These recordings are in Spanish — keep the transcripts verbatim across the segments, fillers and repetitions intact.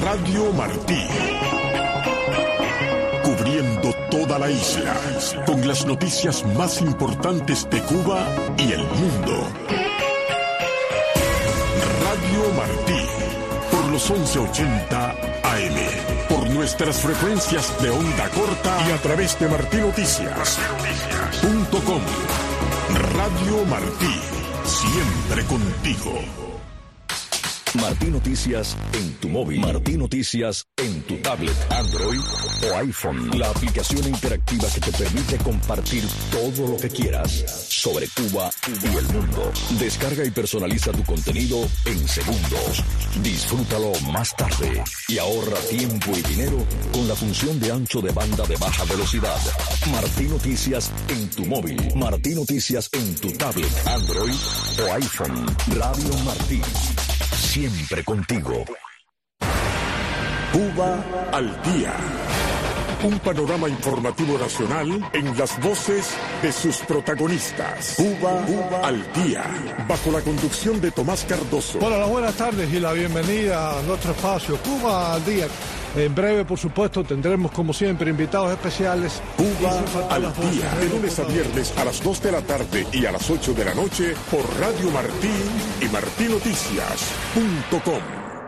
Radio Martí. Cubriendo toda la isla, con las noticias más importantes de Cuba y el mundo. Radio Martí, por los once ochenta A M, por nuestras frecuencias de onda corta y a través de martí noticias punto com. Radio Martí, siempre contigo. Martí Noticias en tu móvil. Martí Noticias en tu tablet, Android o iPhone. La aplicación interactiva que te permite compartir todo lo que quieras sobre Cuba y el mundo. Descarga y personaliza tu contenido en segundos. Disfrútalo más tarde y ahorra tiempo y dinero con la función de ancho de banda de baja velocidad. Martí Noticias en tu móvil. Martí Noticias en tu tablet, Android o iPhone. Radio Martí. Siempre contigo. Cuba al día. Un panorama informativo nacional en las voces de sus protagonistas. Cuba, Cuba al día. Bajo la conducción de Tomás Cardoso. Hola, las buenas tardes y la bienvenida a nuestro espacio Cuba al día. En breve, por supuesto, tendremos como siempre invitados especiales. Cuba al día. De lunes a viernes a las dos de la tarde y a las ocho de la noche por Radio Martí y martí noticias punto com.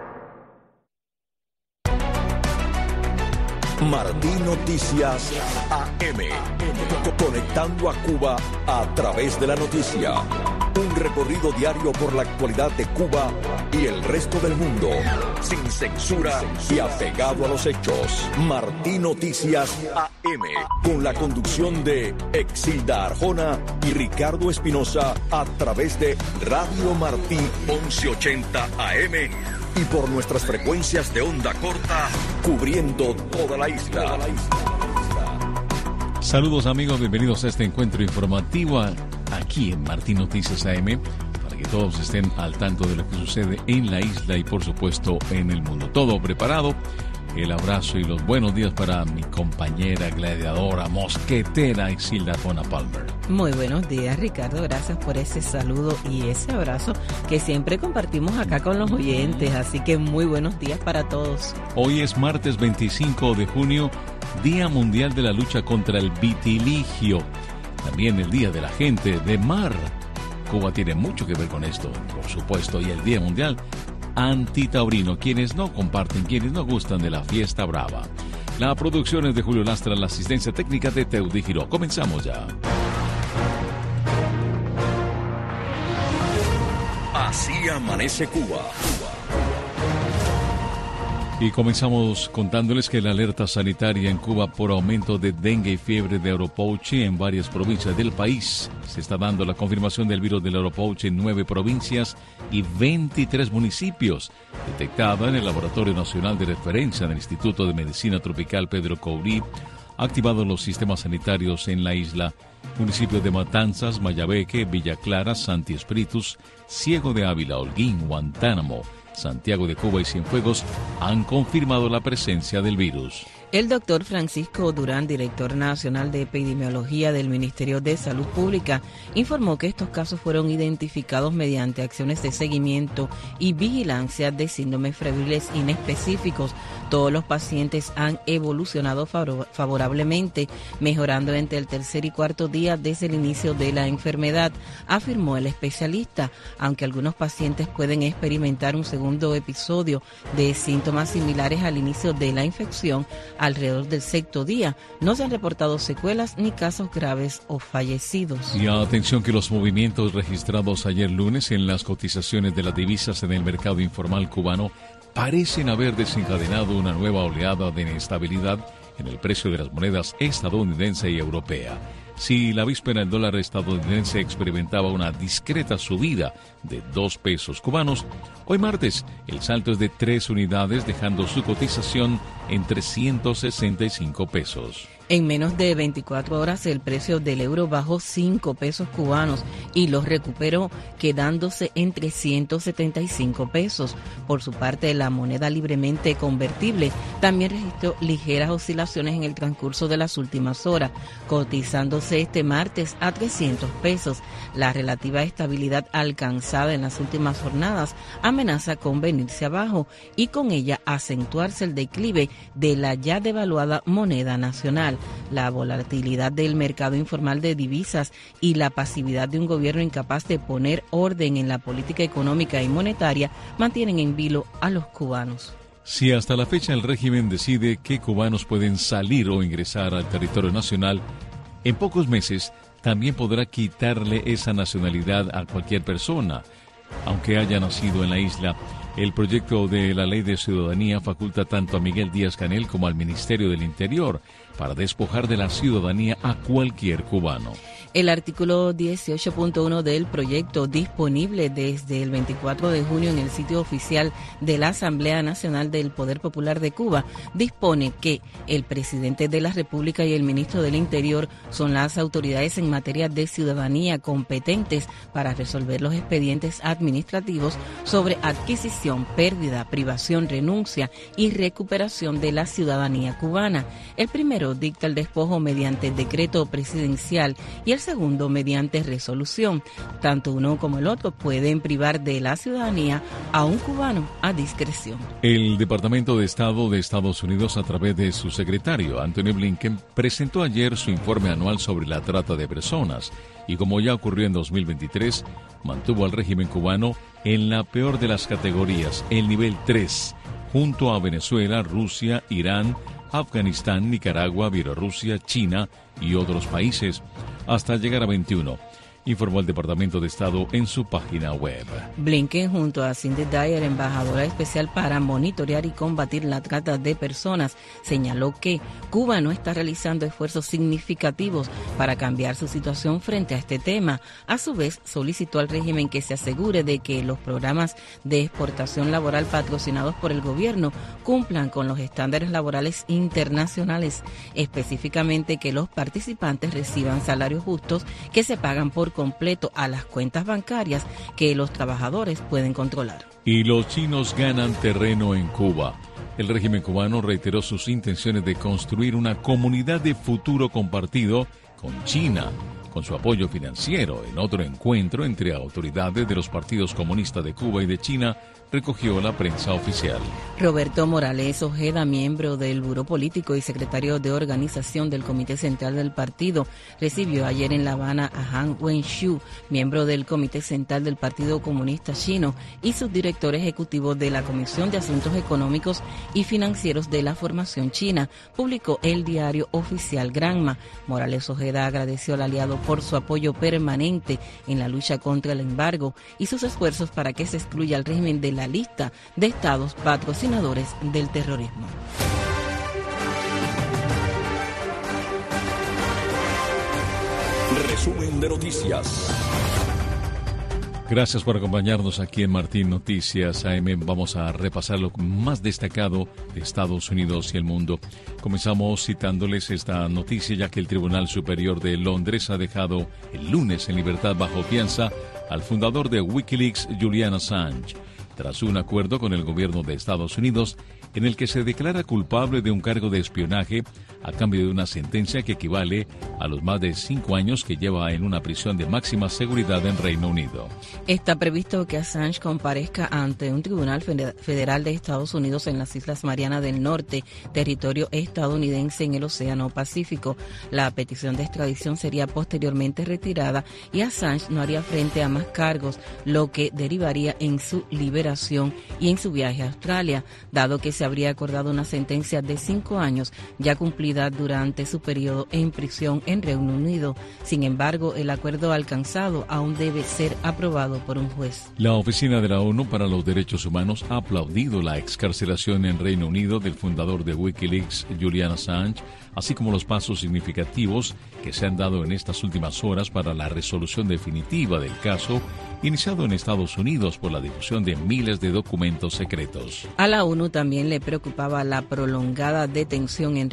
Martí Noticias A M, conectando a Cuba a través de la noticia. Un recorrido diario por la actualidad de Cuba y el resto del mundo, sin censura y apegado a los hechos. Martí Noticias A M, con la conducción de Exilda Arjona y Ricardo Espinosa a través de Radio Martí once ochenta A M y por nuestras frecuencias de onda corta, cubriendo toda la isla. Saludos amigos, bienvenidos a este encuentro informativo aquí en Martí Noticias A M, para que todos estén al tanto de lo que sucede en la isla y por supuesto en el mundo. Todo preparado. El abrazo y los buenos días para mi compañera gladiadora, mosquetera Exilda Arjona Palmer. Muy buenos días, Ricardo. Gracias por ese saludo y ese abrazo que siempre compartimos acá con los oyentes. Así que muy buenos días para todos. Hoy es martes veinticinco de junio, Día Mundial de la Lucha contra el Vitiligio. También el Día de la Gente de Mar. Cuba tiene mucho que ver con esto, por supuesto, y el Día Mundial Antitaurino, quienes no comparten, quienes no gustan de la fiesta brava. La producción es de Julio Lastra, la asistencia técnica de Teudí Giró. Comenzamos ya. Así amanece Cuba. Y comenzamos contándoles que la alerta sanitaria en Cuba por aumento de dengue y fiebre de Oropouche en varias provincias del país. Se está dando la confirmación del virus del Oropouche en nueve provincias y veintitrés municipios, detectada en el Laboratorio Nacional de Referencia del Instituto de Medicina Tropical Pedro Courí, activados los sistemas sanitarios en la isla. Municipios de Matanzas, Mayabeque, Villa Clara, Santi Espíritus, Ciego de Ávila, Holguín, Guantánamo, Santiago de Cuba y Cienfuegos han confirmado la presencia del virus. El doctor Francisco Durán, director nacional de epidemiología del Ministerio de Salud Pública, informó que estos casos fueron identificados mediante acciones de seguimiento y vigilancia de síndromes febriles inespecíficos. Todos los pacientes han evolucionado favorablemente, mejorando entre el tercer y cuarto día desde el inicio de la enfermedad, afirmó el especialista, aunque algunos pacientes pueden experimentar un segundo episodio de síntomas similares al inicio de la infección. Alrededor del sexto día no se han reportado secuelas ni casos graves o fallecidos. Y atención que los movimientos registrados ayer lunes en las cotizaciones de las divisas en el mercado informal cubano parecen haber desencadenado una nueva oleada de inestabilidad en el precio de las monedas estadounidense y europea. Si la víspera el dólar estadounidense experimentaba una discreta subida de dos pesos cubanos, hoy martes el salto es de tres unidades, dejando su cotización en trescientos sesenta y cinco pesos. En menos de veinticuatro horas el precio del euro bajó cinco pesos cubanos y los recuperó, quedándose en trescientos setenta y cinco pesos. Por su parte, la moneda libremente convertible también registró ligeras oscilaciones en el transcurso de las últimas horas, cotizándose este martes a trescientos pesos. La relativa estabilidad alcanzada en las últimas jornadas amenaza con venirse abajo y con ella acentuarse el declive de la ya devaluada moneda nacional. La volatilidad del mercado informal de divisas y la pasividad de un gobierno incapaz de poner orden en la política económica y monetaria mantienen en vilo a los cubanos. Si hasta la fecha el régimen decide qué cubanos pueden salir o ingresar al territorio nacional, en pocos meses también podrá quitarle esa nacionalidad a cualquier persona, aunque haya nacido en la isla. El proyecto de la Ley de Ciudadanía faculta tanto a Miguel Díaz-Canel como al Ministerio del Interior para despojar de la ciudadanía a cualquier cubano. El artículo dieciocho punto uno del proyecto, disponible desde el veinticuatro de junio en el sitio oficial de la Asamblea Nacional del Poder Popular de Cuba, dispone que el presidente de la República y el ministro del Interior son las autoridades en materia de ciudadanía competentes para resolver los expedientes administrativos sobre adquisición, pérdida, privación, renuncia y recuperación de la ciudadanía cubana. El primero dicta el despojo mediante decreto presidencial y el segundo mediante resolución. Tanto uno como el otro pueden privar de la ciudadanía a un cubano a discreción. El Departamento de Estado de Estados Unidos, a través de su secretario Anthony Blinken, presentó ayer su informe anual sobre la trata de personas y, como ya ocurrió en dos mil veintitrés, mantuvo al régimen cubano en la peor de las categorías, el nivel tres, junto a Venezuela, Rusia, Irán, Afganistán, Nicaragua, Bielorrusia, China y otros países, hasta llegar a veintiuno, informó el Departamento de Estado en su página web. Blinken, junto a Cindy Dyer, embajadora especial para monitorear y combatir la trata de personas, señaló que Cuba no está realizando esfuerzos significativos para cambiar su situación frente a este tema. A su vez, solicitó al régimen que se asegure de que los programas de exportación laboral patrocinados por el gobierno cumplan con los estándares laborales internacionales, específicamente que los participantes reciban salarios justos que se pagan por completo a las cuentas bancarias que los trabajadores pueden controlar. Y los chinos ganan terreno en Cuba. El régimen cubano reiteró sus intenciones de construir una comunidad de futuro compartido con China, con su apoyo financiero. En otro encuentro entre autoridades de los partidos comunistas de Cuba y de China, recogió la prensa oficial. Roberto Morales Ojeda, miembro del Buró Político y secretario de Organización del Comité Central del partido, recibió ayer en La Habana a Han Wenxiu, miembro del Comité Central del Partido Comunista Chino y subdirector ejecutivo de la Comisión de Asuntos Económicos y Financieros de la Formación China, publicó el diario oficial Granma. Morales Ojeda agradeció al aliado por su apoyo permanente en la lucha contra el embargo y sus esfuerzos para que se excluya al régimen de la lista de estados patrocinadores del terrorismo. Resumen de noticias. Gracias por acompañarnos aquí en Martín Noticias A M. Vamos a repasar lo más destacado de Estados Unidos y el mundo. Comenzamos citándoles esta noticia, ya que el Tribunal Superior de Londres ha dejado el lunes en libertad bajo fianza al fundador de Wikileaks, Julian Assange, tras un acuerdo con el gobierno de Estados Unidos en el que se declara culpable de un cargo de espionaje a cambio de una sentencia que equivale a los más de cinco años que lleva en una prisión de máxima seguridad en Reino Unido. Está previsto que Assange comparezca ante un tribunal federal de Estados Unidos en las Islas Marianas del Norte, territorio estadounidense en el Océano Pacífico. La petición de extradición sería posteriormente retirada y Assange no haría frente a más cargos, lo que derivaría en su liberación y en su viaje a Australia, dado que se habría acordado una sentencia de cinco años ya cumplida durante su periodo en prisión en Reino Unido. Sin embargo, el acuerdo alcanzado aún debe ser aprobado por un juez. La Oficina de la ONU para los Derechos Humanos ha aplaudido la excarcelación en Reino Unido del fundador de Wikileaks, Julian Assange, así como los pasos significativos que se han dado en estas últimas horas para la resolución definitiva del caso iniciado en Estados Unidos por la difusión de miles de documentos secretos. A la ONU también le preocupaba la prolongada detención en Reino Unido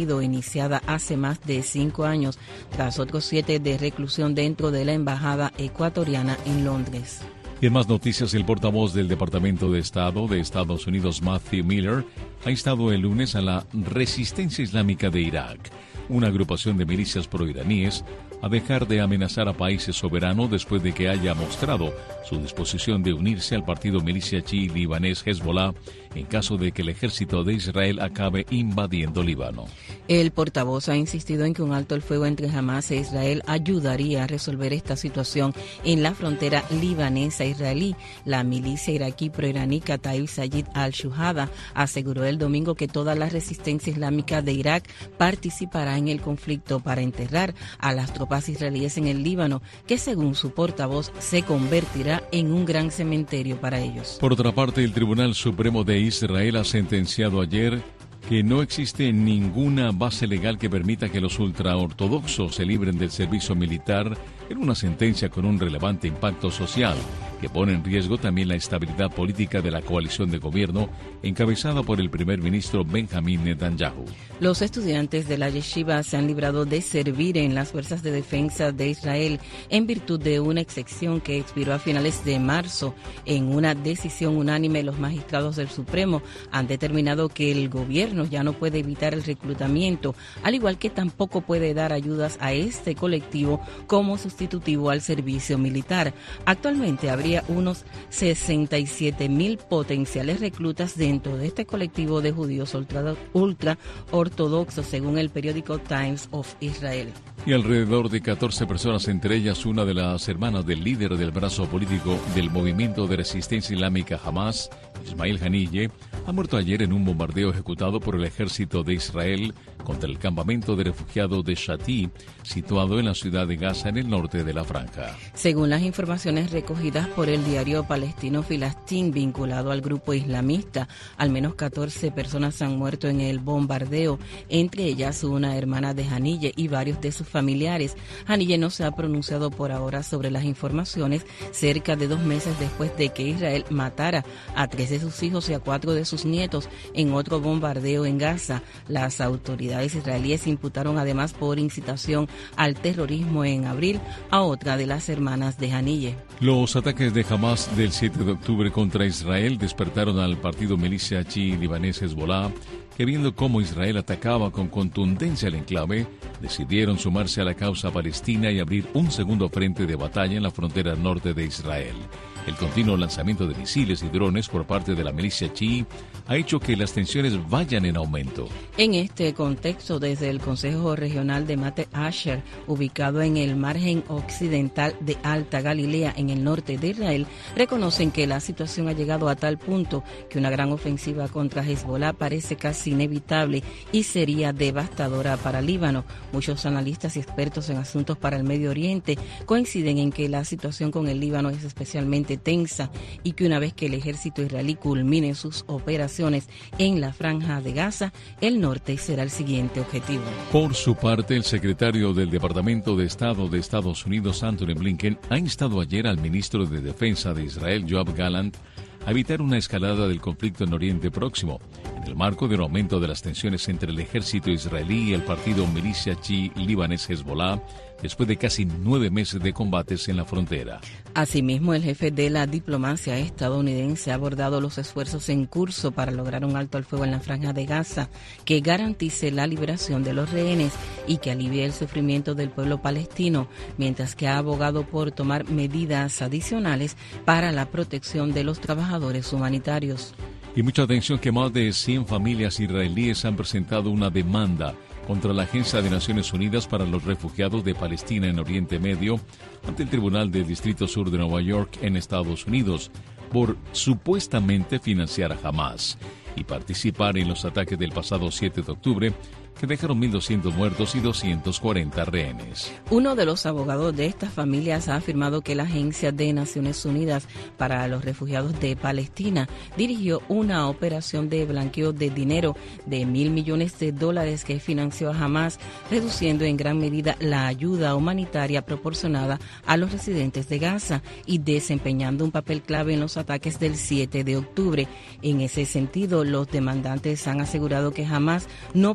Unidos, iniciada hace más de cinco años, tras otros siete de reclusión dentro de la embajada ecuatoriana en Londres. Y en más noticias, el portavoz del Departamento de Estado de Estados Unidos, Matthew Miller, ha instado el lunes a la Resistencia Islámica de Irak, una agrupación de milicias proiraníes, a dejar de amenazar a países soberanos después de que haya mostrado su disposición de unirse al partido milicia chií libanés Hezbollah en caso de que el ejército de Israel acabe invadiendo Líbano. El portavoz ha insistido en que un alto el fuego entre Hamas e Israel ayudaría a resolver esta situación en la frontera libanesa-israelí. La milicia iraquí proiraní Kataib Sayyid al-Shuhada aseguró el domingo que toda la resistencia islámica de Irak participará en el conflicto para enterrar a las tropas israelíes en el Líbano, que según su portavoz se convertirá en un gran cementerio para ellos. Por otra parte, el Tribunal Supremo de Israel ha sentenciado ayer que no existe ninguna base legal que permita que los ultraortodoxos se libren del servicio militar, en una sentencia con un relevante impacto social que pone en riesgo también la estabilidad política de la coalición de gobierno encabezada por el primer ministro Benjamín Netanyahu. Los estudiantes de la yeshiva se han librado de servir en las fuerzas de defensa de Israel en virtud de una excepción que expiró a finales de marzo. En una decisión unánime, los magistrados del Supremo han determinado que el gobierno ya no puede evitar el reclutamiento, al igual que tampoco puede dar ayudas a este colectivo como sustitutivo al servicio militar. Actualmente habría unos sesenta y siete mil potenciales reclutas dentro de este colectivo de judíos ultra, ultra ortodoxos, según el periódico Times of Israel. Y alrededor de catorce personas, entre ellas una de las hermanas del líder del brazo político del movimiento de resistencia islámica Hamas, Ismail Haniyeh, ha muerto ayer en un bombardeo ejecutado por el ejército de Israel contra el campamento de refugiados de Shati, situado en la ciudad de Gaza, en el norte de la franja. Según las informaciones recogidas por el diario palestino Filastín, vinculado al grupo islamista, al menos catorce personas han muerto en el bombardeo, entre ellas una hermana de Haniyeh y varios de sus familiares. Haniyeh no se ha pronunciado por ahora sobre las informaciones cerca de dos meses después de que Israel matara a tres de sus hijos y a cuatro de sus nietos en otro bombardeo en Gaza. Las autoridades israelíes imputaron además por incitación al terrorismo en abril a otra de las hermanas de Haniyeh. Los ataques de Hamas del siete de octubre contra Israel despertaron al partido milicia chií libanés Hezbollah, que viendo cómo Israel atacaba con contundencia el enclave, decidieron sumarse a la causa palestina y abrir un segundo frente de batalla en la frontera norte de Israel. El continuo lanzamiento de misiles y drones por parte de la milicia chií ha hecho que las tensiones vayan en aumento. En este contexto, desde el Consejo Regional de Mate Asher, ubicado en el margen occidental de Alta Galilea, en el norte de Israel, reconocen que la situación ha llegado a tal punto que una gran ofensiva contra Hezbollah parece casi inevitable y sería devastadora para Líbano. Muchos analistas y expertos en asuntos para el Medio Oriente coinciden en que la situación con el Líbano es especialmente tensa y que una vez que el ejército israelí culmine sus operaciones en la franja de Gaza, el norte será el siguiente objetivo. Por su parte, el secretario del Departamento de Estado de Estados Unidos, Anthony Blinken, ha instado ayer al ministro de Defensa de Israel, Yoav Gallant, a evitar una escalada del conflicto en Oriente Próximo, en el marco de un aumento de las tensiones entre el ejército israelí y el partido milicia chií libanés Hezbollah, después de casi nueve meses de combates en la frontera. Asimismo, el jefe de la diplomacia estadounidense ha abordado los esfuerzos en curso para lograr un alto al fuego en la franja de Gaza que garantice la liberación de los rehenes y que alivie el sufrimiento del pueblo palestino, mientras que ha abogado por tomar medidas adicionales para la protección de los trabajadores humanitarios. Y mucha atención que más de cien familias israelíes han presentado una demanda contra la Agencia de Naciones Unidas para los Refugiados de Palestina en Oriente Medio ante el Tribunal del Distrito Sur de Nueva York en Estados Unidos por supuestamente financiar a Hamas y participar en los ataques del pasado siete de octubre que dejaron mil doscientos muertos y doscientos cuarenta rehenes. Uno de los abogados de estas familias ha afirmado que la Agencia de Naciones Unidas para los Refugiados de Palestina dirigió una operación de blanqueo de dinero de mil millones de dólares que financió a Hamas, reduciendo en gran medida la ayuda humanitaria proporcionada a los residentes de Gaza y desempeñando un papel clave en los ataques del siete de octubre. En ese sentido, los demandantes han asegurado que Hamas no pudo llegar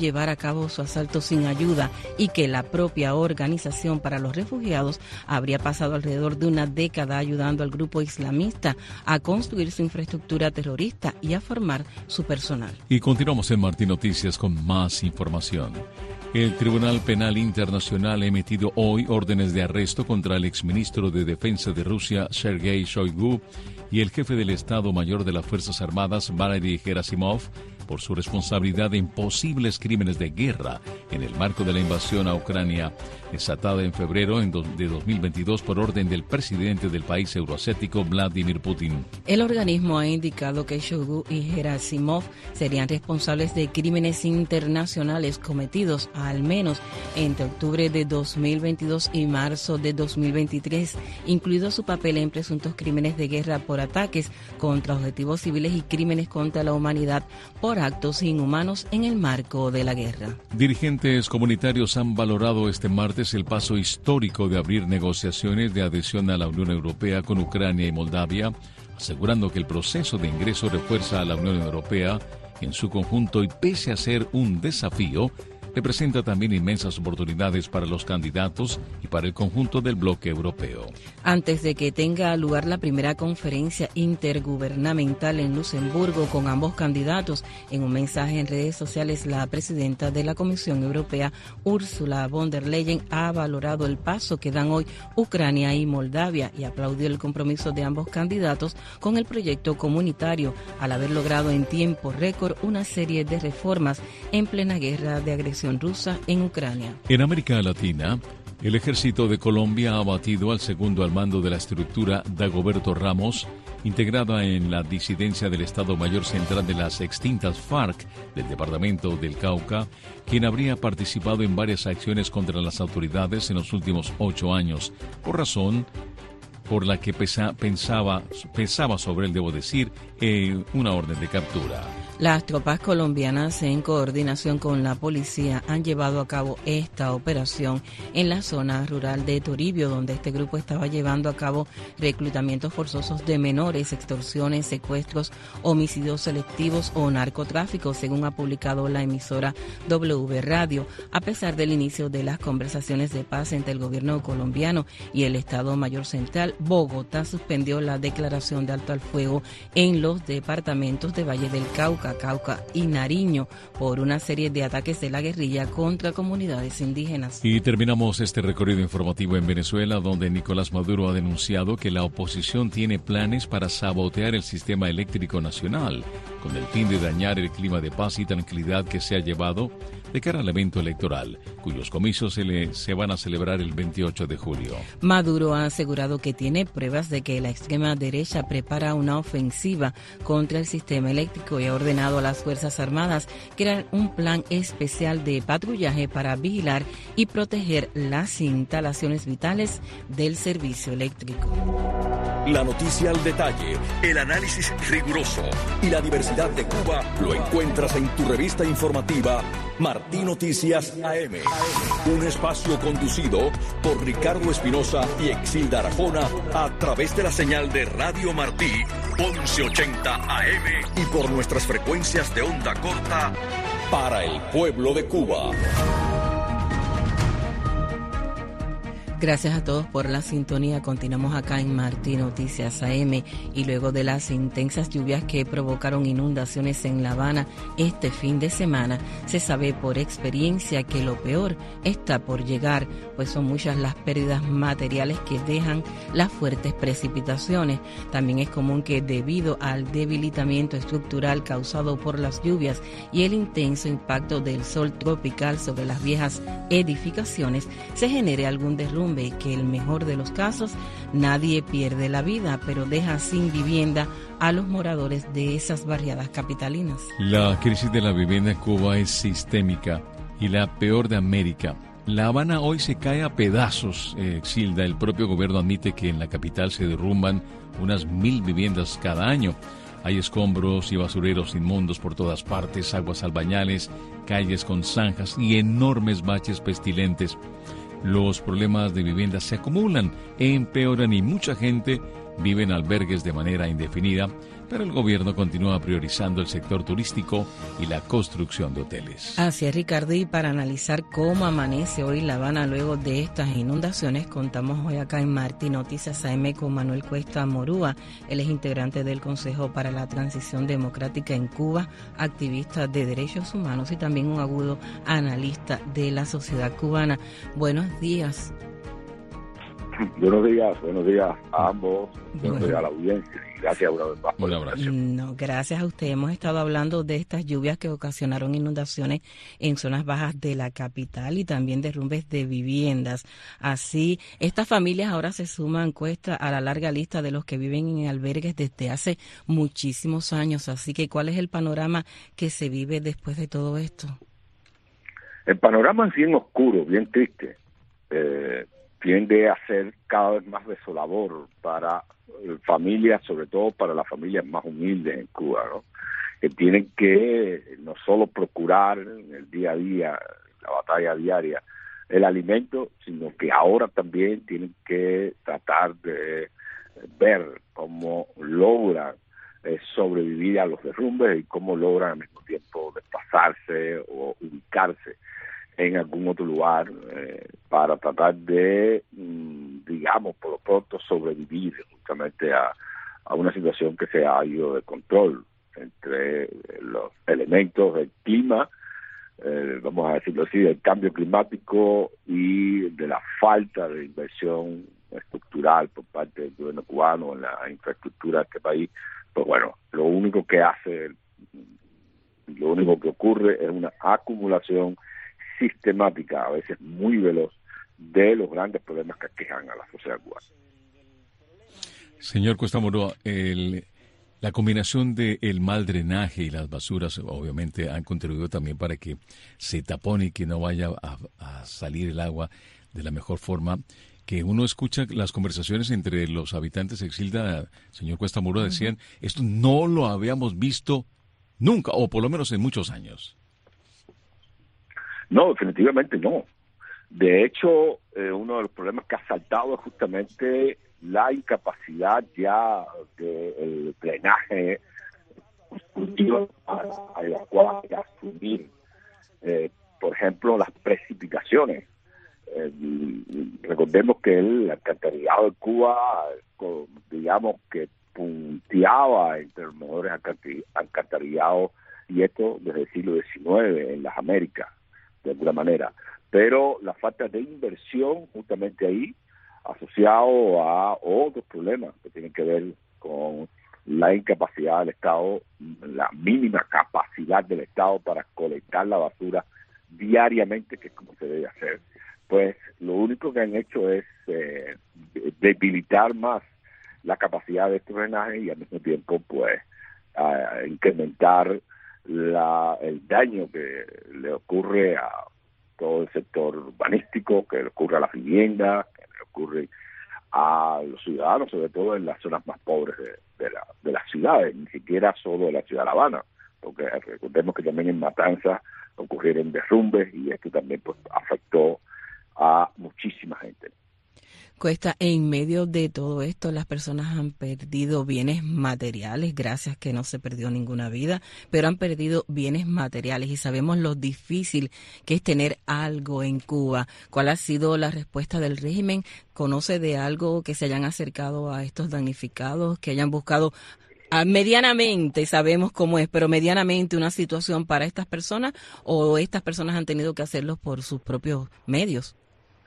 llevar a cabo su asalto sin ayuda y que la propia Organización para los Refugiados habría pasado alrededor de una década ayudando al grupo islamista a construir su infraestructura terrorista y a formar su personal. Y continuamos en Martín Noticias con más información. El Tribunal Penal Internacional ha emitido hoy órdenes de arresto contra el exministro de Defensa de Rusia, Sergei Shoigu, y el jefe del Estado Mayor de las Fuerzas Armadas, Valery Gerasimov, por su responsabilidad en posibles crímenes de guerra en el marco de la invasión a Ucrania, desatada en febrero de dos mil veintidós por orden del presidente del país euroasiático, Vladimir Putin. El organismo ha indicado que Shoigu y Gerasimov serían responsables de crímenes internacionales cometidos al menos entre octubre de dos mil veintidós y marzo de dos mil veintitrés, incluido su papel en presuntos crímenes de guerra por ataques contra objetivos civiles y crímenes contra la humanidad por actos inhumanos en el marco de la guerra. Dirigentes comunitarios han valorado este martes el paso histórico de abrir negociaciones de adhesión a la Unión Europea con Ucrania y Moldavia, asegurando que el proceso de ingreso refuerza a la Unión Europea en su conjunto y, pese a ser un desafío, representa también inmensas oportunidades para los candidatos y para el conjunto del bloque europeo. Antes de que tenga lugar la primera conferencia intergubernamental en Luxemburgo con ambos candidatos, en un mensaje en redes sociales, la presidenta de la Comisión Europea, Ursula von der Leyen, ha valorado el paso que dan hoy Ucrania y Moldavia y aplaudió el compromiso de ambos candidatos con el proyecto comunitario, al haber logrado en tiempo récord una serie de reformas en plena guerra de agresión rusa en Ucrania. En América Latina, el ejército de Colombia ha abatido al segundo al mando de la estructura Dagoberto Ramos, integrada en la disidencia del Estado Mayor Central de las extintas FARC del departamento del Cauca, quien habría participado en varias acciones contra las autoridades en los últimos ocho años, por razón por la que pesa, pensaba, pensaba sobre él, debo decir, eh, una orden de captura. Las tropas colombianas, en coordinación con la policía, han llevado a cabo esta operación en la zona rural de Toribio, donde este grupo estaba llevando a cabo reclutamientos forzosos de menores, extorsiones, secuestros, homicidios selectivos o narcotráfico, según ha publicado la emisora W Radio. A pesar del inicio de las conversaciones de paz entre el gobierno colombiano y el Estado Mayor Central, Bogotá suspendió la declaración de alto al fuego en los departamentos de Valle del Cauca, Cauca y Nariño por una serie de ataques de la guerrilla contra comunidades indígenas. Y terminamos este recorrido informativo en Venezuela, donde Nicolás Maduro ha denunciado que la oposición tiene planes para sabotear el sistema eléctrico nacional, con el fin de dañar el clima de paz y tranquilidad que se ha llevado de cara al evento electoral, cuyos comicios se, le, se van a celebrar el veintiocho de julio. Maduro ha asegurado que tiene pruebas de que la extrema derecha prepara una ofensiva contra el sistema eléctrico y ha ordenado a las Fuerzas Armadas crear un plan especial de patrullaje para vigilar y proteger las instalaciones vitales del servicio eléctrico. La noticia al detalle, el análisis riguroso y la diversidad de Cuba lo encuentras en tu revista informativa Martín Noticias A M. Un espacio conducido por Ricardo Espinosa y Exilda Arjona a través de la señal de Radio Martí once ochenta A M y por nuestras frecuencias de onda corta para el pueblo de Cuba. Gracias a todos por la sintonía. Continuamos acá en Martín Noticias A M y luego de las intensas lluvias que provocaron inundaciones en La Habana este fin de semana, se sabe por experiencia que lo peor está por llegar, pues son muchas las pérdidas materiales que dejan las fuertes precipitaciones. También es común que debido al debilitamiento estructural causado por las lluvias y el intenso impacto del sol tropical sobre las viejas edificaciones, se genere algún derrumbe que, el mejor de los casos, nadie pierde la vida, pero deja sin vivienda a los moradores de esas barriadas capitalinas. La crisis de la vivienda en Cuba es sistémica y la peor de América. La Habana hoy se cae a pedazos, eh, Xilda. El propio gobierno admite que en la capital se derrumban unas mil viviendas cada año. Hay escombros y basureros inmundos por todas partes, aguas albañales, calles con zanjas y enormes baches pestilentes. Los problemas de vivienda se acumulan, empeoran y mucha gente viven albergues de manera indefinida, pero el gobierno continúa priorizando el sector turístico y la construcción de hoteles. Así es, Ricardo, y para analizar cómo amanece hoy La Habana luego de estas inundaciones, contamos hoy acá en Martí Noticias A M con Manuel Cuesta Morúa. Él es integrante del Consejo para la Transición Democrática en Cuba, activista de derechos humanos y también un agudo analista de la sociedad cubana. Buenos días. Buenos días, buenos días a ambos, buenos días a la audiencia y gracias una vez más por la invitación. No, gracias a usted. Hemos estado hablando de estas lluvias que ocasionaron inundaciones en zonas bajas de la capital y también derrumbes de viviendas. Así, estas familias ahora se suman, Cuesta, a la larga lista de los que viven en albergues desde hace muchísimos años. Así que, ¿cuál es el panorama que se vive después de todo esto? El panorama es bien oscuro, bien triste. Eh, tiende a ser cada vez más desolador para familias, sobre todo para las familias más humildes en Cuba, ¿no? Que tienen que no solo procurar en el día a día, la batalla diaria, el alimento, sino que ahora también tienen que tratar de ver cómo logran eh, sobrevivir a los derrumbes y cómo logran al mismo tiempo desplazarse o ubicarse en algún otro lugar eh, para tratar de, mmm, digamos, por lo pronto sobrevivir justamente a, a una situación que se ha ido de control entre los elementos del clima, eh, vamos a decirlo así, del cambio climático y de la falta de inversión estructural por parte del gobierno cubano en la infraestructura de este país. Pues bueno, lo único que hace, lo único que ocurre es una acumulación sistemática, a veces muy veloz, de los grandes problemas que aquejan a la sociedad cubana. Señor Cuesta Morúa, el, la combinación de el mal drenaje y las basuras obviamente han contribuido también para que se tapone y que no vaya a, a salir el agua de la mejor forma. Que uno escucha las conversaciones entre los habitantes de Exilda, señor Cuesta Morúa, decían, esto no lo habíamos visto nunca, o por lo menos en muchos años. No, definitivamente no. De hecho, eh, uno de los problemas que ha saltado es justamente la incapacidad ya del drenaje para evacuar y asumir, eh, por ejemplo, las precipitaciones. Eh, recordemos que el alcantarillado de Cuba, digamos que punteaba entre los mejores alcantarillados, y esto desde el siglo diecinueve en las Américas, de alguna manera, pero la falta de inversión justamente ahí, asociado a otros problemas que tienen que ver con la incapacidad del Estado, la mínima capacidad del Estado para colectar la basura diariamente, que es como se debe hacer, pues lo único que han hecho es eh, debilitar más la capacidad de este drenaje y al mismo tiempo pues uh, incrementar La, el daño que le ocurre a todo el sector urbanístico, que le ocurre a las viviendas, que le ocurre a los ciudadanos, sobre todo en las zonas más pobres de, de, la, de las ciudades, ni siquiera solo de la ciudad de La Habana, porque recordemos que también en Matanzas ocurrieron derrumbes y esto también pues afectó a muchísima gente. Cuesta, en medio de todo esto, las personas han perdido bienes materiales, gracias que no se perdió ninguna vida, pero han perdido bienes materiales y sabemos lo difícil que es tener algo en Cuba. ¿Cuál ha sido la respuesta del régimen? ¿Conoce de algo que se hayan acercado a estos damnificados, que hayan buscado a, medianamente, sabemos cómo es, pero medianamente una situación para estas personas, o estas personas han tenido que hacerlo por sus propios medios?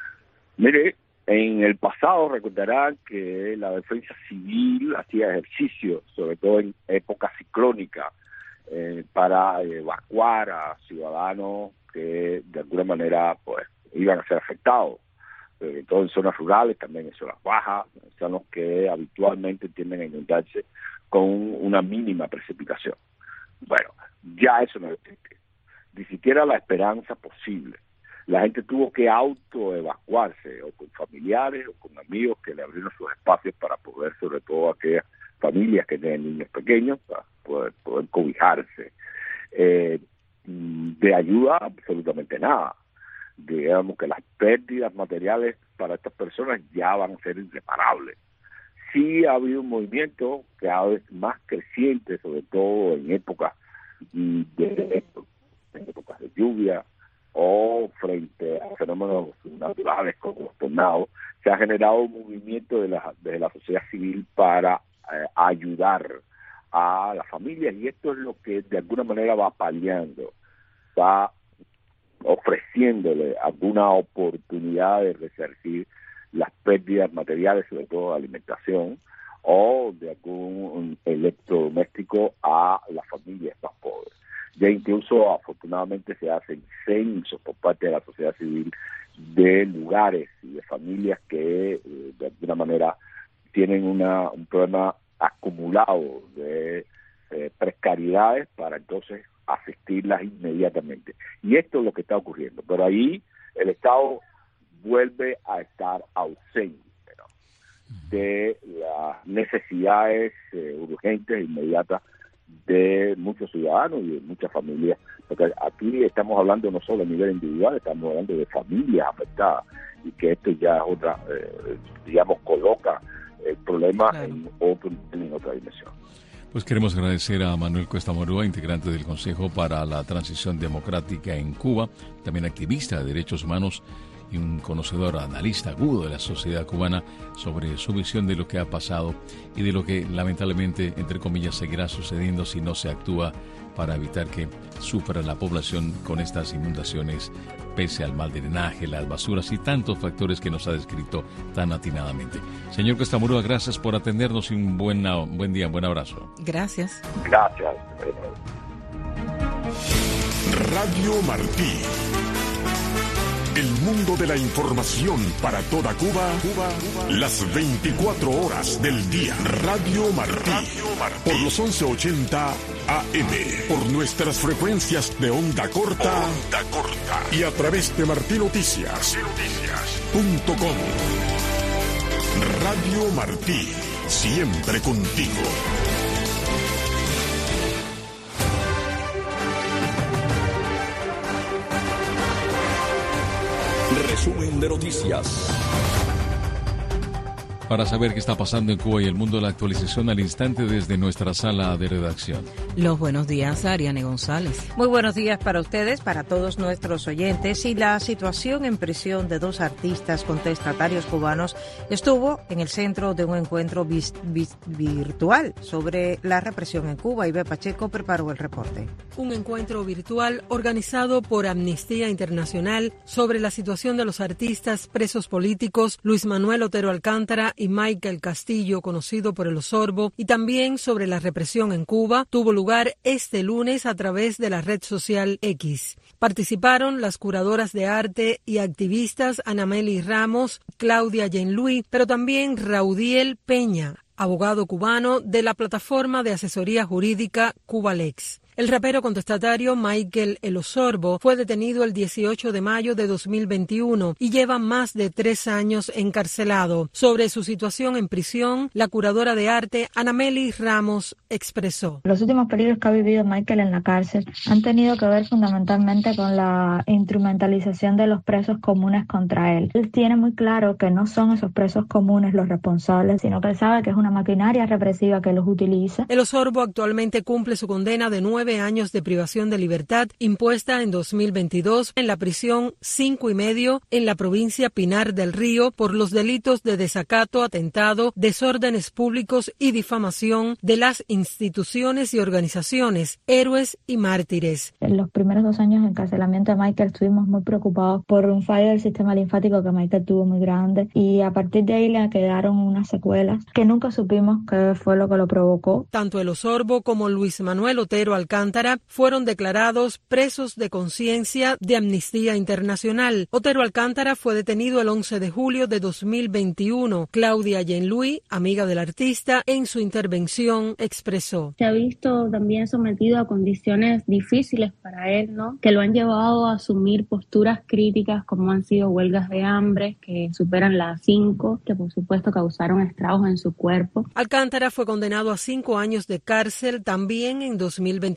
Mire, en el pasado recordarán que la defensa civil hacía ejercicio, sobre todo en época ciclónica, eh, para evacuar a ciudadanos que de alguna manera pues iban a ser afectados, sobre todo en zonas rurales, también en zonas bajas, zonas que habitualmente tienden a inundarse con una mínima precipitación. Bueno, ya eso no existe, ni siquiera la esperanza posible. La gente tuvo que autoevacuarse, o con familiares o con amigos que le abrieron sus espacios para poder, sobre todo aquellas familias que tienen niños pequeños, para poder, poder cobijarse. Eh, de ayuda, absolutamente nada. Digamos que las pérdidas materiales para estas personas ya van a ser irreparables sí ha habido un movimiento cada vez más creciente, sobre todo en épocas de, en épocas de lluvia o frente a fenómenos naturales como los tornados. Se ha generado un movimiento de la, de la sociedad civil para eh, ayudar a las familias, y esto es lo que de alguna manera va paliando, va ofreciéndole alguna oportunidad de resarcir las pérdidas materiales, sobre todo de alimentación, o de algún electrodoméstico a las familias más pobres. Ya incluso, afortunadamente, se hacen censos por parte de la sociedad civil de lugares y de familias que, eh, de alguna manera, tienen una, un problema acumulado de eh, precariedades para entonces asistirlas inmediatamente. Y esto es lo que está ocurriendo. Pero ahí el Estado vuelve a estar ausente, ¿no?, de las necesidades eh, urgentes e inmediatas de muchos ciudadanos y de muchas familias, porque aquí estamos hablando no solo a nivel individual, estamos hablando de familias afectadas, y que esto ya es otra, eh, digamos, coloca el problema claro. en, otro, en otra dimensión. Pues queremos agradecer a Manuel Cuesta Morúa, integrante del Consejo para la Transición Democrática en Cuba, también activista de derechos humanos y un conocedor, analista agudo de la sociedad cubana, sobre su visión de lo que ha pasado y de lo que lamentablemente, entre comillas, seguirá sucediendo si no se actúa para evitar que sufra la población con estas inundaciones, pese al mal drenaje, las basuras y tantos factores que nos ha descrito tan atinadamente. Señor Cuesta Morúa, gracias por atendernos y un buen, un buen día, un buen abrazo. Gracias. Gracias. Radio Martí. El mundo de la información para toda Cuba, Cuba, Cuba, las veinticuatro horas del día. Radio Martí. Radio Martí. Por los once ochenta A M. Por nuestras frecuencias de onda corta. Onda corta. Y a través de Martí Noticias. Punto com. Radio Martí. Siempre contigo. Resumen de noticias. Para saber qué está pasando en Cuba y el mundo, la actualización al instante desde nuestra sala de redacción. Los buenos días, Ariane González. Muy buenos días para ustedes, para todos nuestros oyentes. Y la situación en prisión de dos artistas contestatarios cubanos estuvo en el centro de un encuentro vis- vis- virtual sobre la represión en Cuba. Ibe Pacheco preparó el reporte. Un encuentro virtual organizado por Amnistía Internacional sobre la situación de los artistas presos políticos Luis Manuel Otero Alcántara y Michael Castillo, conocido por el Osorbo, y también sobre la represión en Cuba, tuvo lugar este lunes a través de la red social X. Participaron las curadoras de arte y activistas Anameli Ramos, Claudia Yenluí, pero también Raudiel Peña, abogado cubano de la plataforma de asesoría jurídica Cubalex. El rapero contestatario Michael El Osorbo fue detenido el dieciocho de mayo de dos mil veintiuno y lleva más de tres años encarcelado. Sobre su situación en prisión, la curadora de arte Anameli Ramos expresó: Los últimos peligros que ha vivido Michael en la cárcel han tenido que ver fundamentalmente con la instrumentalización de los presos comunes contra él. Él tiene muy claro que no son esos presos comunes los responsables, sino que él sabe que es una maquinaria represiva que los utiliza. El Osorbo actualmente cumple su condena de nueve años de privación de libertad impuesta en dos mil veintidós en la prisión cinco y medio en la provincia Pinar del Río por los delitos de desacato, atentado, desórdenes públicos y difamación de las instituciones y organizaciones, héroes y mártires. En los primeros dos años de encarcelamiento de Michael estuvimos muy preocupados por un fallo del sistema linfático que Michael tuvo muy grande, y a partir de ahí le quedaron unas secuelas que nunca supimos qué fue lo que lo provocó. Tanto el Osorbo como Luis Manuel Otero Alcántara fueron declarados presos de conciencia de Amnistía Internacional. Otero Alcántara fue detenido el once de julio de dos mil veintiuno. Claudia Yenluí, amiga del artista, en su intervención expresó: Se ha visto también sometido a condiciones difíciles para él, ¿no?, que lo han llevado a asumir posturas críticas, como han sido huelgas de hambre que superan las cinco, que por supuesto causaron estragos en su cuerpo. Alcántara fue condenado a cinco años de cárcel también en dos mil veintidós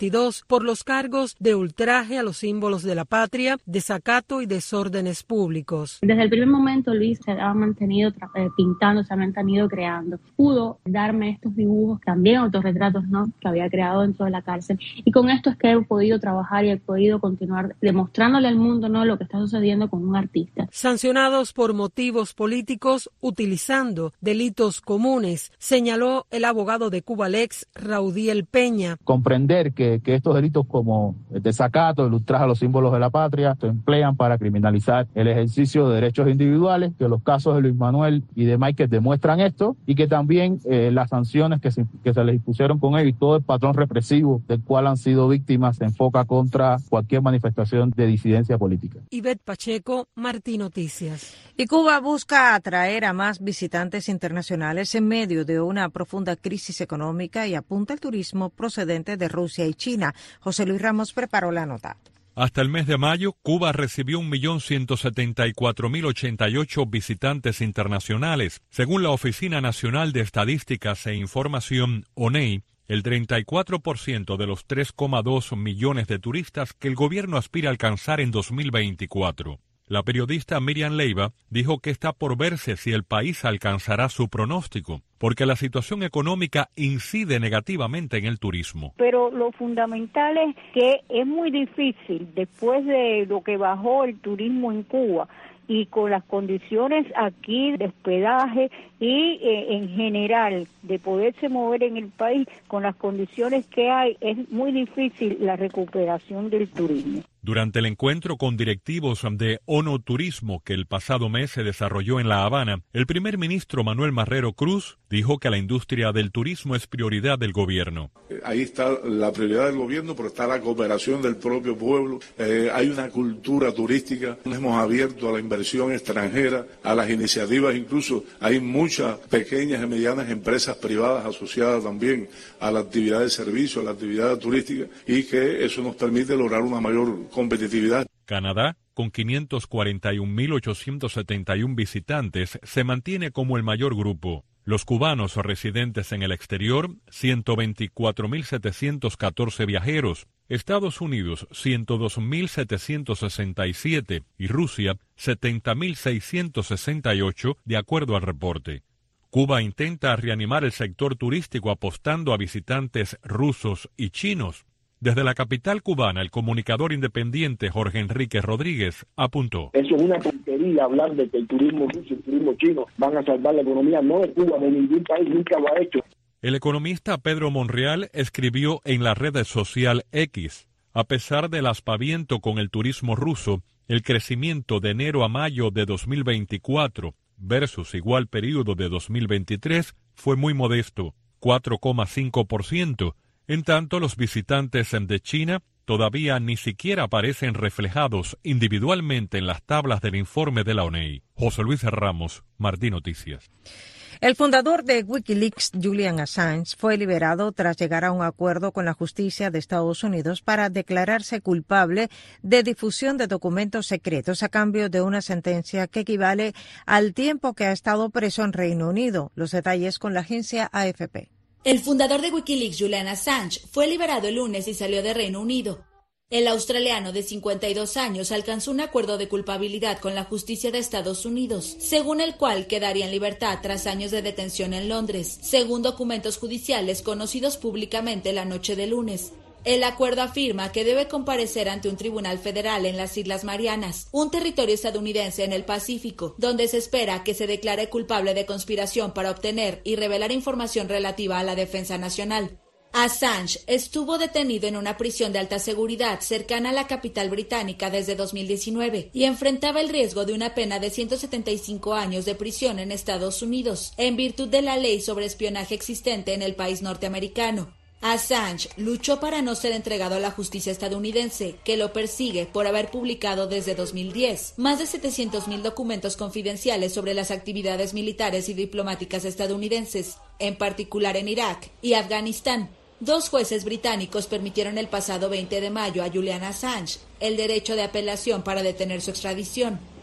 veintidós por los cargos de ultraje a los símbolos de la patria, desacato y desórdenes públicos. Desde el primer momento Luis se ha mantenido eh, pintando, se ha mantenido creando. Pudo darme estos dibujos, también autorretratos, ¿no?, que había creado dentro de la cárcel. Y con esto es que he podido trabajar y he podido continuar demostrándole al mundo, ¿no?, lo que está sucediendo con un artista. Sancionados por motivos políticos utilizando delitos comunes, señaló el abogado de Cubalex, Raudiel Peña. Comprender que, que estos delitos como el desacato, el ultraje a los símbolos de la patria, se emplean para criminalizar el ejercicio de derechos individuales, que los casos de Luis Manuel y de Michael demuestran esto, y que también eh, las sanciones que se, que se les impusieron con ellos y todo el patrón represivo del cual han sido víctimas se enfoca contra cualquier manifestación de disidencia política. Ivette Pacheco, Martí Noticias. Y Cuba busca atraer a más visitantes internacionales en medio de una profunda crisis económica y apunta al turismo procedente de Rusia y China. José Luis Ramos preparó la nota. Hasta el mes de mayo, Cuba recibió un millón ciento setenta y cuatro mil ochenta y ocho visitantes internacionales. Según la Oficina Nacional de Estadísticas e Información, O N E I, el treinta y cuatro por ciento de los tres coma dos millones de turistas que el gobierno aspira a alcanzar en dos mil veinticuatro. La periodista Miriam Leiva dijo que está por verse si el país alcanzará su pronóstico, porque la situación económica incide negativamente en el turismo. Pero lo fundamental es que es muy difícil, después de lo que bajó el turismo en Cuba, y con las condiciones aquí de hospedaje y eh, en general de poderse mover en el país, con las condiciones que hay, es muy difícil la recuperación del turismo. Durante el encuentro con directivos de ONU Turismo que el pasado mes se desarrolló en La Habana, el primer ministro Manuel Marrero Cruz dijo que la industria del turismo es prioridad del gobierno. Ahí está la prioridad del gobierno, pero está la cooperación del propio pueblo. Eh, hay una cultura turística, nos hemos abierto a la inversión extranjera, a las iniciativas, incluso hay muchas pequeñas y medianas empresas privadas asociadas también a la actividad de servicio, a la actividad turística, y que eso nos permite lograr una mayor competitividad. Canadá, con quinientos cuarenta y un mil ochocientos setenta y uno visitantes, se mantiene como el mayor grupo. Los cubanos residentes en el exterior, ciento veinticuatro mil setecientos catorce viajeros. Estados Unidos, ciento dos mil setecientos sesenta y siete y Rusia, setenta mil seiscientos sesenta y ocho, de acuerdo al reporte. Cuba intenta reanimar el sector turístico apostando a visitantes rusos y chinos. Desde la capital cubana, el comunicador independiente Jorge Enrique Rodríguez apuntó. Eso es una tontería hablar de que el turismo ruso y el turismo chino van a salvar la economía, no de Cuba, de ningún país, nunca lo ha hecho. El economista Pedro Monreal escribió en la red social X, a pesar del aspaviento con el turismo ruso, el crecimiento de enero a mayo de dos mil veinticuatro versus igual periodo de dos mil veintitrés fue muy modesto, cuatro coma cinco por ciento. En tanto, los visitantes de China todavía ni siquiera aparecen reflejados individualmente en las tablas del informe de la O N E I. José Luis Ramos, Martí Noticias. El fundador de Wikileaks, Julian Assange, fue liberado tras llegar a un acuerdo con la justicia de Estados Unidos para declararse culpable de difusión de documentos secretos a cambio de una sentencia que equivale al tiempo que ha estado preso en Reino Unido. Los detalles con la agencia A F P. El fundador de Wikileaks, Julian Assange, fue liberado el lunes y salió de Reino Unido. El australiano de cincuenta y dos años alcanzó un acuerdo de culpabilidad con la justicia de Estados Unidos, según el cual quedaría en libertad tras años de detención en Londres, según documentos judiciales conocidos públicamente la noche de lunes. El acuerdo afirma que debe comparecer ante un tribunal federal en las Islas Marianas, un territorio estadounidense en el Pacífico, donde se espera que se declare culpable de conspiración para obtener y revelar información relativa a la defensa nacional. Assange estuvo detenido en una prisión de alta seguridad cercana a la capital británica desde dos mil diecinueve y enfrentaba el riesgo de una pena de ciento setenta y cinco años de prisión en Estados Unidos, en virtud de la ley sobre espionaje existente en el país norteamericano. Assange luchó para no ser entregado a la justicia estadounidense, que lo persigue por haber publicado desde dos mil diez más de setecientos mil documentos confidenciales sobre las actividades militares y diplomáticas estadounidenses, en particular en Irak y Afganistán. Dos jueces británicos permitieron el pasado veinte de mayo a Julian Assange el derecho de apelación para detener su extradición.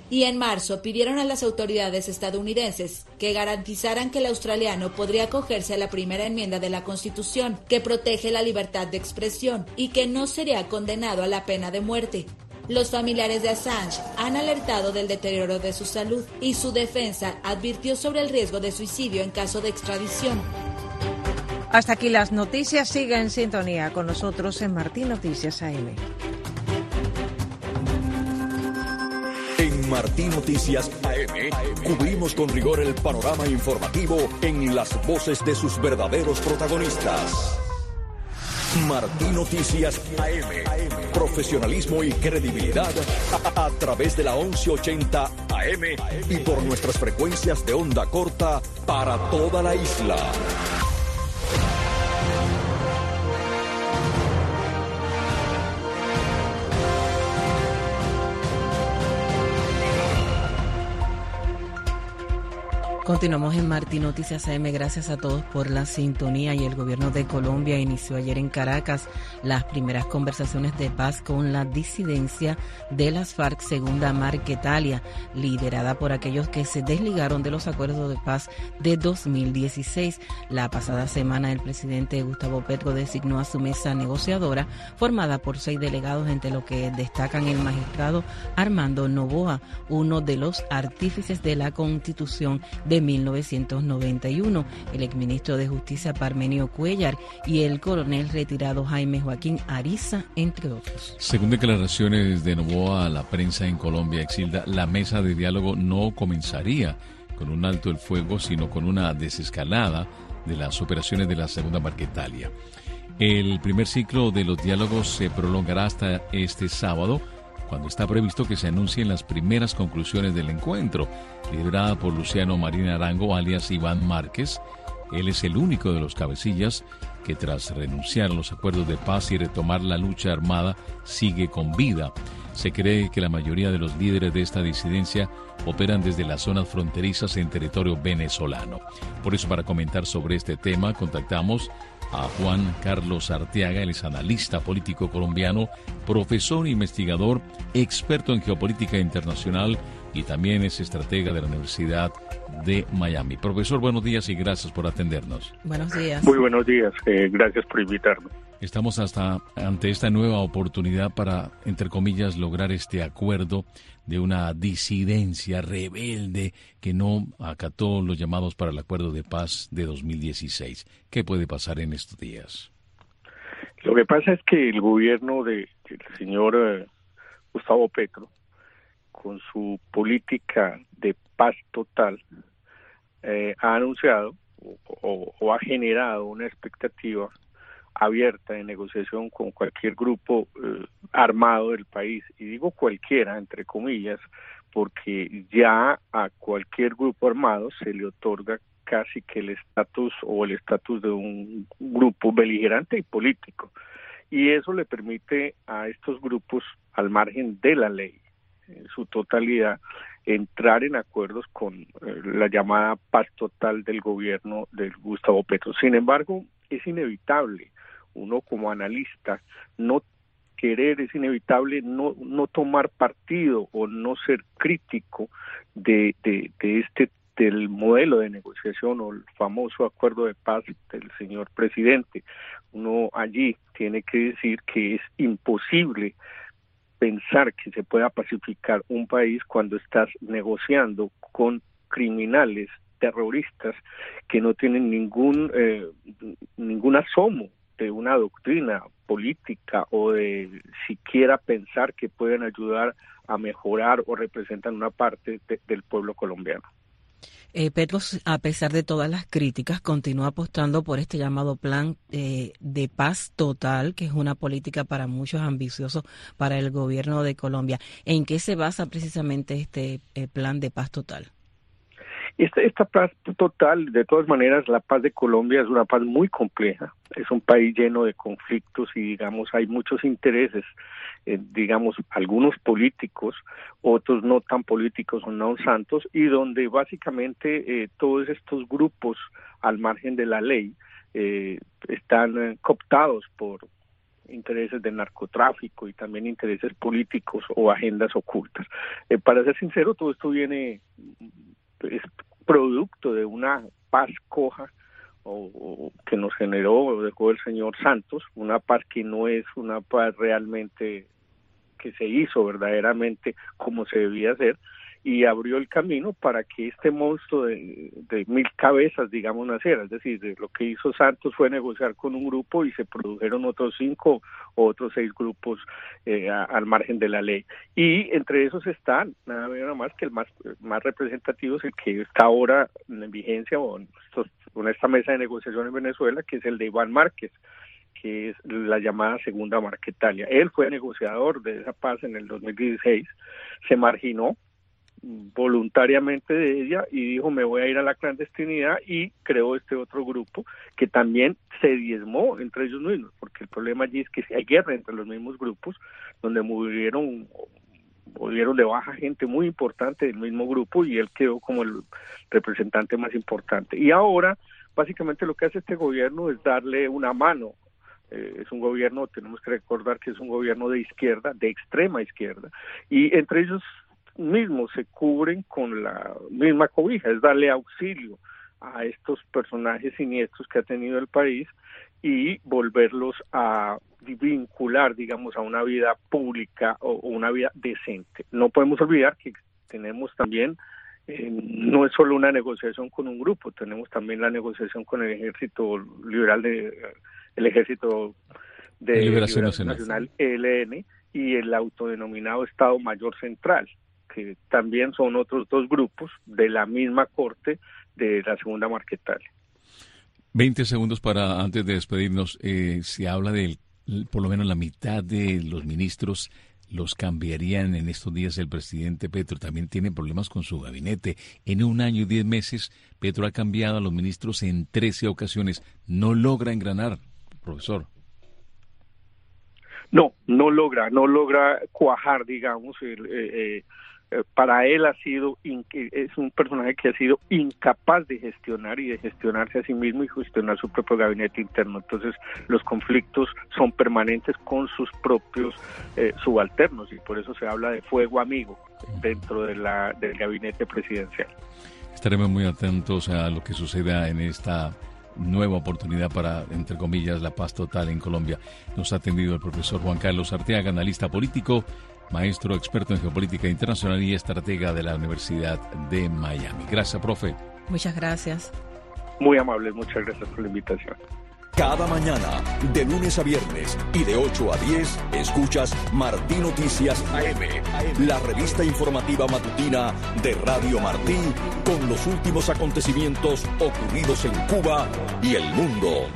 y en marzo pidieron a las autoridades estadounidenses que garantizaran que el australiano podría acogerse a la primera enmienda de la Constitución, que protege la libertad de expresión y que no sería condenado a la pena de muerte. Los familiares de Assange han alertado del deterioro de su salud y su defensa advirtió sobre el riesgo de suicidio en caso de extradición. Hasta aquí las noticias. Siga en sintonía con nosotros en Martín Noticias A M. En Martín Noticias A M cubrimos con rigor el panorama informativo en las voces de sus verdaderos protagonistas. Martín Noticias A M. Profesionalismo y credibilidad a, a través de la once ochenta A M y por nuestras frecuencias de onda corta para toda la isla. Continuamos en Martín Noticias A M. Gracias a todos por la sintonía. Y el gobierno de Colombia inició ayer en Caracas las primeras conversaciones de paz con la disidencia de las FARC Segunda Marquetalia, liderada por aquellos que se desligaron de los acuerdos de paz de dos mil dieciséis. La pasada semana el presidente Gustavo Petro designó a su mesa negociadora, formada por seis delegados, entre los que destacan el magistrado Armando Noboa, uno de los artífices de la Constitución de mil novecientos noventa y uno, el exministro de Justicia Parmenio Cuéllar y el coronel retirado Jaime Joaquín Ariza, entre otros. Según declaraciones de Noboa a la prensa en Colombia, Exilda, la mesa de diálogo no comenzaría con un alto el fuego, sino con una desescalada de las operaciones de la Segunda Marquetalia. El primer ciclo de los diálogos se prolongará hasta este sábado, cuando está previsto que se anuncien las primeras conclusiones del encuentro, liderada por Luciano Marín Arango, alias Iván Márquez. Él es el único de los cabecillas que, tras renunciar a los acuerdos de paz y retomar la lucha armada, sigue con vida. Se cree que la mayoría de los líderes de esta disidencia operan desde las zonas fronterizas en territorio venezolano. Por eso, para comentar sobre este tema, contactamos a Juan Carlos Arteaga. Él es analista político colombiano, profesor e investigador, experto en geopolítica internacional y también es estratega de la Universidad de Miami. Profesor, buenos días y gracias por atendernos. Buenos días. Muy buenos días, eh, gracias por invitarme. Estamos hasta ante esta nueva oportunidad para, entre comillas, lograr este acuerdo de una disidencia rebelde que no acató los llamados para el acuerdo de paz de dos mil dieciséis. ¿Qué puede pasar en estos días? Lo que pasa es que el gobierno de, del señor eh, Gustavo Petro, con su política de paz total, eh, ha anunciado o, o, o ha generado una expectativa abierta de negociación con cualquier grupo eh, armado del país, y digo cualquiera entre comillas porque ya a cualquier grupo armado se le otorga casi que el estatus o el estatus de un grupo beligerante y político, y eso le permite a estos grupos, al margen de la ley en su totalidad, entrar en acuerdos con eh, la llamada paz total del gobierno de Gustavo Petro. Sin embargo, es inevitable, uno como analista, no querer, es inevitable no no tomar partido o no ser crítico de, de, de este del modelo de negociación o el famoso acuerdo de paz del señor presidente. Uno allí tiene que decir que es imposible pensar que se pueda pacificar un país cuando estás negociando con criminales, terroristas que no tienen ningún eh, ningún asomo de una doctrina política o de siquiera pensar que pueden ayudar a mejorar o representan una parte de, del pueblo colombiano. Eh, Petro, a pesar de todas las críticas, continúa apostando por este llamado plan eh, de paz total, que es una política para muchos ambiciosos para el gobierno de Colombia. ¿En qué se basa precisamente este eh, plan de paz total? Esta, esta paz total, de todas maneras, la paz de Colombia es una paz muy compleja. Es un país lleno de conflictos y, digamos, hay muchos intereses, eh, digamos, algunos políticos, otros no tan políticos o no santos, y donde básicamente eh, todos estos grupos, al margen de la ley, eh, están eh, cooptados por intereses de narcotráfico y también intereses políticos o agendas ocultas. Eh, para ser sincero, todo esto viene, es producto de una paz coja o, o que nos generó o dejó el señor Santos, una paz que no es una paz realmente que se hizo verdaderamente como se debía hacer, y abrió el camino para que este monstruo de, de mil cabezas, digamos, naciera. Es decir, de lo que hizo Santos fue negociar con un grupo y se produjeron otros cinco o otros seis grupos eh, a, al margen de la ley. Y entre esos están, nada menos nada más que el más, más representativo es el que está ahora en vigencia o en, estos, en esta mesa de negociación en Venezuela, que es el de Iván Márquez, que es la llamada Segunda Marquetalia. Él fue negociador de esa paz en el dos mil dieciséis, se marginó voluntariamente de ella y dijo me voy a ir a la clandestinidad, y creó este otro grupo que también se diezmó entre ellos mismos, porque el problema allí es que si hay guerra entre los mismos grupos, donde murieron o dieron de baja gente muy importante del mismo grupo, y él quedó como el representante más importante. Y ahora básicamente lo que hace este gobierno es darle una mano. Eh, es un gobierno, tenemos que recordar que es un gobierno de izquierda, de extrema izquierda, y entre ellos mismos se cubren con la misma cobija, es darle auxilio a estos personajes siniestros que ha tenido el país y volverlos a vincular, digamos, a una vida pública o una vida decente. No podemos olvidar que tenemos también, eh, no es solo una negociación con un grupo, tenemos también la negociación con el Ejército Liberal, de el Ejército de Liberación, Liberación Nacional, Nacional, E L N, y el autodenominado Estado Mayor Central, que también son otros dos grupos de la misma corte de la Segunda Marquetalia. veinte segundos para, antes de despedirnos, eh, se habla de por lo menos la mitad de los ministros los cambiarían en estos días el presidente Petro. También tiene problemas con su gabinete. En un año y diez meses, Petro ha cambiado a los ministros en trece ocasiones. No logra engranar, profesor. No, no logra, no logra cuajar, digamos, el, eh, eh, para él ha sido, es un personaje que ha sido incapaz de gestionar y de gestionarse a sí mismo y gestionar su propio gabinete interno. Entonces los conflictos son permanentes con sus propios eh, subalternos, y por eso se habla de fuego amigo dentro de la, del gabinete presidencial. Estaremos muy atentos a lo que suceda en esta nueva oportunidad para, entre comillas, la paz total en Colombia. Nos ha atendido el profesor Juan Carlos Arteaga, analista político, maestro experto en geopolítica internacional y estratega de la Universidad de Miami. Gracias, profe. Muchas gracias. Muy amables, muchas gracias por la invitación. Cada mañana, de lunes a viernes y de ocho a diez, escuchas Martí Noticias A M, la revista informativa matutina de Radio Martí, con los últimos acontecimientos ocurridos en Cuba y el mundo.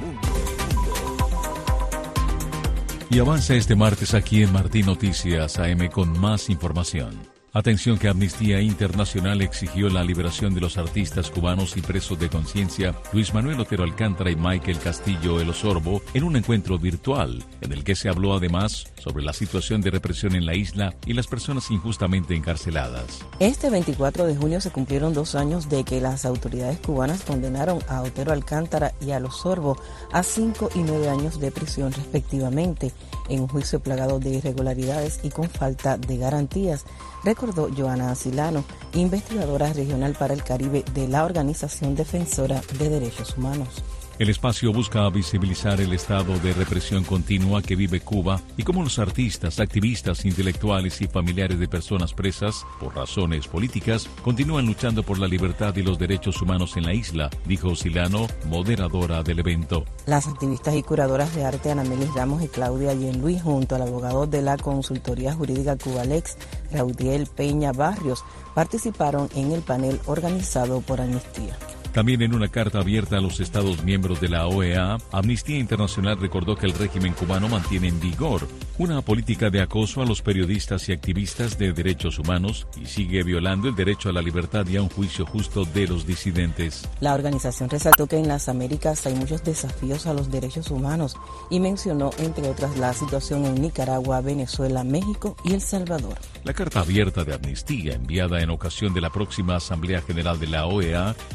Y avanza este martes aquí en Martí Noticias A M con más información. Atención que Amnistía Internacional exigió la liberación de los artistas cubanos y presos de conciencia Luis Manuel Otero Alcántara y Michael Castillo El Osorbo en un encuentro virtual, en el que se habló además sobre la situación de represión en la isla y las personas injustamente encarceladas. Este veinticuatro de junio se cumplieron dos años de que las autoridades cubanas condenaron a Otero Alcántara y a El Osorbo a cinco y nueve años de prisión respectivamente, en un juicio plagado de irregularidades y con falta de garantías, recordó Joana Asilano, investigadora regional para el Caribe de la Organización Defensora de Derechos Humanos. El espacio busca visibilizar el estado de represión continua que vive Cuba y cómo los artistas, activistas, intelectuales y familiares de personas presas por razones políticas continúan luchando por la libertad y los derechos humanos en la isla, dijo Silano, moderadora del evento. Las activistas y curadoras de arte Anamelis Ramos y Claudia Yen Luis, junto al abogado de la consultoría jurídica Cubalex, Raudiel Peña Barrios, participaron en el panel organizado por Amnistía. También en una carta abierta a los Estados miembros de la O E A, Amnistía Internacional recordó que el régimen cubano mantiene en vigor una política de acoso a los periodistas y activistas de derechos humanos y sigue violando el derecho a la libertad y a un juicio justo de los disidentes. La organización resaltó que en las Américas hay muchos desafíos a los derechos humanos y mencionó, entre otras, la situación en Nicaragua, Venezuela, México y El Salvador. La carta abierta de Amnistía, enviada en ocasión de la próxima Asamblea General de la O E A, subraya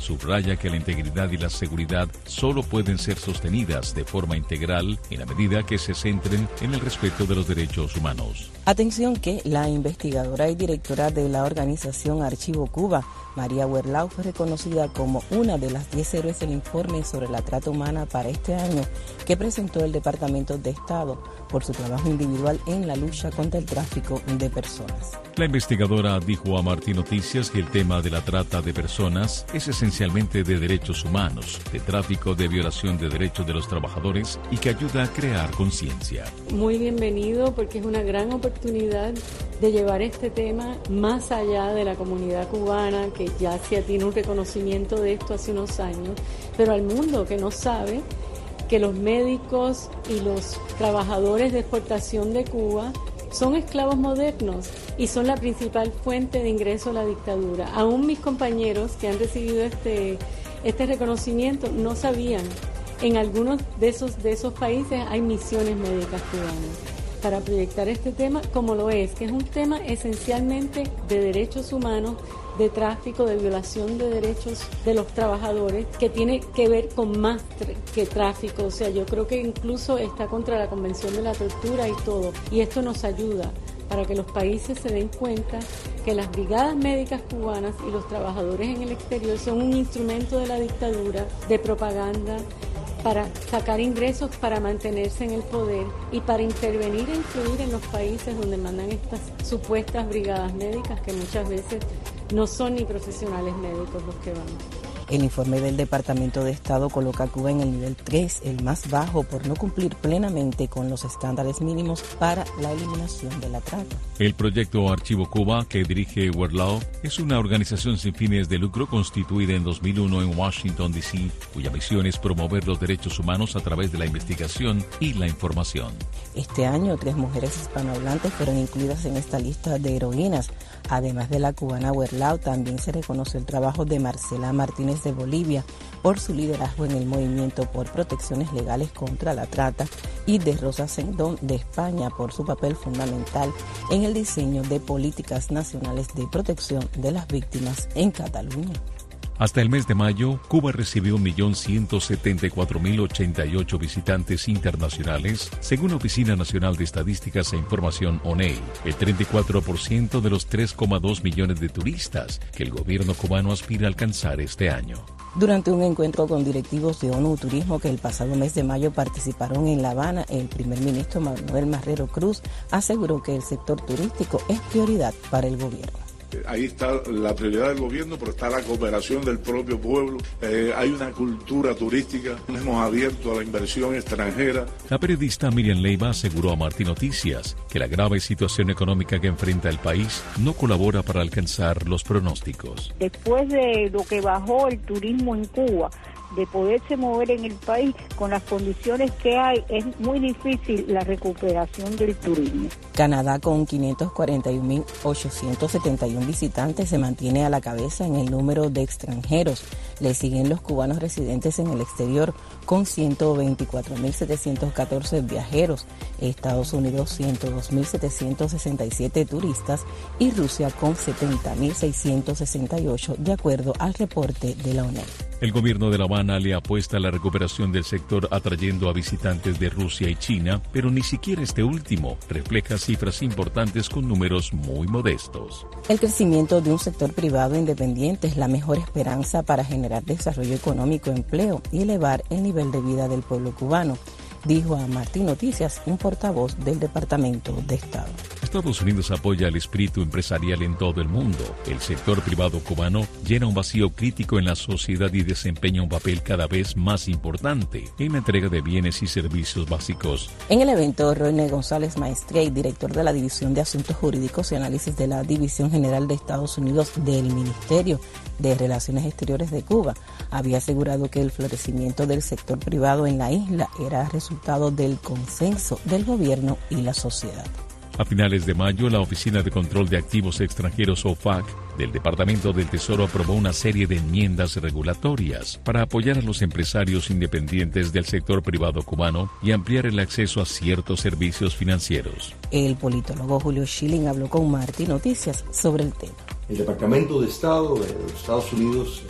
subraya que la integridad y la seguridad solo pueden ser sostenidas de forma integral en la medida que se centren en el respeto de los derechos humanos. Atención que la investigadora y directora de la organización Archivo Cuba, María Werlau, fue reconocida como una de las diez héroes del informe sobre la trata humana para este año que presentó el Departamento de Estado por su trabajo individual en la lucha contra el tráfico de personas. La investigadora dijo a Martín Noticias que el tema de la trata de personas es esencialmente de derechos humanos, de tráfico, de violación de derechos de los trabajadores y que ayuda a crear conciencia. Muy bienvenido porque es una gran oportunidad de llevar este tema más allá de la comunidad cubana, que ya se tiene un reconocimiento de esto hace unos años, pero al mundo que no sabe que los médicos y los trabajadores de exportación de Cuba son esclavos modernos y son la principal fuente de ingreso a la dictadura. Aún mis compañeros que han recibido este, este reconocimiento no sabían. En algunos de esos, de esos países hay misiones médicas cubanas para proyectar este tema como lo es, que es un tema esencialmente de derechos humanos, de tráfico, de violación de derechos de los trabajadores, que tiene que ver con más que tráfico. O sea, yo creo que incluso está contra la Convención de la Tortura y todo. Y esto nos ayuda para que los países se den cuenta que las brigadas médicas cubanas y los trabajadores en el exterior son un instrumento de la dictadura, de propaganda, para sacar ingresos, para mantenerse en el poder y para intervenir e influir en los países donde mandan estas supuestas brigadas médicas que muchas veces no son ni profesionales médicos los que van. El informe del Departamento de Estado coloca a Cuba en el nivel tres, el más bajo, por no cumplir plenamente con los estándares mínimos para la eliminación de la trata. El proyecto Archivo Cuba, que dirige Werlau, es una organización sin fines de lucro constituida en dos mil uno en Washington, D C, cuya misión es promover los derechos humanos a través de la investigación y la información. Este año, tres mujeres hispanohablantes fueron incluidas en esta lista de heroínas. Además de la cubana Werlau, también se reconoce el trabajo de Marcela Martínez de Bolivia por su liderazgo en el movimiento por protecciones legales contra la trata y de Rosa Sendón de España por su papel fundamental en el diseño de políticas nacionales de protección de las víctimas en Cataluña. Hasta el mes de mayo, Cuba recibió un millón ciento setenta y cuatro mil ochenta y ocho visitantes internacionales, según la Oficina Nacional de Estadísticas e Información O N E I, el treinta y cuatro por ciento de los tres coma dos millones de turistas que el gobierno cubano aspira a alcanzar este año. Durante un encuentro con directivos de ONU Turismo que el pasado mes de mayo participaron en La Habana, el primer ministro Manuel Marrero Cruz aseguró que el sector turístico es prioridad para el gobierno. Ahí está la prioridad del gobierno, pero está la cooperación del propio pueblo. Eh, hay una cultura turística, nos hemos abierto a la inversión extranjera. La periodista Miriam Leiva aseguró a Martín Noticias que la grave situación económica que enfrenta el país no colabora para alcanzar los pronósticos. Después de lo que bajó el turismo en Cuba, de poderse mover en el país con las condiciones que hay, es muy difícil la recuperación del turismo. Canadá, con quinientos cuarenta y un mil ochocientos setenta y uno visitantes, se mantiene a la cabeza en el número de extranjeros. Le siguen los cubanos residentes en el exterior con ciento veinticuatro mil setecientos catorce viajeros, Estados Unidos ciento dos mil setecientos sesenta y siete turistas y Rusia con setenta mil seiscientos sesenta y ocho, de acuerdo al reporte de la O N E I. El gobierno de La Habana le apuesta a la recuperación del sector atrayendo a visitantes de Rusia y China, pero ni siquiera este último refleja cifras importantes con números muy modestos. El crecimiento de un sector privado independiente es la mejor esperanza para generar desarrollo económico, empleo y elevar el nivel de vida del pueblo cubano, dijo a Martín Noticias un portavoz del Departamento de Estado. Estados Unidos apoya el espíritu empresarial en todo el mundo. El sector privado cubano llena un vacío crítico en la sociedad y desempeña un papel cada vez más importante en la entrega de bienes y servicios básicos. En el evento, René González Maestrey, director de la División de Asuntos Jurídicos y Análisis de la División General de Estados Unidos del Ministerio de Relaciones Exteriores de Cuba, había asegurado que el florecimiento del sector privado en la isla era resultado del consenso del gobierno y la sociedad. A finales de mayo, la Oficina de Control de Activos Extranjeros, O F A C, del Departamento del Tesoro aprobó una serie de enmiendas regulatorias para apoyar a los empresarios independientes del sector privado cubano y ampliar el acceso a ciertos servicios financieros. El politólogo Julio Schilling habló con Martín Noticias sobre el tema. El Departamento de Estado de los Estados Unidos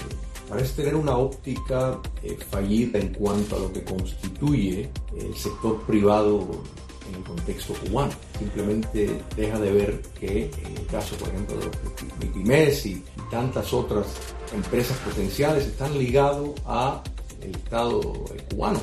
parece tener una óptica eh, fallida en cuanto a lo que constituye el sector privado en el contexto cubano. Simplemente deja de ver que en el caso, por ejemplo, de los MIPIMES y tantas otras empresas potenciales están ligados a el Estado cubano.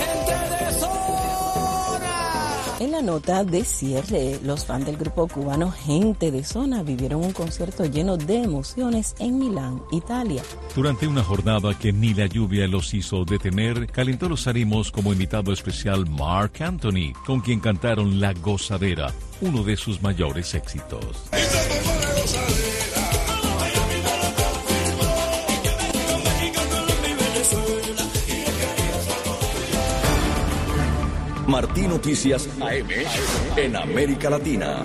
En la nota de cierre, los fans del grupo cubano Gente de Zona vivieron un concierto lleno de emociones en Milán, Italia. Durante una jornada que ni la lluvia los hizo detener, calentó los ánimos como invitado especial Marc Anthony, con quien cantaron La Gozadera, uno de sus mayores éxitos. Martí Noticias A M en América Latina.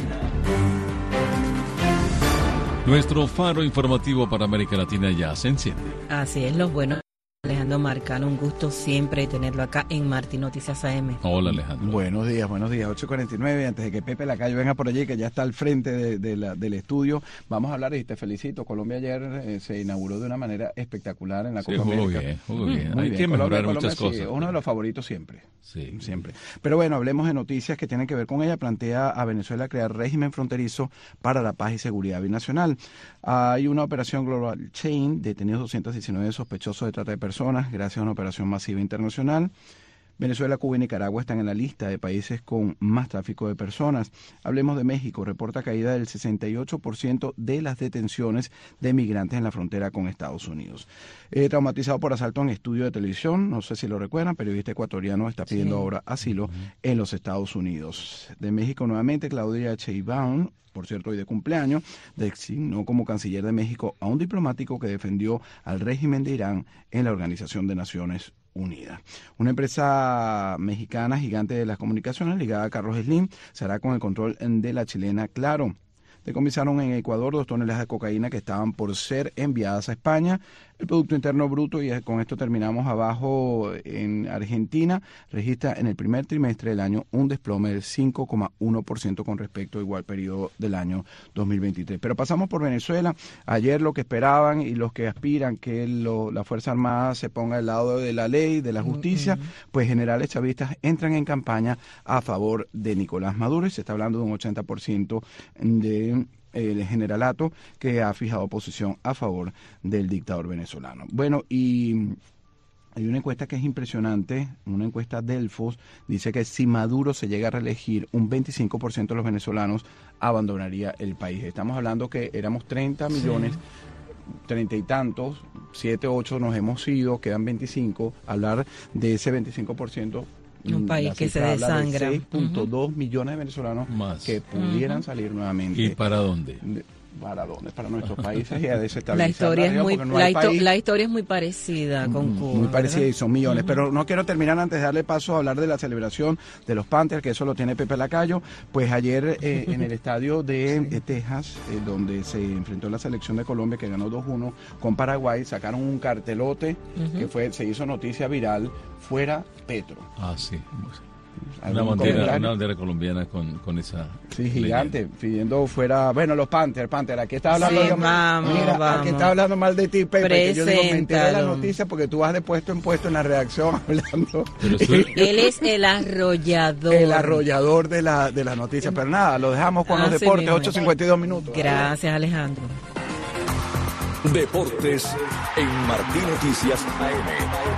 Nuestro faro informativo para América Latina ya se enciende. Así es, los buenos. Alejandro Marcano, un gusto siempre tenerlo acá en Martí Noticias A M. Hola, Alejandro. Buenos días, buenos días. ocho cuarenta y nueve, antes de que Pepe Lacayo venga por allí, que ya está al frente de, de la, del estudio, vamos a hablar y te felicito. Colombia ayer eh, se inauguró de una manera espectacular en la Copa sí, jugó América. bien, jugó bien. Muy Hay bien. que mejorar Colombia, muchas Colombia, cosas. Sí, uno de los favoritos siempre. Sí. Siempre. Pero bueno, hablemos de noticias que tienen que ver con ella. Plantea a Venezuela crear régimen fronterizo para la paz y seguridad binacional. Hay una operación Global Chain, detenidos doscientos diecinueve sospechosos de trata de personas, gracias a una operación masiva internacional. Venezuela, Cuba y Nicaragua están en la lista de países con más tráfico de personas. Hablemos de México. Reporta caída del sesenta y ocho por ciento de las detenciones de migrantes en la frontera con Estados Unidos. Eh, traumatizado por asalto en estudio de televisión, no sé si lo recuerdan, periodista ecuatoriano está pidiendo sí. ahora asilo uh-huh. en los Estados Unidos. De México nuevamente, Claudia Sheinbaum, por cierto, hoy de cumpleaños, designó como canciller de México a un diplomático que defendió al régimen de Irán en la Organización de Naciones Unidas. Una empresa mexicana gigante de las comunicaciones ligada a Carlos Slim se hará con el control de la chilena Claro. Decomisaron en Ecuador dos toneladas de cocaína que estaban por ser enviadas a España. El Producto Interno Bruto, y con esto terminamos abajo, en Argentina, registra en el primer trimestre del año un desplome del cinco coma uno por ciento con respecto al igual periodo del año dos mil veintitrés. Pero pasamos por Venezuela. Ayer lo que esperaban y los que aspiran que lo, la Fuerza Armada se ponga al lado de la ley, de la justicia, uh-huh. pues generales chavistas entran en campaña a favor de Nicolás Maduro, y se está hablando de un ochenta por ciento de el generalato que ha fijado posición a favor del dictador venezolano. Bueno, y hay una encuesta que es impresionante, una encuesta Delfos, dice que si Maduro se llega a reelegir, un veinticinco por ciento de los venezolanos abandonaría el país. Estamos hablando que éramos treinta millones, sí. treinta y tantos, siete, ocho nos hemos ido, quedan veinticinco, hablar de ese veinticinco por ciento. Un país que se desangra. seis punto dos uh-huh. millones de venezolanos más que pudieran uh-huh. salir nuevamente. ¿Y para dónde? De, ¿Para dónde? Para nuestros países y a desestabilizar la historia. La, es muy, no la, histo- país, la historia es muy parecida con mm, Cuba. Muy parecida, ¿verdad? Y son millones. Uh-huh. Pero no quiero terminar antes de darle paso a hablar de la celebración de los Panthers, que eso lo tiene Pepe Lacayo. Pues ayer eh, en el estadio de, de Texas, eh, donde se enfrentó la selección de Colombia, que ganó dos uno con Paraguay, sacaron un cartelote uh-huh. que fue se hizo noticia viral, fuera Petro. Ah, sí. Una bandera, una bandera colombiana con, con esa... Sí, gigante, línea. Pidiendo fuera... Bueno, los Panthers, Panther, aquí está hablando... Sí, de, vamos, mira, vamos. Aquí está hablando mal de ti, Pepe, que yo digo, me enteré de la noticia porque tú vas de puesto en puesto en la redacción hablando. Él es el arrollador. El arrollador de la, de la noticia. Pero nada, lo dejamos con ah, los deportes, ocho cincuenta y dos minutos. Gracias, Alejandro. Deportes en Martí Noticias A M.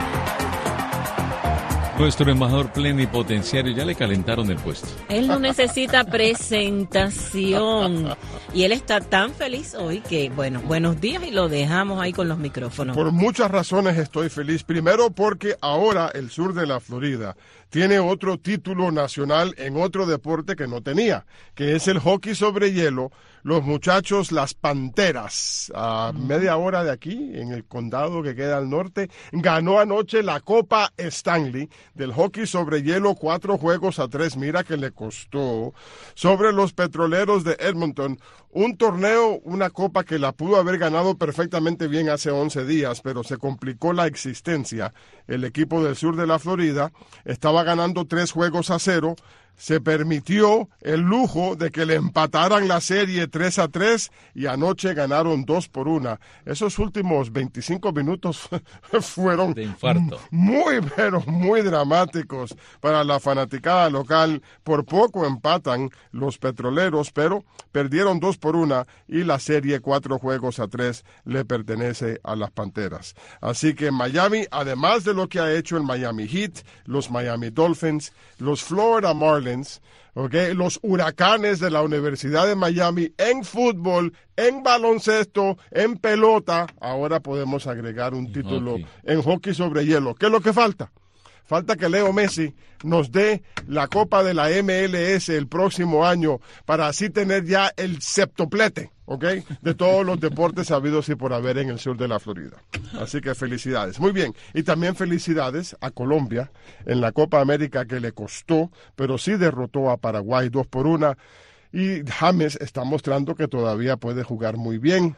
Nuestro embajador plenipotenciario ya le calentaron el puesto. Él no necesita presentación. Y él está tan feliz hoy que, bueno, buenos días y lo dejamos ahí con los micrófonos. Por muchas razones estoy feliz. Primero porque ahora el sur de la Florida tiene otro título nacional en otro deporte que no tenía, que es el hockey sobre hielo. Los muchachos, las Panteras, a media hora de aquí, en el condado que queda al norte, ganó anoche la Copa Stanley del hockey sobre hielo, cuatro juegos a tres. Mira que le costó sobre los Petroleros de Edmonton. Un torneo, una copa que la pudo haber ganado perfectamente bien hace once días, pero se complicó la existencia. El equipo del sur de la Florida estaba ganando tres juegos a cero. se permitió el lujo de que le empataran la serie tres a tres y anoche ganaron dos por una. Esos últimos veinticinco minutos fueron de infarto. Muy, pero muy dramáticos para la fanaticada local. Por poco empatan los petroleros, pero perdieron dos por una y la serie cuatro juegos a tres le pertenece a las Panteras. Así que Miami, además de lo que ha hecho el Miami Heat, los Miami Dolphins, los Florida Marlins, okay, los Huracanes de la Universidad de Miami en fútbol, en baloncesto, en pelota, ahora podemos agregar un título hockey. en hockey sobre hielo. ¿Qué es lo que falta? Falta que Leo Messi nos dé la Copa de la M L S el próximo año para así tener ya el septuplete, ¿ok? De todos los deportes habidos y por haber en el sur de la Florida. Así que felicidades. Muy bien. Y también felicidades a Colombia en la Copa América que le costó, pero sí derrotó a Paraguay dos por una. Y James está mostrando que todavía puede jugar muy bien.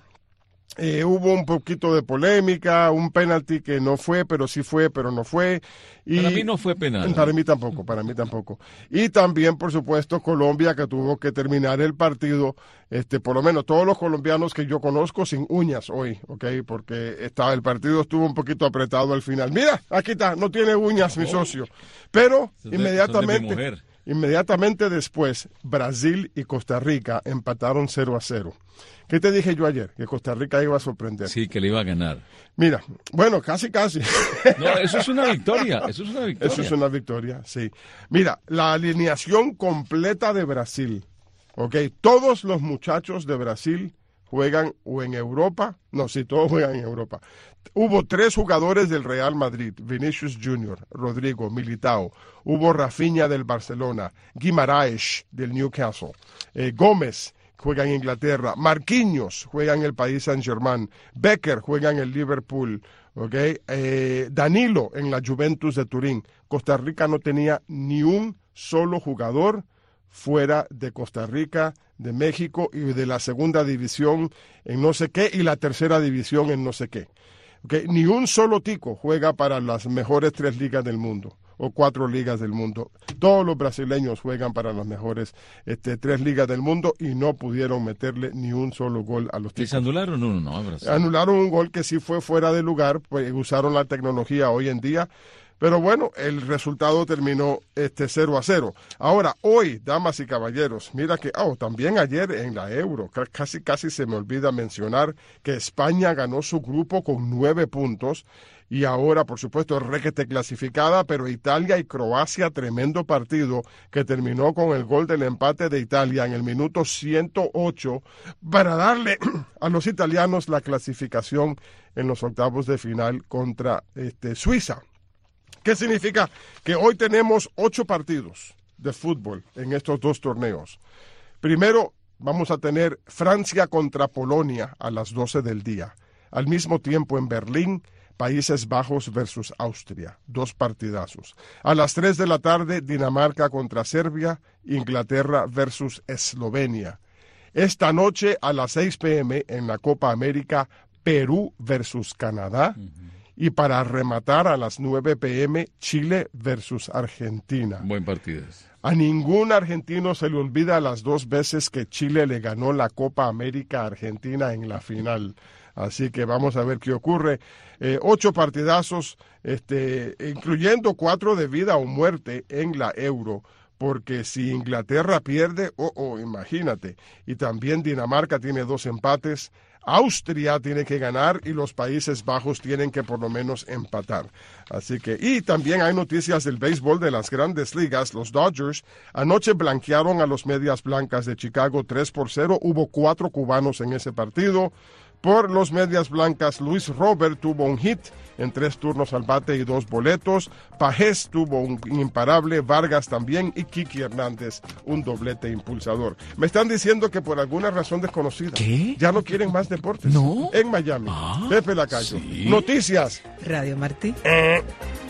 Eh, hubo un poquito de polémica, un penalti que no fue, pero sí fue, pero no fue. Y para mí no fue penal. Para mí tampoco, para mí tampoco. Y también, por supuesto, Colombia, que tuvo que terminar el partido, este, por lo menos todos los colombianos que yo conozco sin uñas hoy, ¿ok? Porque estaba, el partido estuvo un poquito apretado al final. Mira, aquí está, no tiene uñas mi socio. Pero Son de- inmediatamente... son de mi mujer. Inmediatamente después, Brasil y Costa Rica empataron cero a cero. ¿Qué te dije yo ayer? Que Costa Rica iba a sorprender. Sí, que le iba a ganar. Mira, bueno, casi, casi. No, eso es una victoria, eso es una victoria. Eso es una victoria, sí. Mira, la alineación completa de Brasil, ¿ok? Todos los muchachos de Brasil juegan o en Europa, no, sí, todos juegan en Europa. Hubo tres jugadores del Real Madrid, Vinicius Junior, Rodrigo, Militao. Hubo Rafinha del Barcelona, Guimaraes del Newcastle, eh, Gómez juega en Inglaterra, Marquinhos juega en el Paris Saint-Germain, Becker juega en el Liverpool, okay? eh, Danilo en la Juventus de Turín. Costa Rica no tenía ni un solo jugador fuera de Costa Rica, de México y de la segunda división en no sé qué y la tercera división en no sé qué. Okay, ni un solo tico juega para las mejores tres ligas del mundo o cuatro ligas del mundo. Todos los brasileños juegan para las mejores este, tres ligas del mundo y no pudieron meterle ni un solo gol a los ticos. Les anularon uno, ¿no? Brasil. Anularon un gol que sí fue fuera de lugar, pues usaron la tecnología hoy en día. Pero bueno, el resultado terminó este cero a cero. Ahora, hoy, damas y caballeros, mira que, oh, también ayer en la Euro, casi casi se me olvida mencionar que España ganó su grupo con nueve puntos y ahora, por supuesto, requete clasificada, pero Italia y Croacia, tremendo partido que terminó con el gol del empate de Italia en el minuto ciento ocho para darle a los italianos la clasificación en los octavos de final contra este, Suiza. ¿Qué significa? Que hoy tenemos ocho partidos de fútbol en estos dos torneos. Primero vamos a tener Francia contra Polonia a las doce del día. Al mismo tiempo en Berlín, Países Bajos versus Austria. Dos partidazos. A las tres de la tarde, Dinamarca contra Serbia, Inglaterra versus Eslovenia. Esta noche a las seis pe eme en la Copa América, Perú versus Canadá. Uh-huh. Y para rematar a las nueve pe eme, Chile versus Argentina. Buen partido. A ningún argentino se le olvida las dos veces que Chile le ganó la Copa América a Argentina en la final. Así que vamos a ver qué ocurre. Eh, ocho partidazos, este, incluyendo cuatro de vida o muerte en la Euro. Porque si Inglaterra pierde, oh, oh, imagínate. Y también Dinamarca tiene dos empates. Austria tiene que ganar y los Países Bajos tienen que por lo menos empatar. Así que, y también hay noticias del béisbol de las grandes ligas. Los Dodgers anoche blanquearon a los Medias Blancas de Chicago tres por cero. Hubo cuatro cubanos en ese partido. Por los Medias Blancas, Luis Robert tuvo un hit en tres turnos al bate y dos boletos. Pajés tuvo un imparable, Vargas también y Kiki Hernández un doblete impulsador. Me están diciendo que por alguna razón desconocida ¿Qué? ya no quieren más deportes. ¿No? En Miami. Ah, Pepe Lacayo. ¿sí? Noticias. Radio Martí. Eh.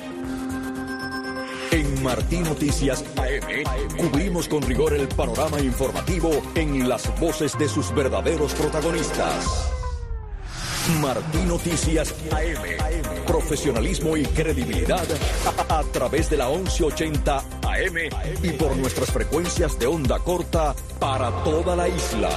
En Martí Noticias A M cubrimos con rigor el panorama informativo en las voces de sus verdaderos protagonistas. Martí Noticias A M. Profesionalismo y credibilidad a, a través de la once ochenta A A M y por nuestras frecuencias de onda corta para toda la isla.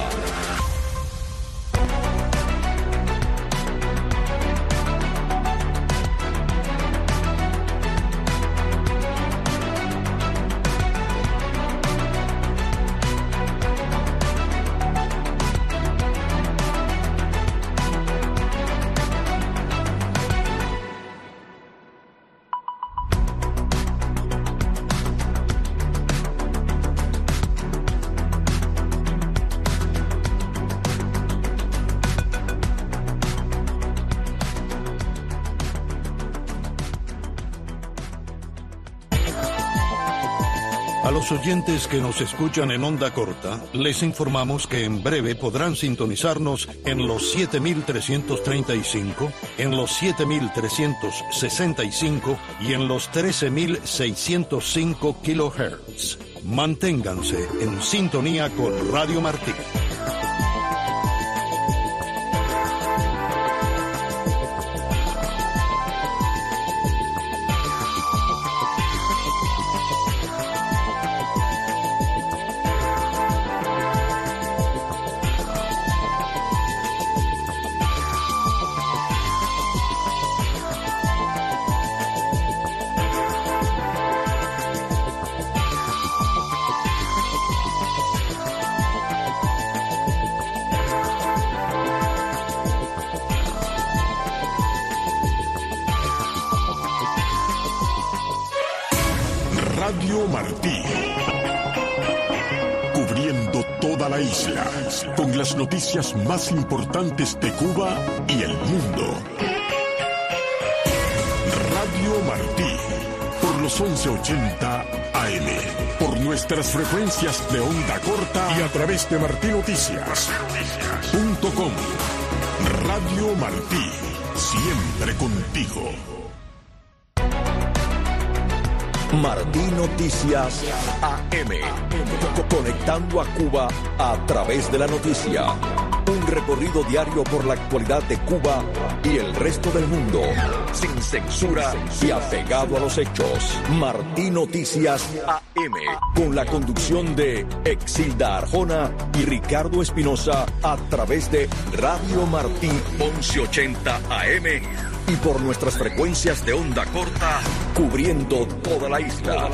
A los oyentes que nos escuchan en onda corta, les informamos que en breve podrán sintonizarnos en los siete mil trescientos treinta y cinco, en los siete mil trescientos sesenta y cinco y en los trece mil seiscientos cinco kilohertz. Manténganse en sintonía con Radio Martí. Radio Martí, cubriendo toda la isla con las noticias más importantes de Cuba y el mundo. Radio Martí, por los once ochenta A M, por nuestras frecuencias de onda corta y a través de martí noticias punto com. Radio Martí, siempre contigo. Martí Noticias A M, conectando a Cuba a través de la noticia. Un recorrido diario por la actualidad de Cuba y el resto del mundo, sin censura y apegado a los hechos. Martí Noticias A M, con la conducción de Exilda Arjona y Ricardo Espinosa a través de Radio Martí once ochenta A M y por nuestras frecuencias de onda corta, cubriendo toda la isla.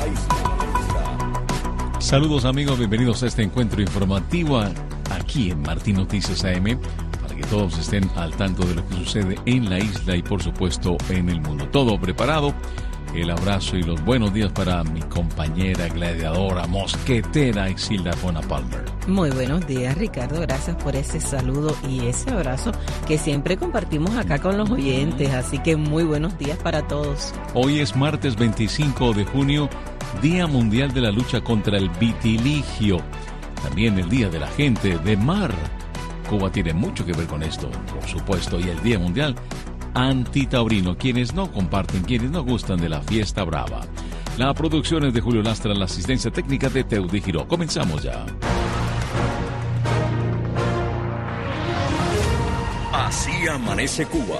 Saludos amigos, bienvenidos a este encuentro informativo aquí en Martí Noticias A M, para que todos estén al tanto de lo que sucede en la isla y por supuesto en el mundo. Todo preparado. El abrazo y los buenos días para mi compañera gladiadora, mosquetera Exilda Arjona Palmer. Muy buenos días, Ricardo. Gracias por ese saludo y ese abrazo que siempre compartimos acá con los oyentes. Así que muy buenos días para todos. Hoy es martes veinticinco de junio, Día Mundial de la Lucha contra el Vitiligio. También el Día de la Gente de Mar. Cuba tiene mucho que ver con esto, por supuesto, y el Día Mundial Antitaurino, quienes no comparten, quienes no gustan de la fiesta brava. La producción es de Julio Lastra, la asistencia técnica de Teudí Giró. Comenzamos ya. Así amanece Cuba.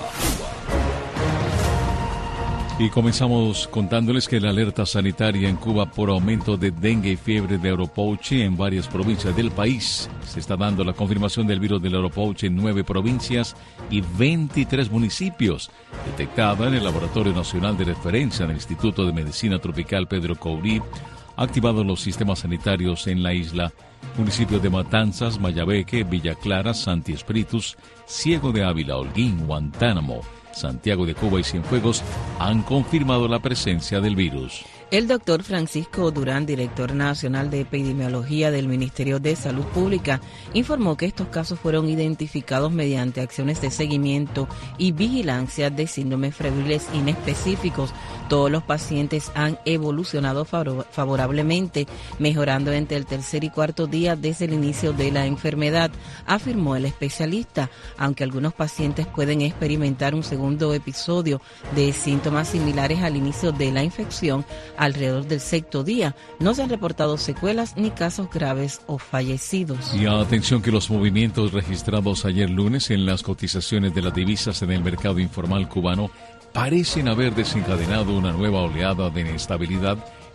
Y comenzamos contándoles que la alerta sanitaria en Cuba por aumento de dengue y fiebre de Oropouche en varias provincias del país. Se está dando la confirmación del virus del Oropouche en nueve provincias y veintitrés municipios, detectada en el Laboratorio Nacional de Referencia del Instituto de Medicina Tropical Pedro Courí. Activados los sistemas sanitarios en la isla, municipios de Matanzas, Mayabeque, Villa Clara, Santi Espíritus, Ciego de Ávila, Holguín, Guantánamo, Santiago de Cuba y Cienfuegos han confirmado la presencia del virus. El doctor Francisco Durán, director nacional de epidemiología del Ministerio de Salud Pública, informó que estos casos fueron identificados mediante acciones de seguimiento y vigilancia de síndromes febriles inespecíficos. Todos los pacientes han evolucionado favorablemente, mejorando entre el tercer y cuarto día desde el inicio de la enfermedad, afirmó el especialista, aunque algunos pacientes pueden experimentar un segundo episodio de síntomas similares al inicio de la infección. Alrededor del sexto día no se han reportado secuelas ni casos graves o fallecidos. Y atención que los movimientos registrados ayer lunes en las cotizaciones de las divisas en el mercado informal cubano parecen haber desencadenado una nueva oleada de inestabilidad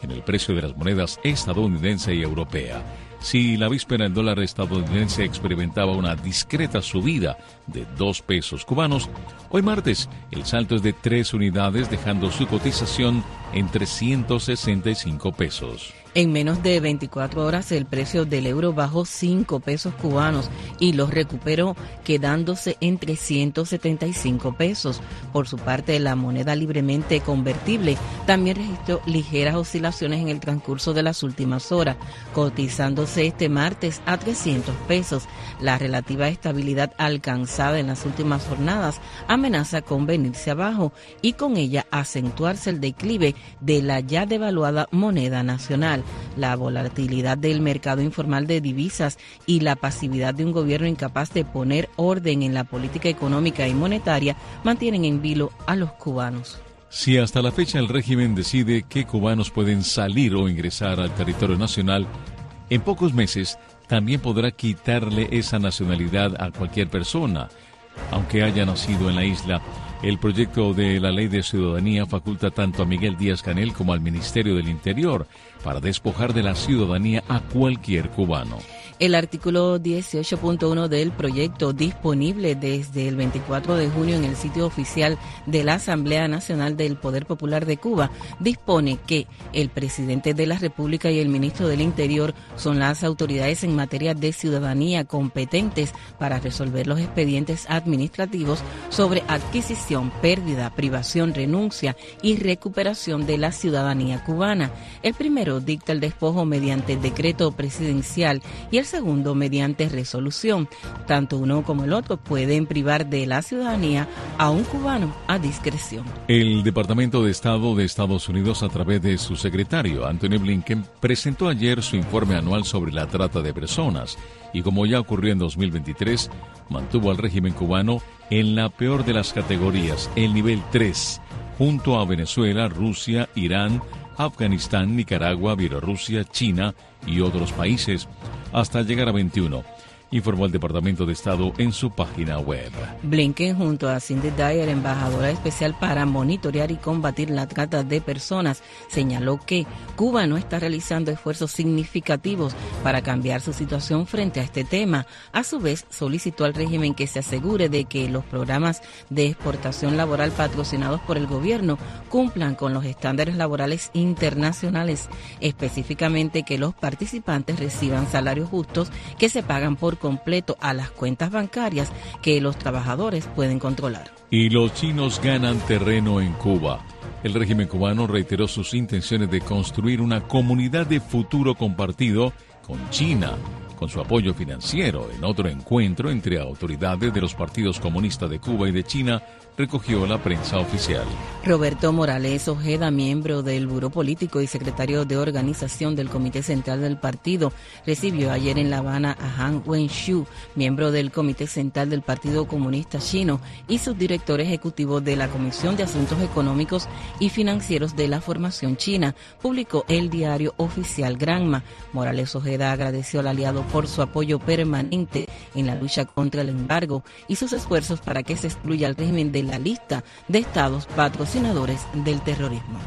en el precio de las monedas estadounidense y europea. Si la víspera el dólar estadounidense experimentaba una discreta subida de dos pesos cubanos, hoy martes el salto es de tres unidades, dejando su cotización en trescientos sesenta y cinco pesos. En menos de veinticuatro horas el precio del euro bajó cinco pesos cubanos y los recuperó, quedándose en trescientos setenta y cinco pesos. Por su parte, la moneda libremente convertible también registró ligeras oscilaciones en el transcurso de las últimas horas, cotizándose este martes a trescientos pesos. La relativa estabilidad alcanzada en las últimas jornadas amenaza con venirse abajo y con ella acentuarse el declive de la ya devaluada moneda nacional. La volatilidad del mercado informal de divisas y la pasividad de un gobierno incapaz de poner orden en la política económica y monetaria mantienen en vilo a los cubanos. Si hasta la fecha el régimen decide qué cubanos pueden salir o ingresar al territorio nacional, en pocos meses también podrá quitarle esa nacionalidad a cualquier persona, aunque haya nacido en la isla. El proyecto de la Ley de Ciudadanía faculta tanto a Miguel Díaz-Canel como al Ministerio del Interior para despojar de la ciudadanía a cualquier cubano. El artículo dieciocho punto uno del proyecto, disponible desde el veinticuatro de junio en el sitio oficial de la Asamblea Nacional del Poder Popular de Cuba, dispone que el presidente de la República y el ministro del Interior son las autoridades en materia de ciudadanía competentes para resolver los expedientes administrativos sobre adquisición, pérdida, privación, renuncia y recuperación de la ciudadanía cubana. El primero dicta el despojo mediante decreto presidencial y el segundo mediante resolución. Tanto uno como el otro pueden privar de la ciudadanía a un cubano a discreción. El Departamento de Estado de Estados Unidos, a través de su secretario Anthony Blinken, presentó ayer su informe anual sobre la trata de personas y, como ya ocurrió en dos mil veintitrés, mantuvo al régimen cubano en la peor de las categorías, el nivel tres, junto a Venezuela, Rusia, Irán, Afganistán, Nicaragua, Bielorrusia, China y otros países, hasta llegar a veintiuno, informó el Departamento de Estado en su página web. Blinken, junto a Cindy Dyer, embajadora especial para monitorear y combatir la trata de personas, señaló que Cuba no está realizando esfuerzos significativos para cambiar su situación frente a este tema. A su vez, solicitó al régimen que se asegure de que los programas de exportación laboral patrocinados por el gobierno cumplan con los estándares laborales internacionales, específicamente que los participantes reciban salarios justos que se pagan por completo a las cuentas bancarias que los trabajadores pueden controlar. Y los chinos ganan terreno en Cuba. El régimen cubano reiteró sus intenciones de construir una comunidad de futuro compartido con China, con su apoyo financiero. En otro encuentro entre autoridades de los partidos comunistas de Cuba y de China, recogió la prensa oficial. Roberto Morales Ojeda, miembro del Buró Político y secretario de organización del Comité Central del partido, recibió ayer en La Habana a Han Wenshu, miembro del Comité Central del Partido Comunista Chino y subdirector ejecutivo de la Comisión de Asuntos Económicos y Financieros de la Formación China, publicó el diario oficial Granma. Morales Ojeda agradeció al aliado por su apoyo permanente en la lucha contra el embargo y sus esfuerzos para que se excluya al régimen de la lista de estados patrocinadores del terrorismo.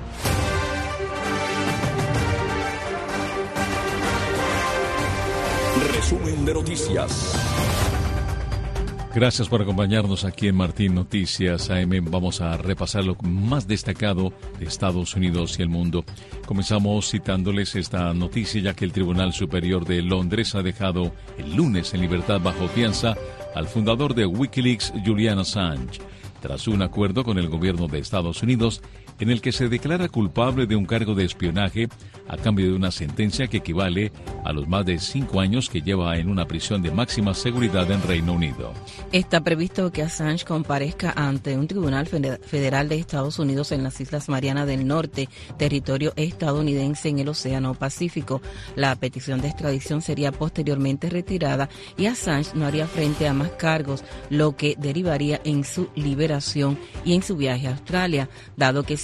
Resumen de noticias. Gracias por acompañarnos aquí en Martín Noticias A M. Vamos a repasar lo más destacado de Estados Unidos y el mundo. Comenzamos citándoles esta noticia, ya que el Tribunal Superior de Londres ha dejado el lunes en libertad bajo fianza al fundador de Wikileaks, Julian Assange, tras un acuerdo con el gobierno de Estados Unidos en el que se declara culpable de un cargo de espionaje a cambio de una sentencia que equivale a los más de cinco años que lleva en una prisión de máxima seguridad en Reino Unido. Está previsto que Assange comparezca ante un tribunal federal de Estados Unidos en las Islas Marianas del Norte, territorio estadounidense en el Océano Pacífico. La petición de extradición sería posteriormente retirada y Assange no haría frente a más cargos, lo que derivaría en su liberación y en su viaje a Australia, dado que se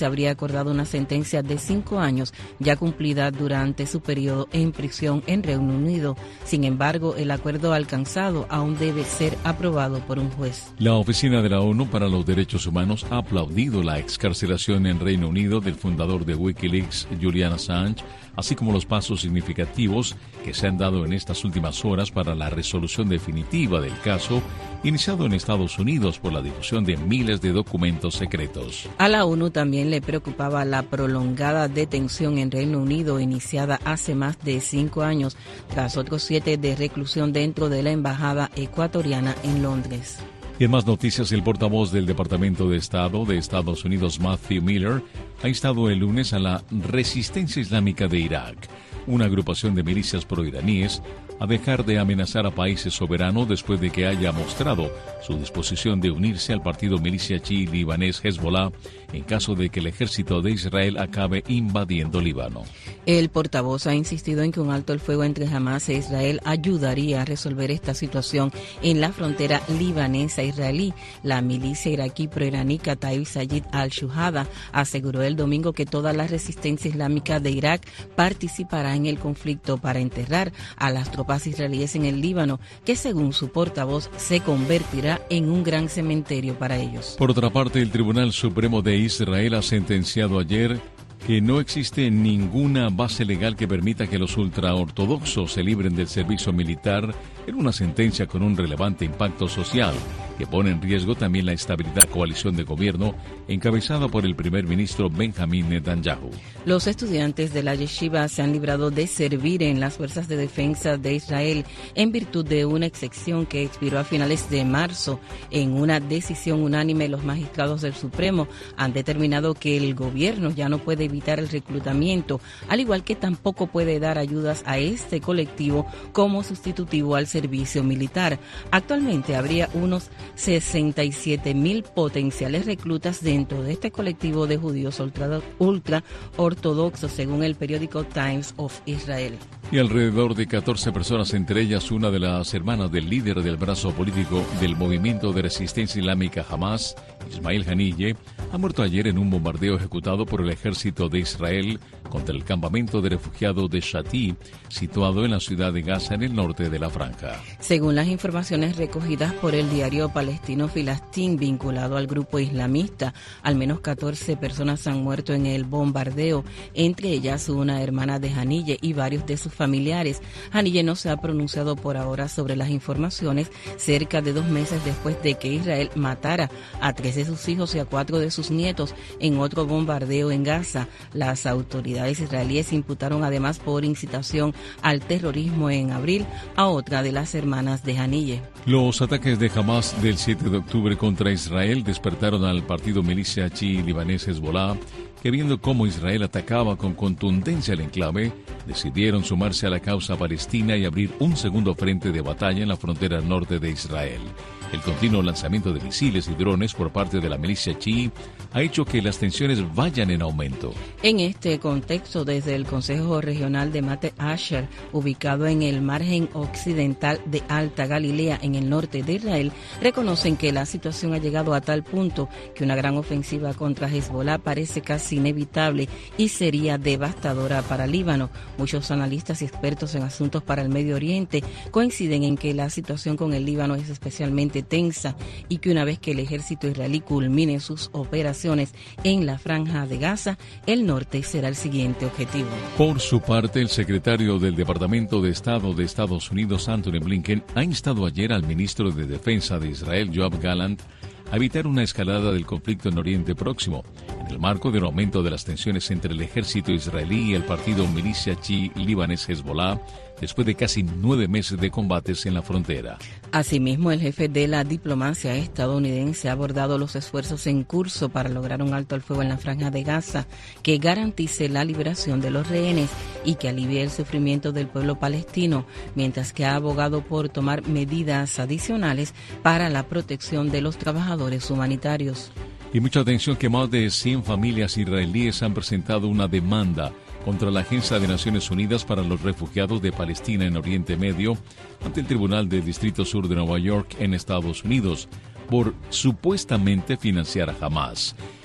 se habría acordado una sentencia de cinco años ya cumplida durante su periodo en prisión en Reino Unido. Sin embargo, el acuerdo alcanzado aún debe ser aprobado por un juez. La Oficina de la ONU para los Derechos Humanos ha aplaudido la excarcelación en Reino Unido del fundador de Wikileaks, Julian Assange, así como los pasos significativos que se han dado en estas últimas horas para la resolución definitiva del caso iniciado en Estados Unidos por la difusión de miles de documentos secretos. A la ONU también le preocupaba la prolongada detención en Reino Unido iniciada hace más de cinco años, tras otros siete de reclusión dentro de la embajada ecuatoriana en Londres. Y en más noticias, el portavoz del Departamento de Estado de Estados Unidos, Matthew Miller, ha instado el lunes a la Resistencia Islámica de Irak, una agrupación de milicias proiraníes, a dejar de amenazar a países soberanos después de que haya mostrado su disposición de unirse al partido milicia chií libanés Hezbollah en caso de que el ejército de Israel acabe invadiendo Líbano. El portavoz ha insistido en que un alto el fuego entre Hamas e Israel ayudaría a resolver esta situación en la frontera libanesa-israelí. La milicia iraquí proiraní Kataib Sayyid al-Shuhada aseguró el domingo que toda la resistencia islámica de Irak participará en el conflicto para enterrar a las tropas israelíes en el Líbano, que según su portavoz se convertirá en un gran cementerio para ellos. Por otra parte, el Tribunal Supremo de Israel ha sentenciado ayer que no existe ninguna base legal que permita que los ultraortodoxos se libren del servicio militar en una sentencia con un relevante impacto social que pone en riesgo también la estabilidad de la coalición de gobierno encabezada por el primer ministro Benjamín Netanyahu. Los estudiantes de la yeshiva se han librado de servir en las fuerzas de defensa de Israel en virtud de una excepción que expiró a finales de marzo. En una decisión unánime, los magistrados del Supremo han determinado que el gobierno ya no puede evitar el reclutamiento, al igual que tampoco puede dar ayudas a este colectivo como sustitutivo al servicio militar. Actualmente habría unos sesenta y siete mil potenciales reclutas dentro de este colectivo de judíos ultra, ultra ortodoxos, según el periódico Times of Israel. Y alrededor de catorce personas, entre ellas una de las hermanas del líder del brazo político del movimiento de resistencia islámica Hamas, Ismail Haniyeh, ha muerto ayer en un bombardeo ejecutado por el ejército de Israel contra el campamento de refugiados de Shati, situado en la ciudad de Gaza, en el norte de la franja. Según las informaciones recogidas por el diario palestino Filastín, vinculado al grupo islamista, al menos catorce personas han muerto en el bombardeo, entre ellas una hermana de Haniyeh y varios de sus familiares. Haniyeh no se ha pronunciado por ahora sobre las informaciones cerca de dos meses después de que Israel matara a tres de sus hijos y a cuatro de sus nietos en otro bombardeo en Gaza. Las autoridades israelíes imputaron además por incitación al terrorismo en abril a otra de las hermanas de Haniyeh. Los ataques de Hamas del siete de octubre contra Israel despertaron al partido milicia chií libanés Hezbollah, que viendo cómo Israel atacaba con contundencia el enclave, decidieron sumarse a la causa palestina y abrir un segundo frente de batalla en la frontera norte de Israel. El continuo lanzamiento de misiles y drones por parte de la milicia chií ha hecho que las tensiones vayan en aumento. En este contexto, desde el Consejo Regional de Mate Asher, ubicado en el margen occidental de Alta Galilea, en el norte de Israel, reconocen que la situación ha llegado a tal punto que una gran ofensiva contra Hezbollah parece casi inevitable y sería devastadora para Líbano. Muchos analistas y expertos en asuntos para el Medio Oriente coinciden en que la situación con el Líbano es especialmente tensa y que una vez que el ejército israelí culmine sus operaciones en la franja de Gaza, el norte será el siguiente objetivo. Por su parte, el secretario del Departamento de Estado de Estados Unidos, Anthony Blinken, ha instado ayer al ministro de Defensa de Israel, Yoav Gallant, a evitar una escalada del conflicto en Oriente Próximo, en el marco del aumento de las tensiones entre el ejército israelí y el partido milicia chií libanés Hezbollah, después de casi nueve meses de combates en la frontera. Asimismo, el jefe de la diplomacia estadounidense ha abordado los esfuerzos en curso para lograr un alto al fuego en la franja de Gaza que garantice la liberación de los rehenes y que alivie el sufrimiento del pueblo palestino, mientras que ha abogado por tomar medidas adicionales para la protección de los trabajadores humanitarios. Y mucha atención que más de cien familias israelíes han presentado una demanda contra la Agencia de Naciones Unidas para los Refugiados de Palestina en Oriente Medio ante el Tribunal del Distrito Sur de Nueva York en Estados Unidos por supuestamente financiar a Hamas.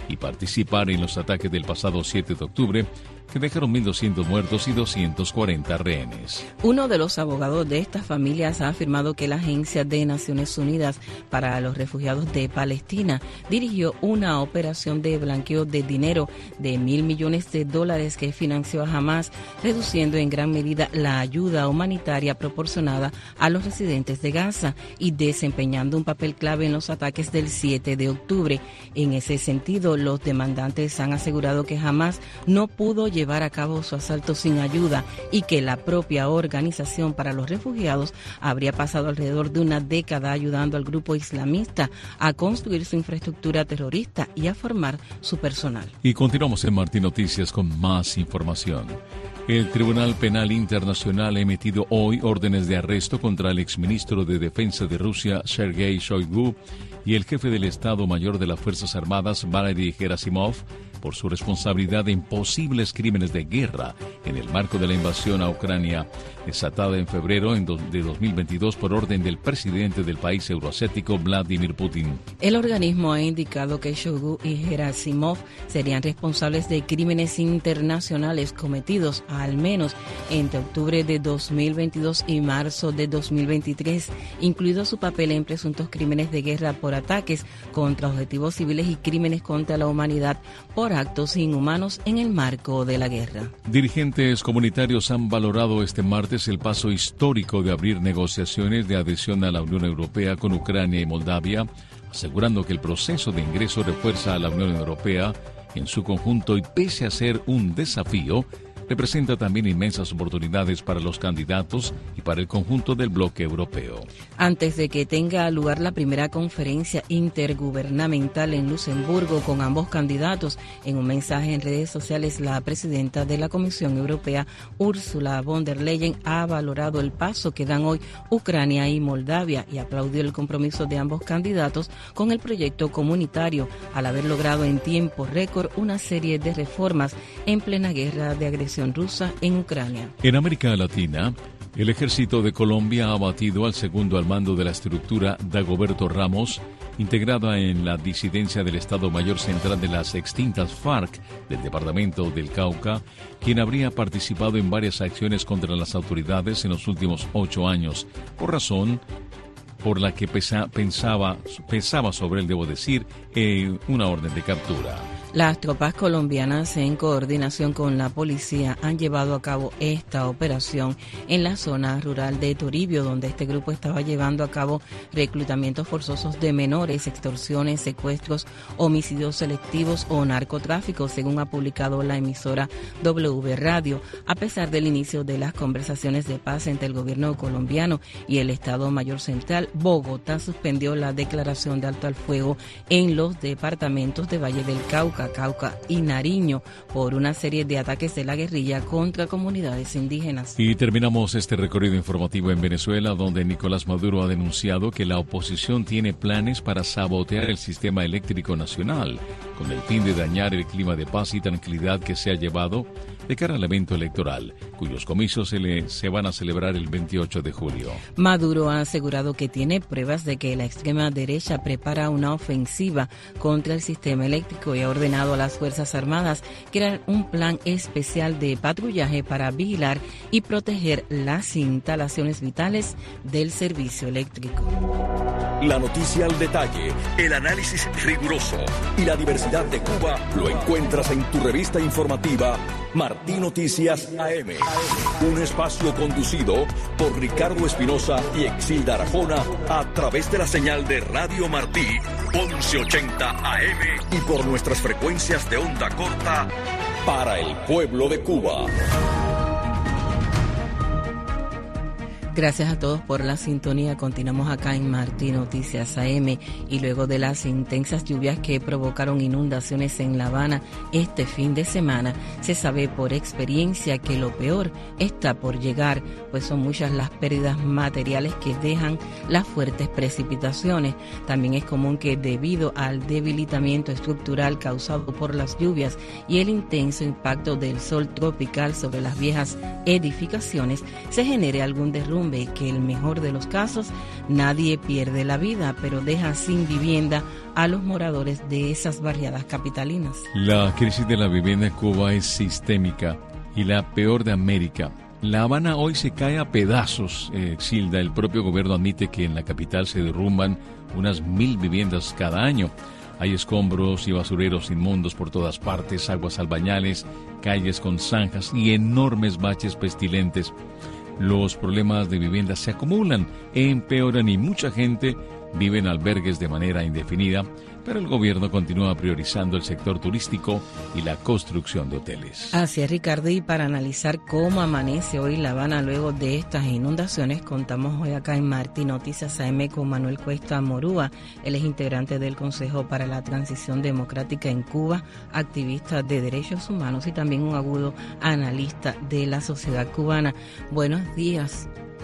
y participar en los ataques del pasado siete de octubre, que dejaron mil doscientos muertos y doscientos cuarenta rehenes. Uno de los abogados de estas familias ha afirmado que la Agencia de Naciones Unidas para los Refugiados de Palestina dirigió una operación de blanqueo de dinero de mil millones de dólares que financió a Hamás, reduciendo en gran medida la ayuda humanitaria proporcionada a los residentes de Gaza y desempeñando un papel clave en los ataques del siete de octubre. En ese sentido, los demandantes han asegurado que Hamás no pudo llevar llevar a cabo su asalto sin ayuda y que la propia Organización para los Refugiados habría pasado alrededor de una década ayudando al grupo islamista a construir su infraestructura terrorista y a formar su personal. Y continuamos en Martín Noticias con más información. El Tribunal Penal Internacional ha emitido hoy órdenes de arresto contra el exministro de Defensa de Rusia, Sergei Shoigu, y el jefe del Estado Mayor de las Fuerzas Armadas, Valery Gerasimov, por su responsabilidad en posibles crímenes de guerra en el marco de la invasión a Ucrania, desatada en febrero de dos mil veintidós por orden del presidente del país euroasiático, Vladimir Putin. El organismo ha indicado que Shoigu y Gerasimov serían responsables de crímenes internacionales cometidos al menos entre octubre de dos mil veintidós y marzo de dos mil veintitrés, incluido su papel en presuntos crímenes de guerra por ataques contra objetivos civiles y crímenes contra la humanidad por actos inhumanos en el marco de la guerra. Dirigentes comunitarios han valorado este martes el paso histórico de abrir negociaciones de adhesión a la Unión Europea con Ucrania y Moldavia, asegurando que el proceso de ingreso refuerza a la Unión Europea en su conjunto y, pese a ser un desafío, representa también inmensas oportunidades para los candidatos y para el conjunto del bloque europeo. Antes de que tenga lugar la primera conferencia intergubernamental en Luxemburgo con ambos candidatos, en un mensaje en redes sociales, la presidenta de la Comisión Europea, Ursula von der Leyen, ha valorado el paso que dan hoy Ucrania y Moldavia y aplaudió el compromiso de ambos candidatos con el proyecto comunitario, al haber logrado en tiempo récord una serie de reformas en plena guerra de agresión rusa en Ucrania. En América Latina, el ejército de Colombia ha abatido al segundo al mando de la estructura Dagoberto Ramos, integrada en la disidencia del Estado Mayor Central de las extintas FARC del departamento del Cauca, quien habría participado en varias acciones contra las autoridades en los últimos ocho años, por razón por la que pesa, pensaba, pesaba sobre él, debo decir, eh, una orden de captura. Las tropas colombianas, en coordinación con la policía, han llevado a cabo esta operación en la zona rural de Toribio, donde este grupo estaba llevando a cabo reclutamientos forzosos de menores, extorsiones, secuestros, homicidios selectivos o narcotráfico, según ha publicado la emisora W Radio. A pesar del inicio de las conversaciones de paz entre el gobierno colombiano y el Estado Mayor Central, Bogotá suspendió la declaración de alto al fuego en los departamentos de Valle del Cauca, Cauca y Nariño por una serie de ataques de la guerrilla contra comunidades indígenas. Y terminamos este recorrido informativo en Venezuela, donde Nicolás Maduro ha denunciado que la oposición tiene planes para sabotear el sistema eléctrico nacional, con el fin de dañar el clima de paz y tranquilidad que se ha llevado de cara al evento electoral, cuyos comicios se, le, se van a celebrar el veintiocho de julio. Maduro ha asegurado que tiene pruebas de que la extrema derecha prepara una ofensiva contra el sistema eléctrico y ha ordenado a las Fuerzas Armadas crear un plan especial de patrullaje para vigilar y proteger las instalaciones vitales del servicio eléctrico. La noticia al detalle, el análisis riguroso y la diversidad de Cuba lo encuentras en tu revista informativa Martín Noticias A M. Un espacio conducido por Ricardo Espinosa y Exilda Arjona a través de la señal de Radio Martí once ochenta A M y por nuestras frecuencias de onda corta para el pueblo de Cuba. Gracias a todos por la sintonía. Continuamos acá en Martín Noticias A M y luego de las intensas lluvias que provocaron inundaciones en La Habana este fin de semana, se sabe por experiencia que lo peor está por llegar, pues son muchas las pérdidas materiales que dejan las fuertes precipitaciones. También es común que debido al debilitamiento estructural causado por las lluvias y el intenso impacto del sol tropical sobre las viejas edificaciones, se genere algún derrumbe derrumbe, que el mejor de los casos nadie pierde la vida, pero deja sin vivienda a los moradores de esas barriadas capitalinas. La crisis de la vivienda en Cuba es sistémica y la peor de América. La Habana hoy se cae a pedazos, eh, Xilda. El propio gobierno admite que en la capital se derrumban unas mil viviendas cada año. Hay escombros y basureros inmundos por todas partes, aguas albañales, calles con zanjas y enormes baches pestilentes. Los problemas de vivienda se acumulan, empeoran y mucha gente vive en albergues de manera indefinida, pero el gobierno continúa priorizando el sector turístico y la construcción de hoteles. Así es, Ricardo, y para analizar cómo amanece hoy La Habana luego de estas inundaciones, contamos hoy acá en Martín Noticias A M con Manuel Cuesta Morúa. Él es integrante del Consejo para la Transición Democrática en Cuba, activista de derechos humanos y también un agudo analista de la sociedad cubana. Buenos días.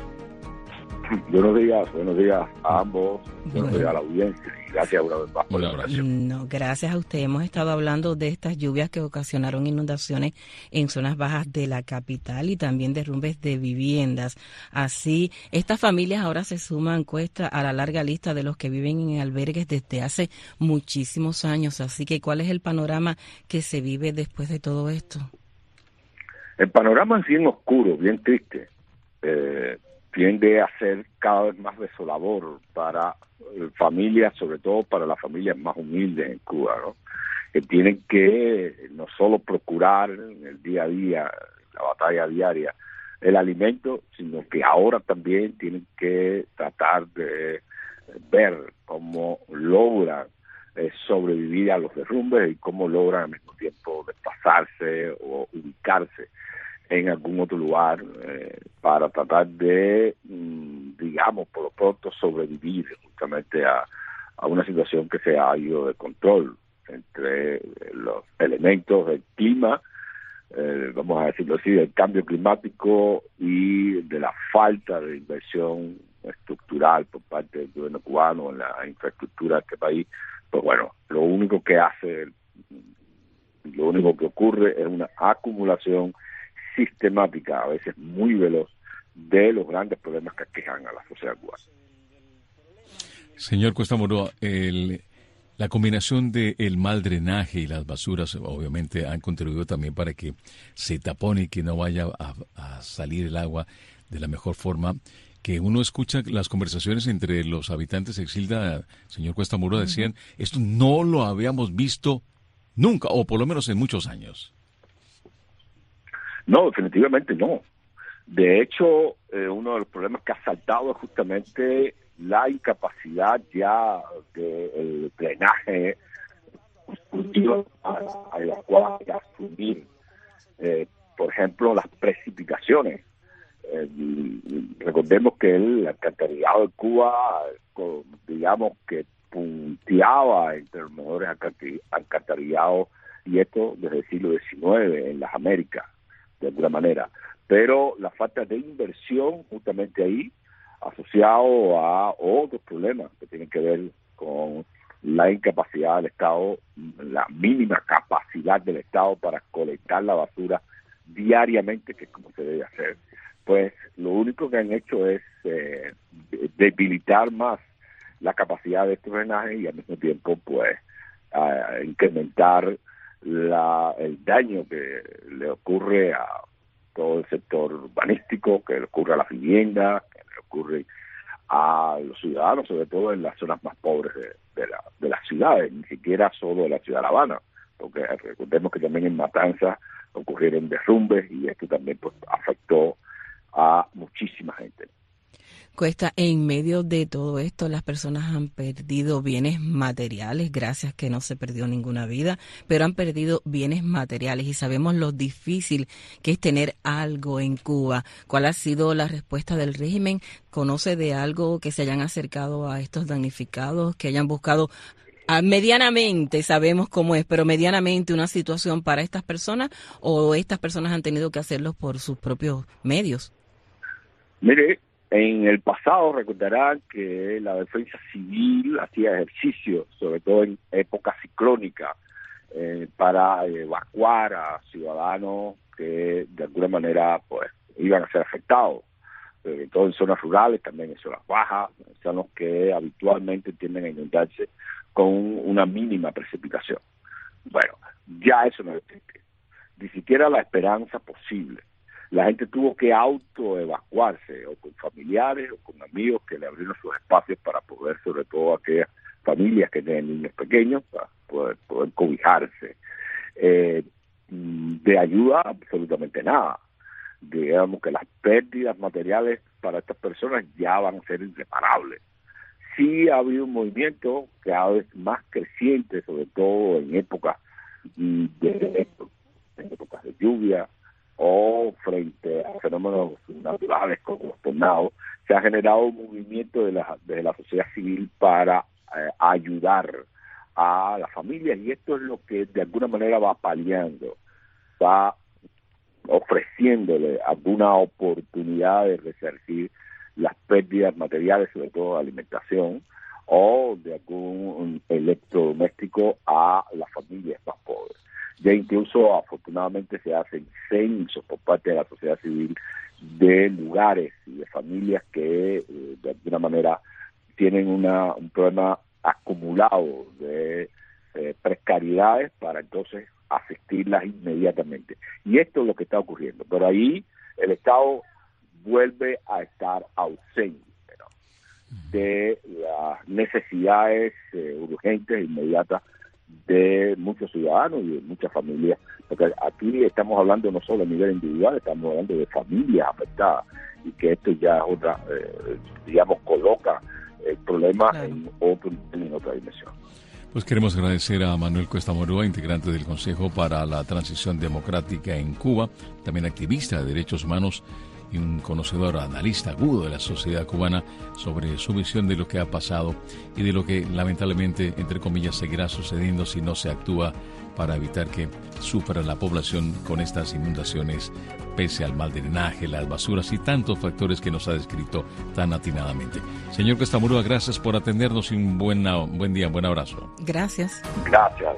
Buenos días, buenos días a ambos, buenos días a la audiencia y gracias una vez más por la oración. No, gracias a usted. Hemos estado hablando de estas lluvias que ocasionaron inundaciones en zonas bajas de la capital y también derrumbes de viviendas. Así, estas familias ahora se suman, Cuesta, a la larga lista de los que viven en albergues desde hace muchísimos años. Así que, ¿cuál es el panorama que se vive después de todo esto? El panorama es bien oscuro, bien triste. Eh, tiende a ser cada vez más desolador para eh, familias, sobre todo para las familias más humildes en Cuba, ¿no? Que tienen que no solo procurar en el día a día, la batalla diaria, el alimento, sino que ahora también tienen que tratar de ver cómo logran eh, sobrevivir a los derrumbes y cómo logran al mismo tiempo desplazarse o ubicarse en algún otro lugar eh, para tratar de, mmm, digamos, por lo pronto sobrevivir justamente a, a una situación que se ha ido de control entre los elementos del clima, eh, vamos a decirlo así, del cambio climático y de la falta de inversión estructural por parte del gobierno cubano en la infraestructura de este país. Pues bueno, lo único que hace, lo único que ocurre es una acumulación sistemática, a veces muy veloz, de los grandes problemas que aquejan a la sociedad cubana. Señor Cuesta Morúa, el, la combinación de el mal drenaje y las basuras obviamente han contribuido también para que se tapone y que no vaya a, a salir el agua de la mejor forma. Que uno escucha las conversaciones entre los habitantes de Xilda, señor Cuesta Morúa, decían, uh-huh. esto no lo habíamos visto nunca, o por lo menos en muchos años. No, definitivamente no. De hecho, eh, uno de los problemas que ha saltado es justamente la incapacidad ya del drenaje adecuado de asumir, eh, por ejemplo, las precipitaciones. Eh, recordemos que el alcantarillado de Cuba, digamos que punteaba entre los mejores alcantarillados, y esto desde el siglo diecinueve en las Américas, de alguna manera, pero la falta de inversión justamente ahí, asociado a otros problemas que tienen que ver con la incapacidad del Estado, la mínima capacidad del Estado para colectar la basura diariamente, que es como se debe hacer. Pues lo único que han hecho es eh, debilitar más la capacidad de estos drenajes y al mismo tiempo pues uh, incrementar La, el daño que le ocurre a todo el sector urbanístico, que le ocurre a las viviendas, que le ocurre a los ciudadanos, sobre todo en las zonas más pobres de, de, la, de las ciudades, ni siquiera solo de la ciudad de La Habana, porque recordemos que también en Matanzas ocurrieron derrumbes y esto también pues afectó a muchísima gente. Cuesta, en medio de todo esto, las personas han perdido bienes materiales, gracias que no se perdió ninguna vida, pero han perdido bienes materiales y sabemos lo difícil que es tener algo en Cuba. ¿Cuál ha sido la respuesta del régimen? ¿Conoce de algo que se hayan acercado a estos damnificados, que hayan buscado a, medianamente, sabemos cómo es, pero medianamente una situación para estas personas, o estas personas han tenido que hacerlo por sus propios medios? Mire, en el pasado recordarán que la defensa civil hacía ejercicio, sobre todo en época ciclónica, eh, para evacuar a ciudadanos que de alguna manera pues iban a ser afectados sobre todo en zonas rurales, también en zonas bajas, son los que habitualmente tienden a inundarse con una mínima precipitación. Bueno, ya eso no existe, ni siquiera la esperanza posible. La gente tuvo que autoevacuarse, o con familiares o con amigos que le abrieron sus espacios para poder, sobre todo aquellas familias que tienen niños pequeños, para poder, poder cobijarse. Eh, de ayuda, absolutamente nada. Digamos que las pérdidas materiales para estas personas ya van a ser irreparables. Sí ha habido un movimiento cada vez más creciente, sobre todo en épocas de, en épocas de lluvia, o frente a fenómenos naturales como los tornados. Se ha generado un movimiento de la, de la sociedad civil para eh, ayudar a las familias, y esto es lo que de alguna manera va paliando, va ofreciéndole alguna oportunidad de resarcir las pérdidas materiales, sobre todo de alimentación, o de algún electrodoméstico a las familias más pobres. Ya incluso, afortunadamente, se hacen censos por parte de la sociedad civil de lugares y de familias que, eh, de alguna manera, tienen una, un problema acumulado de eh, precariedades para entonces asistirlas inmediatamente. Y esto es lo que está ocurriendo. Pero ahí el Estado vuelve a estar ausente, ¿no?, de las necesidades eh, urgentes e inmediatas de muchos ciudadanos y de muchas familias, porque aquí estamos hablando no solo a nivel individual, estamos hablando de familias afectadas, y que esto ya es otra, eh, digamos, coloca el problema claro. en otro en otra dimensión. Pues queremos agradecer a Manuel Cuesta Morúa, integrante del Consejo para la Transición Democrática en Cuba, también activista de derechos humanos y un conocedor, analista agudo de la sociedad cubana, sobre su visión de lo que ha pasado y de lo que lamentablemente, entre comillas, seguirá sucediendo si no se actúa para evitar que sufra la población con estas inundaciones, pese al mal drenaje, las basuras y tantos factores que nos ha descrito tan atinadamente. Señor Cuesta Morúa, gracias por atendernos y un, buena, un buen día, un buen abrazo. Gracias. Gracias.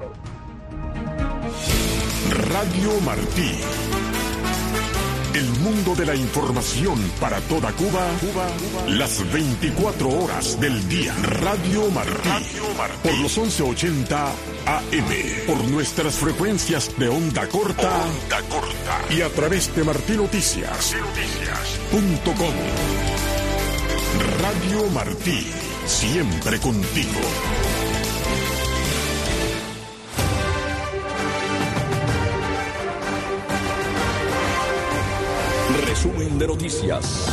Radio Martí. El mundo de la información para toda Cuba, Cuba, Cuba, las veinticuatro horas del día. Radio Martí, Radio Martí. Por los once ochenta A M, por nuestras frecuencias de onda corta, onda corta, y a través de martí noticias punto com. Radio Martí, siempre contigo. Resumen de noticias.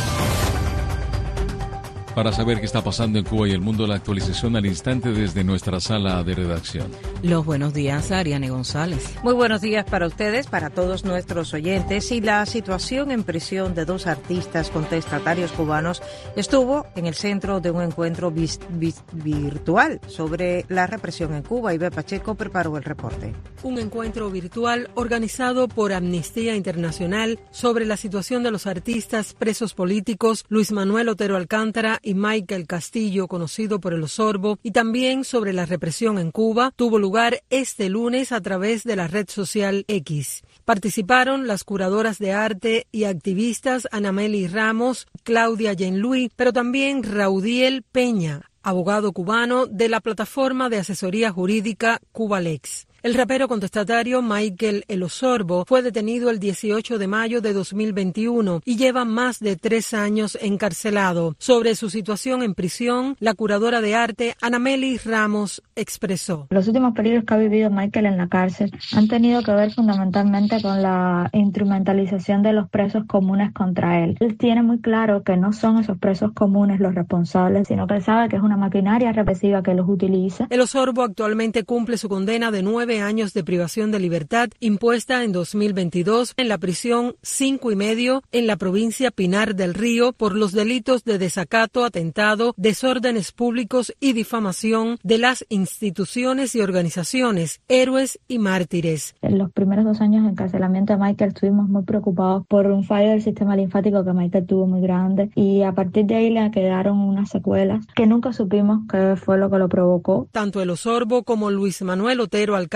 Para saber qué está pasando en Cuba y el mundo, la actualización al instante desde nuestra sala de redacción. Los buenos días, Ariane González. Muy buenos días para ustedes, para todos nuestros oyentes. Y la situación en prisión de dos artistas contestatarios cubanos estuvo en el centro de un encuentro vis, vis, virtual sobre la represión en Cuba. Ibe Pacheco preparó el reporte. Un encuentro virtual organizado por Amnistía Internacional sobre la situación de los artistas presos políticos Luis Manuel Otero Alcántara y Michael Castillo, conocido por el Osorbo, y también sobre la represión en Cuba, tuvo lugar este lunes a través de la red social X. Participaron las curadoras de arte y activistas Anameli Ramos, Claudia Yenluí, pero también Raudiel Peña, abogado cubano de la plataforma de asesoría jurídica Cubalex. El rapero contestatario Michael El Osorbo fue detenido el dieciocho de mayo de dos mil veintiuno y lleva más de tres años encarcelado. Sobre su situación en prisión, la curadora de arte Anameli Ramos expresó: Los últimos peligros que ha vivido Michael en la cárcel han tenido que ver fundamentalmente con la instrumentalización de los presos comunes contra él. Él tiene muy claro que no son esos presos comunes los responsables, sino que él sabe que es una maquinaria represiva que los utiliza. El Osorbo actualmente cumple su condena de nueve años de privación de libertad impuesta en dos mil veintidós en la prisión cinco y medio en la provincia Pinar del Río por los delitos de desacato, atentado, desórdenes públicos y difamación de las instituciones y organizaciones, héroes y mártires. En los primeros dos años de encarcelamiento de Michael estuvimos muy preocupados por un fallo del sistema linfático que Michael tuvo muy grande, y a partir de ahí le quedaron unas secuelas que nunca supimos qué fue lo que lo provocó. Tanto el Osorbo como Luis Manuel Otero Alcántara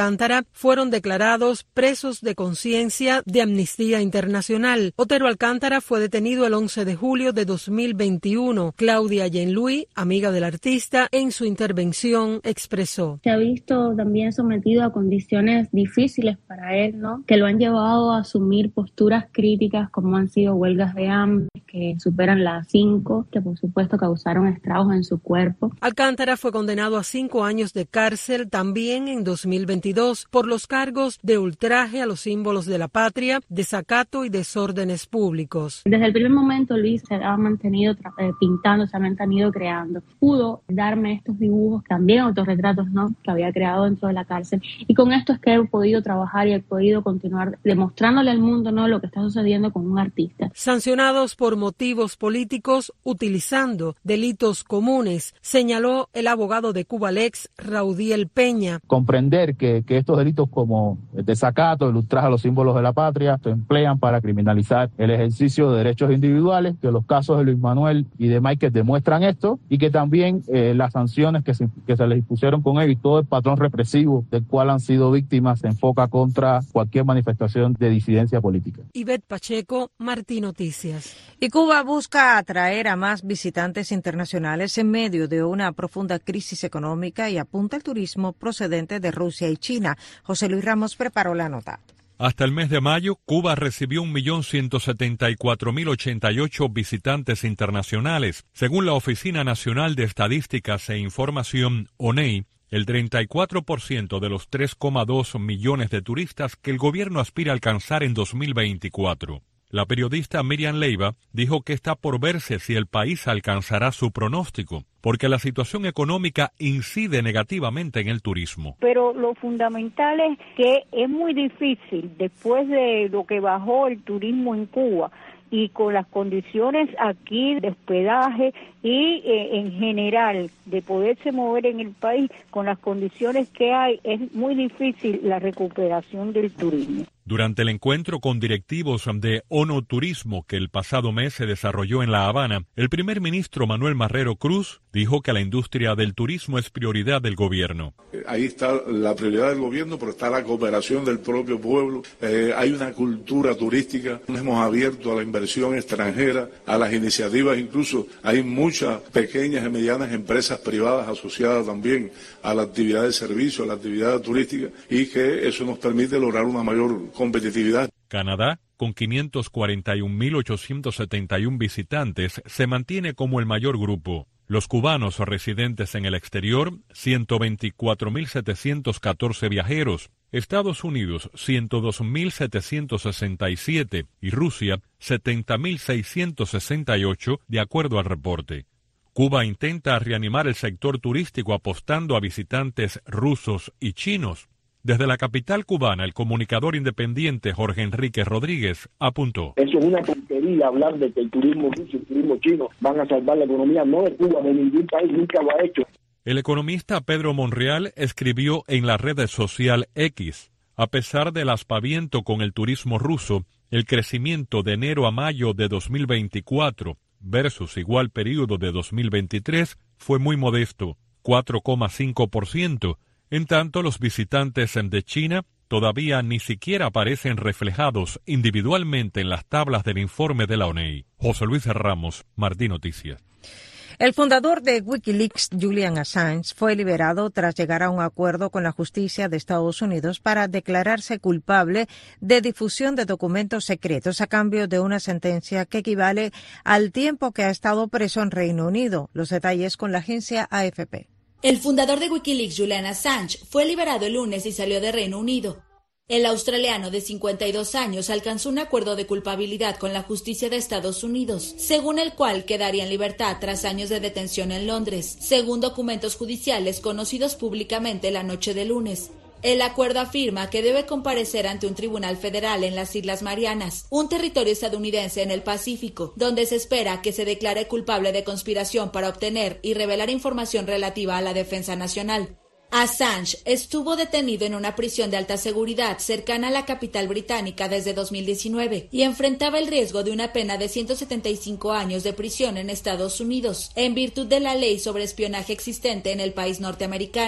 Alcántara fueron declarados presos de conciencia de Amnistía Internacional. Otero Alcántara fue detenido el once de julio de dos mil veintiuno. Claudia Jean-Louis, amiga del artista, en su intervención expresó: se ha visto también sometido a condiciones difíciles para él, ¿no? Que lo han llevado a asumir posturas críticas como han sido huelgas de hambre que superan las cinco, que por supuesto causaron estragos en su cuerpo. Alcántara fue condenado a cinco años de cárcel también en dos mil veintidós por los cargos de ultraje a los símbolos de la patria, desacato y desórdenes públicos. Desde el primer momento Luis se ha mantenido eh, pintando, se ha mantenido creando. Pudo darme estos dibujos, también autorretratos, ¿no?, que había creado dentro de la cárcel, y con esto es que he podido trabajar y he podido continuar demostrándole al mundo, ¿no?, lo que está sucediendo con un artista. Sancionados por motivos políticos utilizando delitos comunes, señaló el abogado de Cubalex, Raudiel Peña. Comprender que, que estos delitos como el desacato, el ultraje a los símbolos de la patria, se emplean para criminalizar el ejercicio de derechos individuales, que los casos de Luis Manuel y de Michael demuestran esto, y que también eh, las sanciones que se, que se les impusieron con ellos y todo el patrón represivo del cual han sido víctimas se enfoca contra cualquier manifestación de disidencia política. Ivette Pacheco, Martín Noticias. Y Cuba busca atraer a más visitantes internacionales en medio de una profunda crisis económica y apunta al turismo procedente de Rusia y China. José Luis Ramos preparó la nota. Hasta el mes de mayo, Cuba recibió un millón ciento setenta y cuatro mil ochenta y ocho visitantes internacionales. Según la Oficina Nacional de Estadísticas e Información, O N E I, el treinta y cuatro por ciento de los tres coma dos millones de turistas que el gobierno aspira a alcanzar en dos mil veinticuatro. La periodista Miriam Leiva dijo que está por verse si el país alcanzará su pronóstico, porque la situación económica incide negativamente en el turismo. Pero lo fundamental es que es muy difícil, después de lo que bajó el turismo en Cuba, y con las condiciones aquí de hospedaje y eh, en general de poderse mover en el país, con las condiciones que hay, es muy difícil la recuperación del turismo. Durante el encuentro con directivos de ONU Turismo que el pasado mes se desarrolló en La Habana, el primer ministro Manuel Marrero Cruz dijo que la industria del turismo es prioridad del gobierno. Ahí está la prioridad del gobierno, pero está la cooperación del propio pueblo. Eh, hay una cultura turística, nos hemos abierto a la inversión extranjera, a las iniciativas, incluso hay muchas pequeñas y medianas empresas privadas asociadas también a la actividad de servicio, a la actividad turística, y que eso nos permite lograr una mayor competitividad. Canadá, con quinientos cuarenta y un mil ochocientos setenta y uno visitantes, se mantiene como el mayor grupo. Los cubanos residentes en el exterior, ciento veinticuatro mil setecientos catorce viajeros. Estados Unidos, ciento dos mil setecientos sesenta y siete y Rusia, setenta mil seiscientos sesenta y ocho, de acuerdo al reporte. Cuba intenta reanimar el sector turístico apostando a visitantes rusos y chinos. Desde la capital cubana, el comunicador independiente Jorge Enrique Rodríguez apuntó: eso es una tontería hablar de que el turismo ruso y el turismo chino van a salvar la economía, no de Cuba, de ningún país, nunca lo ha hecho. El economista Pedro Monreal escribió en la red social X: a pesar del aspaviento con el turismo ruso, el crecimiento de enero a mayo de dos mil veinticuatro versus igual periodo de dos mil veintitrés fue muy modesto, cuatro coma cinco por ciento. En tanto, los visitantes de China todavía ni siquiera aparecen reflejados individualmente en las tablas del informe de la O N E I. José Luis Ramos, Martín Noticias. El fundador de Wikileaks, Julian Assange, fue liberado tras llegar a un acuerdo con la justicia de Estados Unidos para declararse culpable de difusión de documentos secretos a cambio de una sentencia que equivale al tiempo que ha estado preso en Reino Unido. Los detalles con la agencia A F P. El fundador de Wikileaks, Julian Assange, fue liberado el lunes y salió de Reino Unido. El australiano de cincuenta y dos años alcanzó un acuerdo de culpabilidad con la justicia de Estados Unidos, según el cual quedaría en libertad tras años de detención en Londres, según documentos judiciales conocidos públicamente la noche de lunes. El acuerdo afirma que debe comparecer ante un tribunal federal en las Islas Marianas, un territorio estadounidense en el Pacífico, donde se espera que se declare culpable de conspiración para obtener y revelar información relativa a la defensa nacional. Assange estuvo detenido en una prisión de alta seguridad cercana a la capital británica desde dos mil diecinueve y enfrentaba el riesgo de una pena de ciento setenta y cinco años de prisión en Estados Unidos, en virtud de la ley sobre espionaje existente en el país norteamericano.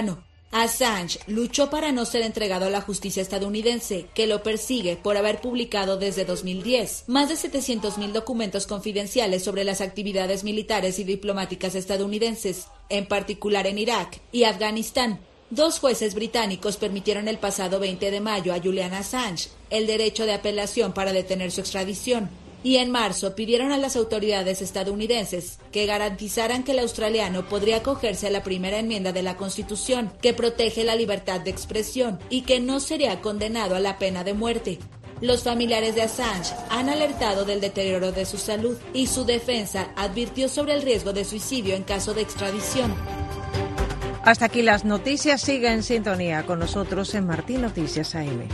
Assange luchó para no ser entregado a la justicia estadounidense, que lo persigue por haber publicado desde dos mil diez más de setecientos mil documentos confidenciales sobre las actividades militares y diplomáticas estadounidenses, en particular en Irak y Afganistán. Dos jueces británicos permitieron el pasado veinte de mayo a Julian Assange el derecho de apelación para detener su extradición. Y en marzo pidieron a las autoridades estadounidenses que garantizaran que el australiano podría acogerse a la primera enmienda de la Constitución, que protege la libertad de expresión y que no sería condenado a la pena de muerte. Los familiares de Assange han alertado del deterioro de su salud y su defensa advirtió sobre el riesgo de suicidio en caso de extradición. Hasta aquí las noticias. Siga en sintonía con nosotros en Martín Noticias A M.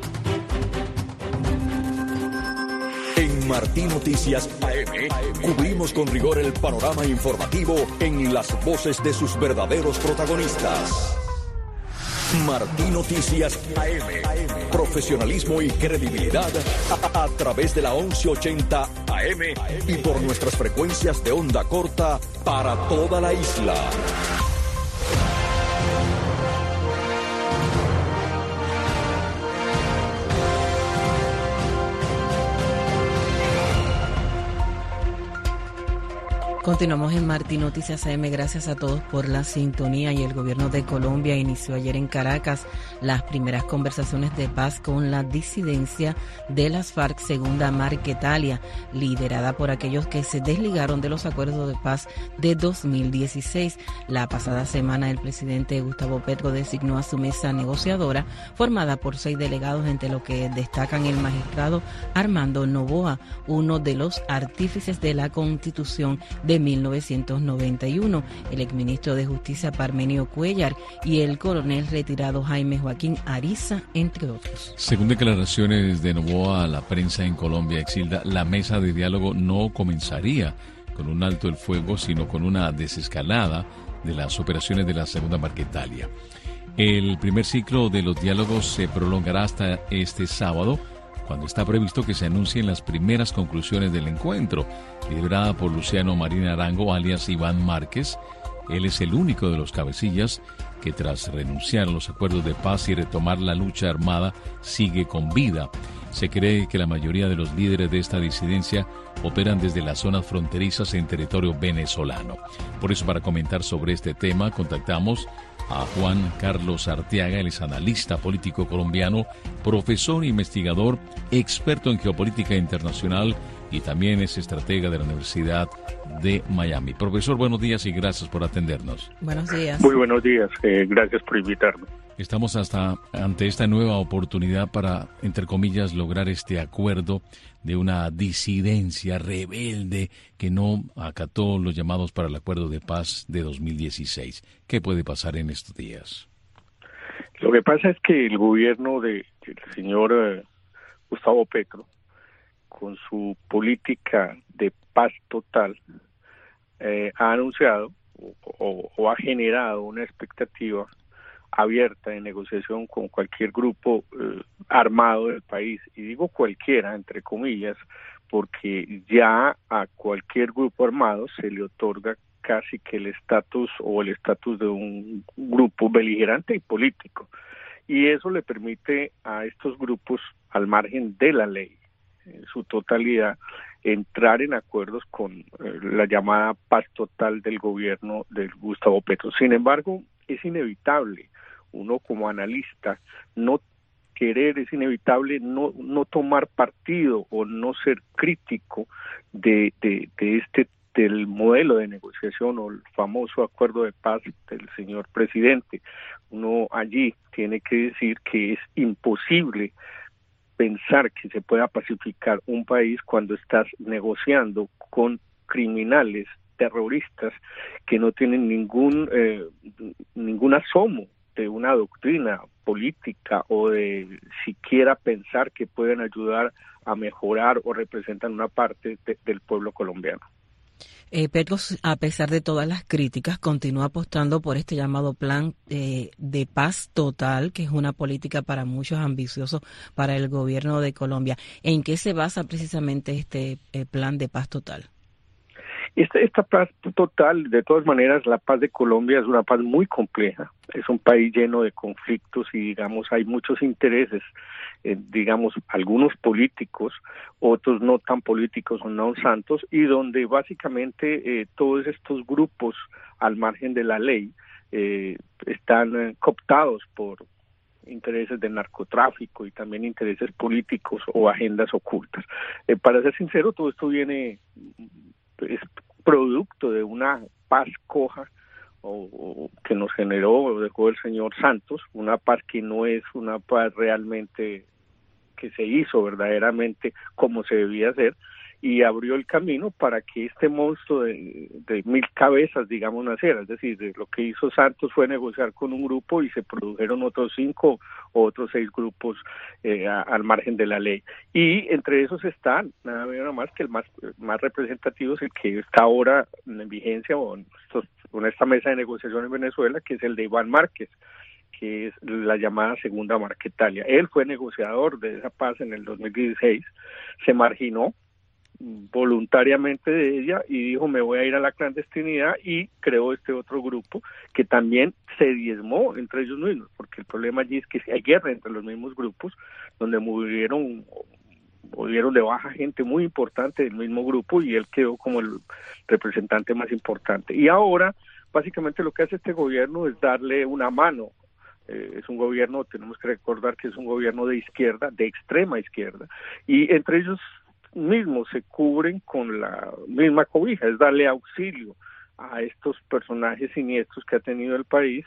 En Martín Noticias A M cubrimos con rigor el panorama informativo en las voces de sus verdaderos protagonistas. Martín Noticias A M. Profesionalismo y credibilidad a, a través de la once ochenta A M y por nuestras frecuencias de onda corta para toda la isla. Continuamos en Martín Noticias A M. Gracias a todos por la sintonía. Y el gobierno de Colombia inició ayer en Caracas las primeras conversaciones de paz con la disidencia de las FARC Segunda Marquetalia, liderada por aquellos que se desligaron de los acuerdos de paz de dos mil dieciséis. La pasada semana el presidente Gustavo Petro designó a su mesa negociadora, formada por seis delegados, entre los que destacan el magistrado Armando Noboa, uno de los artífices de la Constitución de de mil novecientos noventa y uno, el exministro de Justicia Parmenio Cuellar y el coronel retirado Jaime Joaquín Ariza, entre otros. Según declaraciones de Noboa a la prensa en Colombia, Exilda, la mesa de diálogo no comenzaría con un alto el fuego, sino con una desescalada de las operaciones de la Segunda Marquetalia. El primer ciclo de los diálogos se prolongará hasta este sábado, cuando está previsto que se anuncien las primeras conclusiones del encuentro, liderada por Luciano Marín Arango, alias Iván Márquez. Él es el único de los cabecillas que, tras renunciar a los acuerdos de paz y retomar la lucha armada, sigue con vida. Se cree que la mayoría de los líderes de esta disidencia operan desde las zonas fronterizas en territorio venezolano. Por eso, para comentar sobre este tema, contactamos a Juan Carlos Arteaga. Él es analista político colombiano, profesor e investigador, experto en geopolítica internacional y también es estratega de la Universidad de Miami. Profesor, buenos días y gracias por atendernos. Buenos días. Muy buenos días, eh, gracias por invitarme. Estamos hasta ante esta nueva oportunidad para, entre comillas, lograr este acuerdo de una disidencia rebelde que no acató los llamados para el acuerdo de paz de dos mil dieciséis. ¿Qué puede pasar en estos días? Lo que pasa es que el gobierno del señor eh, Gustavo Petro, con su política de paz total, eh, ha anunciado o, o, o ha generado una expectativa abierta de negociación con cualquier grupo eh, armado del país, y digo cualquiera entre comillas porque ya a cualquier grupo armado se le otorga casi que el estatus o el estatus de un grupo beligerante y político, y eso le permite a estos grupos, al margen de la ley en su totalidad, entrar en acuerdos con eh, la llamada paz total del gobierno de Gustavo Petro. Sin embargo, es inevitable, uno como analista, no querer, es inevitable no no tomar partido o no ser crítico de, de, de este del modelo de negociación o el famoso acuerdo de paz del señor presidente. Uno allí tiene que decir que es imposible pensar que se pueda pacificar un país cuando estás negociando con criminales, terroristas que no tienen ningún eh, ningún asomo de una doctrina política o de siquiera pensar que pueden ayudar a mejorar o representan una parte de, del pueblo colombiano. Eh, Petro, a pesar de todas las críticas, continúa apostando por este llamado plan eh, de paz total, que es una política para muchos ambiciosos para el gobierno de Colombia. ¿En qué se basa precisamente este eh, plan de paz total? Esta, esta paz total, de todas maneras, la paz de Colombia es una paz muy compleja, es un país lleno de conflictos y, digamos, hay muchos intereses, eh, digamos, algunos políticos, otros no tan políticos o no santos, y donde básicamente eh, todos estos grupos al margen de la ley eh, están eh, cooptados por intereses de narcotráfico y también intereses políticos o agendas ocultas. Eh, para ser sincero, todo esto viene, es producto de una paz coja o, o que nos generó o dejó el señor Santos, una paz que no es una paz realmente que se hizo verdaderamente como se debía hacer, y abrió el camino para que este monstruo de, de mil cabezas, digamos, naciera. Es decir, de lo que hizo Santos fue negociar con un grupo y se produjeron otros cinco o otros seis grupos eh, a, al margen de la ley. Y entre esos están, nada menos más que el más, más representativo es el que está ahora en vigencia o en, estos, en esta mesa de negociación en Venezuela, que es el de Iván Márquez, que es la llamada Segunda Marquetalia. Él fue negociador de esa paz en el dos mil dieciséis, se marginó voluntariamente de ella y dijo me voy a ir a la clandestinidad, y creó este otro grupo que también se diezmó entre ellos mismos, porque el problema allí es que hay guerra entre los mismos grupos, donde murieron murieron de baja gente muy importante del mismo grupo y él quedó como el representante más importante. Y ahora básicamente lo que hace este gobierno es darle una mano. Eh, es un gobierno, tenemos que recordar que es un gobierno de izquierda, de extrema izquierda, y entre ellos mismos se cubren con la misma cobija, es darle auxilio a estos personajes siniestros que ha tenido el país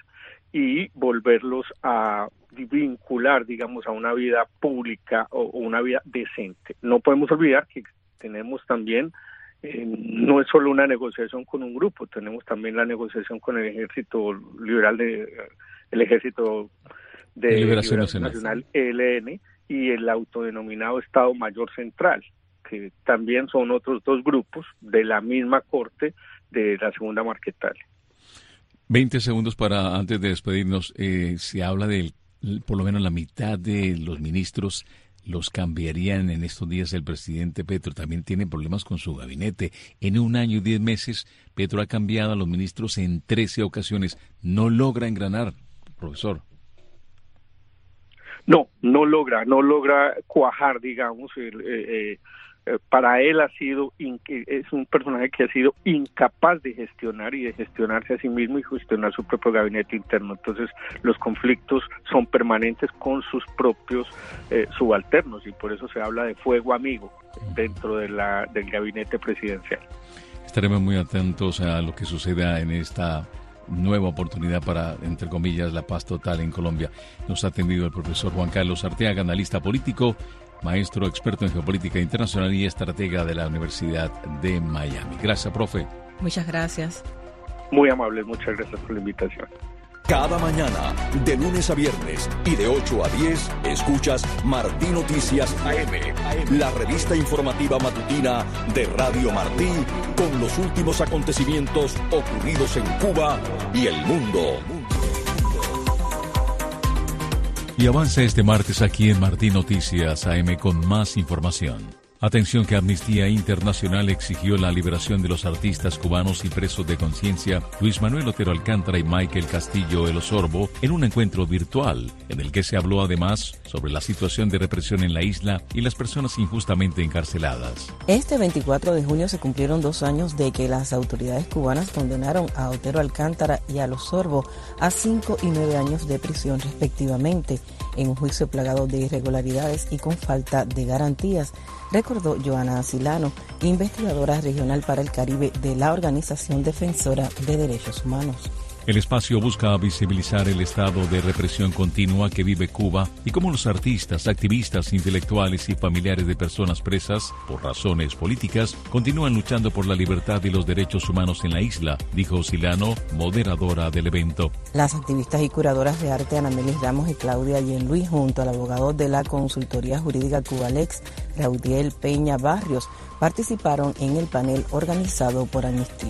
y volverlos a vincular, digamos, a una vida pública o una vida decente. No podemos olvidar que tenemos también, eh, no es solo una negociación con un grupo, tenemos también la negociación con el Ejército Liberal, de, el Ejército de Liberación Liberación Nacional, Nacional, E L N, y el autodenominado Estado Mayor Central, que también son otros dos grupos de la misma corte de la Segunda Marquetalia. veinte segundos para, antes de despedirnos, eh, se habla de por lo menos la mitad de los ministros los cambiarían en estos días el presidente Petro. También tiene problemas con su gabinete. En un año y diez meses, Petro ha cambiado a los ministros en trece ocasiones. No logra engranar, profesor. No, no logra, no logra cuajar, digamos, el, eh, eh, para él ha sido, es un personaje que ha sido incapaz de gestionar y de gestionarse a sí mismo y gestionar su propio gabinete interno. Entonces los conflictos son permanentes con sus propios eh, subalternos, y por eso se habla de fuego amigo dentro de la, del gabinete presidencial. Estaremos muy atentos a lo que suceda en esta nueva oportunidad para, entre comillas, la paz total en Colombia. Nos ha atendido el profesor Juan Carlos Arteaga, analista político, maestro experto en geopolítica internacional y estratega de la Universidad de Miami. Gracias, profe. Muchas gracias. Muy amable, muchas gracias por la invitación. Cada mañana, de lunes a viernes y de ocho a diez, escuchas Martí Noticias A M, la revista informativa matutina de Radio Martí, con los últimos acontecimientos ocurridos en Cuba y el mundo. Y avanza este martes aquí en Martí Noticias A M con más información. Atención que Amnistía Internacional exigió la liberación de los artistas cubanos y presos de conciencia Luis Manuel Otero Alcántara y Michael Castillo El Osorbo en un encuentro virtual en el que se habló además sobre la situación de represión en la isla y las personas injustamente encarceladas. Este veinticuatro de junio se cumplieron dos años de que las autoridades cubanas condenaron a Otero Alcántara y a El Osorbo a cinco y nueve años de prisión respectivamente en un juicio plagado de irregularidades y con falta de garantías, recordó Joana Asilano, investigadora regional para el Caribe de la Organización Defensora de Derechos Humanos. El espacio busca visibilizar el estado de represión continua que vive Cuba y cómo los artistas, activistas, intelectuales y familiares de personas presas por razones políticas continúan luchando por la libertad y los derechos humanos en la isla, dijo Silano, moderadora del evento. Las activistas y curadoras de arte Anamelis Ramos y Claudia Yen Luis, junto al abogado de la consultoría jurídica Cubalex, Raudiel Peña Barrios, participaron en el panel organizado por Amnistía.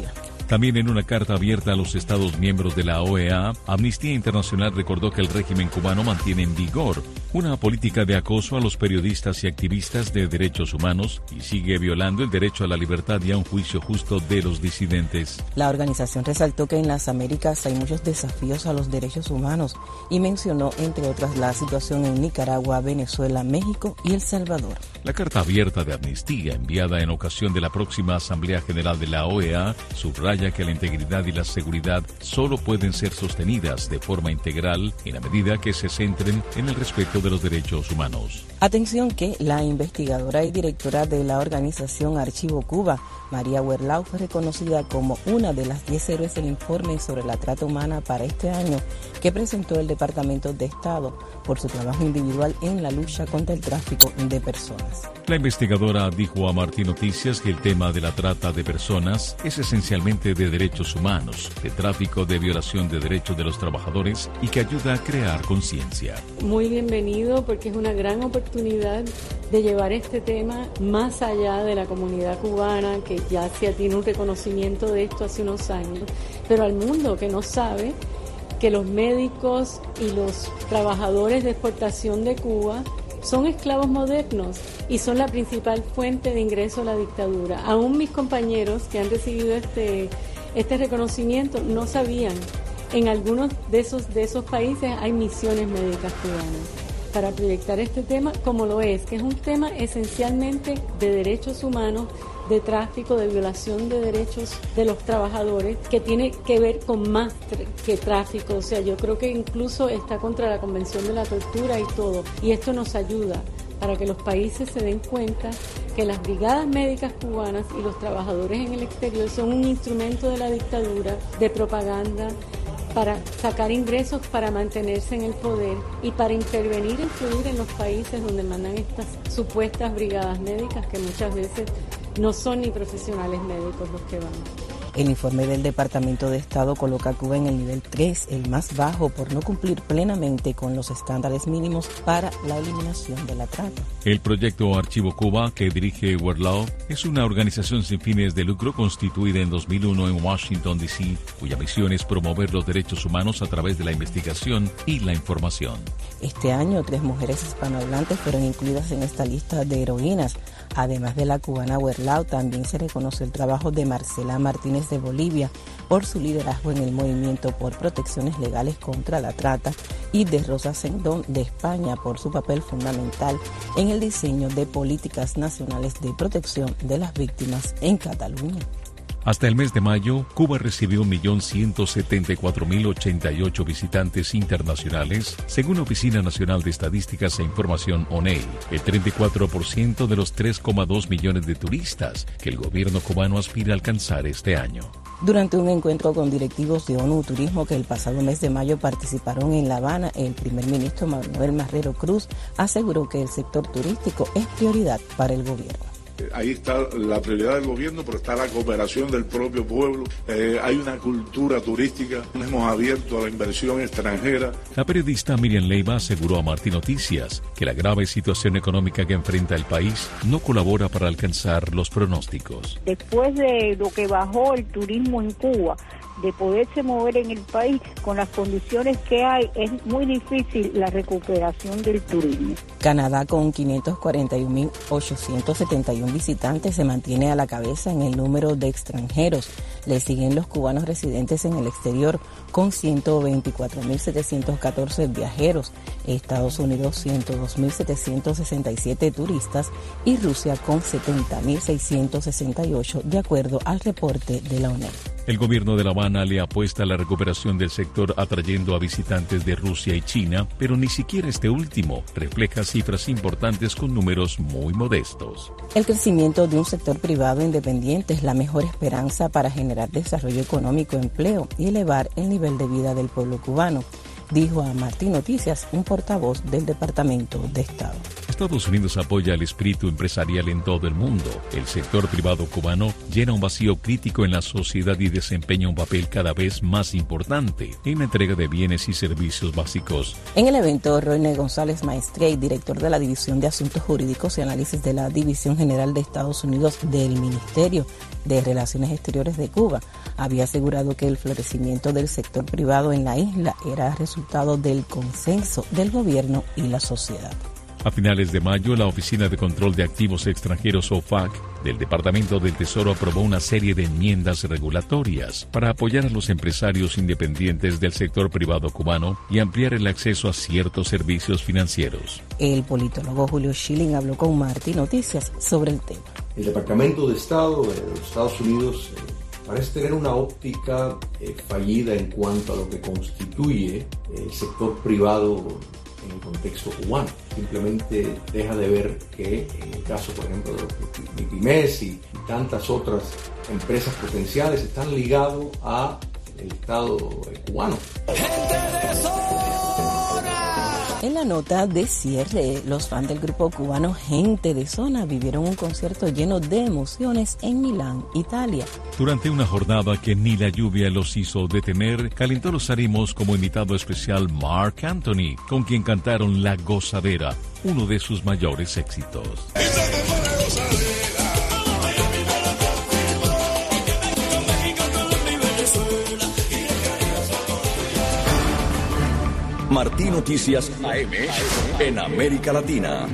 También en una carta abierta a los Estados miembros de la O E A, Amnistía Internacional recordó que el régimen cubano mantiene en vigor una política de acoso a los periodistas y activistas de derechos humanos y sigue violando el derecho a la libertad y a un juicio justo de los disidentes. La organización resaltó que en las Américas hay muchos desafíos a los derechos humanos y mencionó, entre otras, la situación en Nicaragua, Venezuela, México y El Salvador. La carta abierta de Amnistía, enviada en ocasión de la próxima Asamblea General de la O E A, subraya que la integridad y la seguridad solo pueden ser sostenidas de forma integral en la medida que se centren en el respeto de los derechos humanos. Atención que la investigadora y directora de la organización Archivo Cuba, María Werlau, fue reconocida como una de las diez héroes del informe sobre la trata humana para este año que presentó el Departamento de Estado por su trabajo individual en la lucha contra el tráfico de personas. La investigadora dijo a Martín Noticias que el tema de la trata de personas es esencialmente de derechos humanos, de tráfico, de violación de derechos de los trabajadores y que ayuda a crear conciencia. Muy bienvenido porque es una gran oportunidad de llevar este tema más allá de la comunidad cubana, que ya se tiene un reconocimiento de esto hace unos años, pero al mundo que no sabe que los médicos y los trabajadores de exportación de Cuba son esclavos modernos y son la principal fuente de ingreso a la dictadura. Aún mis compañeros que han recibido este, este reconocimiento no sabían. En algunos de esos, de esos países hay misiones médicas cubanas para proyectar este tema como lo es, que es un tema esencialmente de derechos humanos, de tráfico, de violación de derechos de los trabajadores, que tiene que ver con más que tráfico. O sea, yo creo que incluso está contra la Convención de la Tortura y todo. Y esto nos ayuda para que los países se den cuenta que las brigadas médicas cubanas y los trabajadores en el exterior son un instrumento de la dictadura, de propaganda, para sacar ingresos, para mantenerse en el poder y para intervenir e influir en los países donde mandan estas supuestas brigadas médicas que muchas veces no son ni profesionales médicos los que van. El informe del Departamento de Estado coloca a Cuba en el nivel tres, el más bajo, por no cumplir plenamente con los estándares mínimos para la eliminación de la trata. El proyecto Archivo Cuba, que dirige Werlau, es una organización sin fines de lucro constituida en dos mil uno en Washington, D C, cuya misión es promover los derechos humanos a través de la investigación y la información. Este año, tres mujeres hispanohablantes fueron incluidas en esta lista de heroínas. Además de la cubana Werlau, también se reconoce el trabajo de Marcela Martínez de Bolivia por su liderazgo en el movimiento por protecciones legales contra la trata y de Rosa Sendón de España por su papel fundamental en el diseño de políticas nacionales de protección de las víctimas en Cataluña. Hasta el mes de mayo, Cuba recibió un millón ciento setenta y cuatro mil ochenta y ocho visitantes internacionales, según la Oficina Nacional de Estadísticas e Información O N E I, el treinta y cuatro por ciento de los tres coma dos millones de turistas que el gobierno cubano aspira a alcanzar este año. Durante un encuentro con directivos de ONU Turismo que el pasado mes de mayo participaron en La Habana, el primer ministro Manuel Marrero Cruz aseguró que el sector turístico es prioridad para el gobierno. Ahí está la prioridad del gobierno, pero está la cooperación del propio pueblo. Eh, hay una cultura turística, nos hemos abierto a la inversión extranjera. La periodista Miriam Leiva aseguró a Martín Noticias que la grave situación económica que enfrenta el país no colabora para alcanzar los pronósticos. Después de lo que bajó el turismo en Cuba, de poderse mover en el país con las condiciones que hay, es muy difícil la recuperación del turismo. Canadá, con quinientos cuarenta y un mil ochocientos setenta y uno visitantes, se mantiene a la cabeza en el número de extranjeros. Le siguen los cubanos residentes en el exterior con ciento veinticuatro mil setecientos catorce viajeros, Estados Unidos ciento dos mil setecientos sesenta y siete turistas y Rusia con setenta mil seiscientos sesenta y ocho, de acuerdo al reporte de la O N E. El gobierno de La Habana le apuesta a la recuperación del sector atrayendo a visitantes de Rusia y China, pero ni siquiera este último refleja cifras importantes con números muy modestos. El crecimiento de un sector privado independiente es la mejor esperanza para generar desarrollo económico, empleo y elevar el nivel de vida del pueblo cubano, dijo a Martín Noticias un portavoz del Departamento de Estado. Estados Unidos apoya el espíritu empresarial en todo el mundo. El sector privado cubano llena un vacío crítico en la sociedad y desempeña un papel cada vez más importante en la entrega de bienes y servicios básicos. En el evento, Roine González Maestre, director de la División de Asuntos Jurídicos y Análisis de la División General de Estados Unidos del Ministerio de Relaciones Exteriores de Cuba, había asegurado que el florecimiento del sector privado en la isla era resultado del consenso del gobierno y la sociedad. A finales de mayo, la Oficina de Control de Activos Extranjeros, O F A C, del Departamento del Tesoro aprobó una serie de enmiendas regulatorias para apoyar a los empresarios independientes del sector privado cubano y ampliar el acceso a ciertos servicios financieros. El politólogo Julio Schilling habló con Martí Noticias sobre el tema. El Departamento de Estado de los Estados Unidos eh, parece tener una óptica eh, fallida en cuanto a lo que constituye el sector privado en el contexto cubano. Simplemente deja de ver que en el caso, por ejemplo, de los MIPIMES y tantas otras empresas potenciales están ligados al Estado cubano. En la nota de cierre, los fans del grupo cubano Gente de Zona vivieron un concierto lleno de emociones en Milán, Italia. Durante una jornada que ni la lluvia los hizo detener, calentó los ánimos como invitado especial Marc Anthony, con quien cantaron La Gozadera, uno de sus mayores éxitos. Martí Noticias A M en América Latina.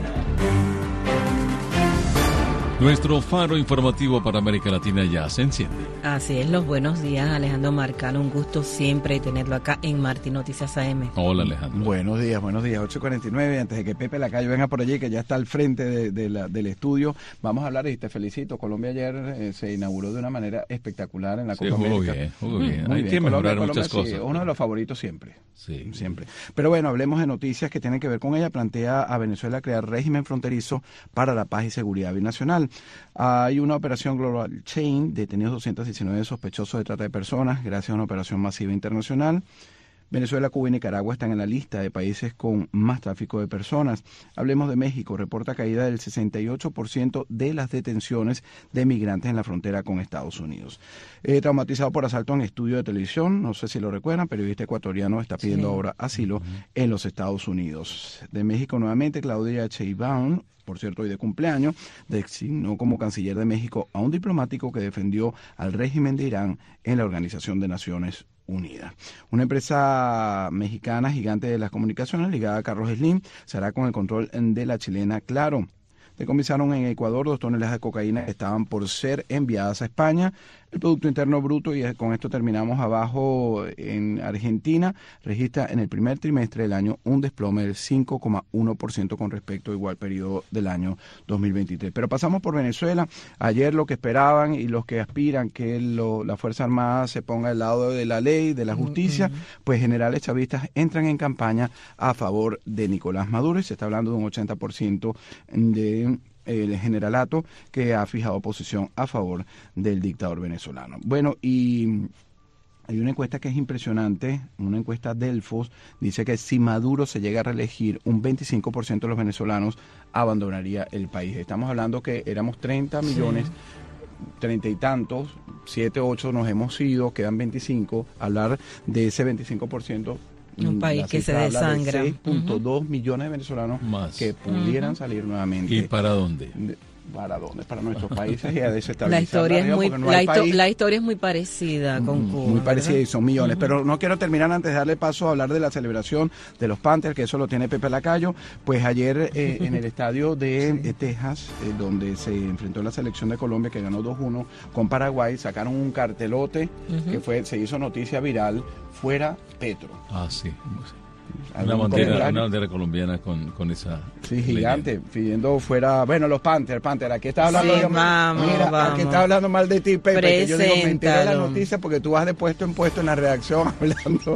Nuestro faro informativo para América Latina ya se enciende. Así es, los buenos días, Alejandro Marcano. Un gusto siempre tenerlo acá en Martí Noticias A M. Hola, Alejandro. Buenos días, buenos días. ocho cuarenta y nueve, antes de que Pepe Lacayo venga por allí, que ya está al frente de, de la, del estudio, vamos a hablar y te felicito. Colombia ayer eh, se inauguró de una manera espectacular en la sí, Copa jugó América. Bien, jugó bien. Muy Hay bien. que mejorar Colombia, muchas Colombia, cosas. Sí, uno de los favoritos siempre. Sí. Siempre. Pero bueno, hablemos de noticias que tienen que ver con ella. Plantea a Venezuela crear régimen fronterizo para la paz y seguridad binacional. Hay una operación Global Chain, detenidos doscientos diecinueve sospechosos de trata de personas, gracias a una operación masiva internacional. Venezuela, Cuba y Nicaragua están en la lista de países con más tráfico de personas. Hablemos de México, reporta caída del sesenta y ocho por ciento de las detenciones de migrantes en la frontera con Estados Unidos. Eh, traumatizado por asalto en estudio de televisión, no sé si lo recuerdan, periodista ecuatoriano está pidiendo sí. ahora asilo uh-huh. en los Estados Unidos. De México nuevamente, Claudia Sheinbaum, por cierto, hoy de cumpleaños, designó como canciller de México a un diplomático que defendió al régimen de Irán en la Organización de Naciones Unidas. Una empresa mexicana gigante de las comunicaciones ligada a Carlos Slim se hará con el control de la chilena Claro. Decomisaron en Ecuador dos toneladas de cocaína que estaban por ser enviadas a España. El Producto Interno Bruto, y con esto terminamos abajo, en Argentina, registra en el primer trimestre del año un desplome del cinco coma uno por ciento con respecto al igual periodo del año dos mil veintitrés. Pero pasamos por Venezuela. Ayer lo que esperaban y los que aspiran que lo, la Fuerza Armada se ponga al lado de la ley, de la justicia, uh-huh. pues generales chavistas entran en campaña a favor de Nicolás Maduro y se está hablando de un ochenta por ciento de el generalato que ha fijado posición a favor del dictador venezolano. Bueno, y hay una encuesta que es impresionante, una encuesta Delfos, dice que si Maduro se llega a reelegir, un veinticinco por ciento de los venezolanos abandonaría el país. Estamos hablando que éramos treinta millones, sí. treinta y tantos, siete, ocho nos hemos ido, quedan veinticinco, hablar de ese veinticinco por ciento. Un país que se desangra. De seis punto dos uh-huh. millones de venezolanos más que pudieran uh-huh. salir nuevamente. ¿Y para dónde? De, ¿Para dónde? Para nuestros países y a desestabilizar. La historia, es muy, no la, país, la historia es muy parecida con Cuba. Muy parecida ¿verdad? Y son millones. Uh-huh. Pero no quiero terminar antes de darle paso a hablar de la celebración de los Panthers, que eso lo tiene Pepe Lacayo. Pues ayer eh, en el estadio de, de Texas, eh, donde se enfrentó la selección de Colombia, que ganó dos uno con Paraguay, sacaron un cartelote uh-huh. que fue se hizo noticia viral, fuera Petro. Ah, sí. Una bandera, una bandera colombiana con, con esa... Sí, gigante, leyenda. Pidiendo fuera... Bueno, los Panthers, Panther, aquí está hablando... Sí, yo, vamos, mira, vamos. Aquí está hablando mal de ti, Pepe, Preséntalo. que yo digo, me enteré de la noticia porque tú vas de puesto en puesto en la redacción hablando...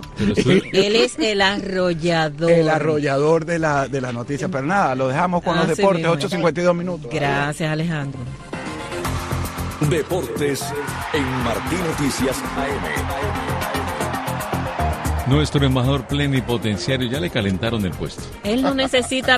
Él es el arrollador. El arrollador de la, de las noticias, pero nada, lo dejamos con ah, los deportes, sí, ocho cincuenta y dos minutos. Gracias, Alejandro. Deportes en Martí Noticias A M. Nuestro embajador plenipotenciario ya le calentaron el puesto. Él no necesita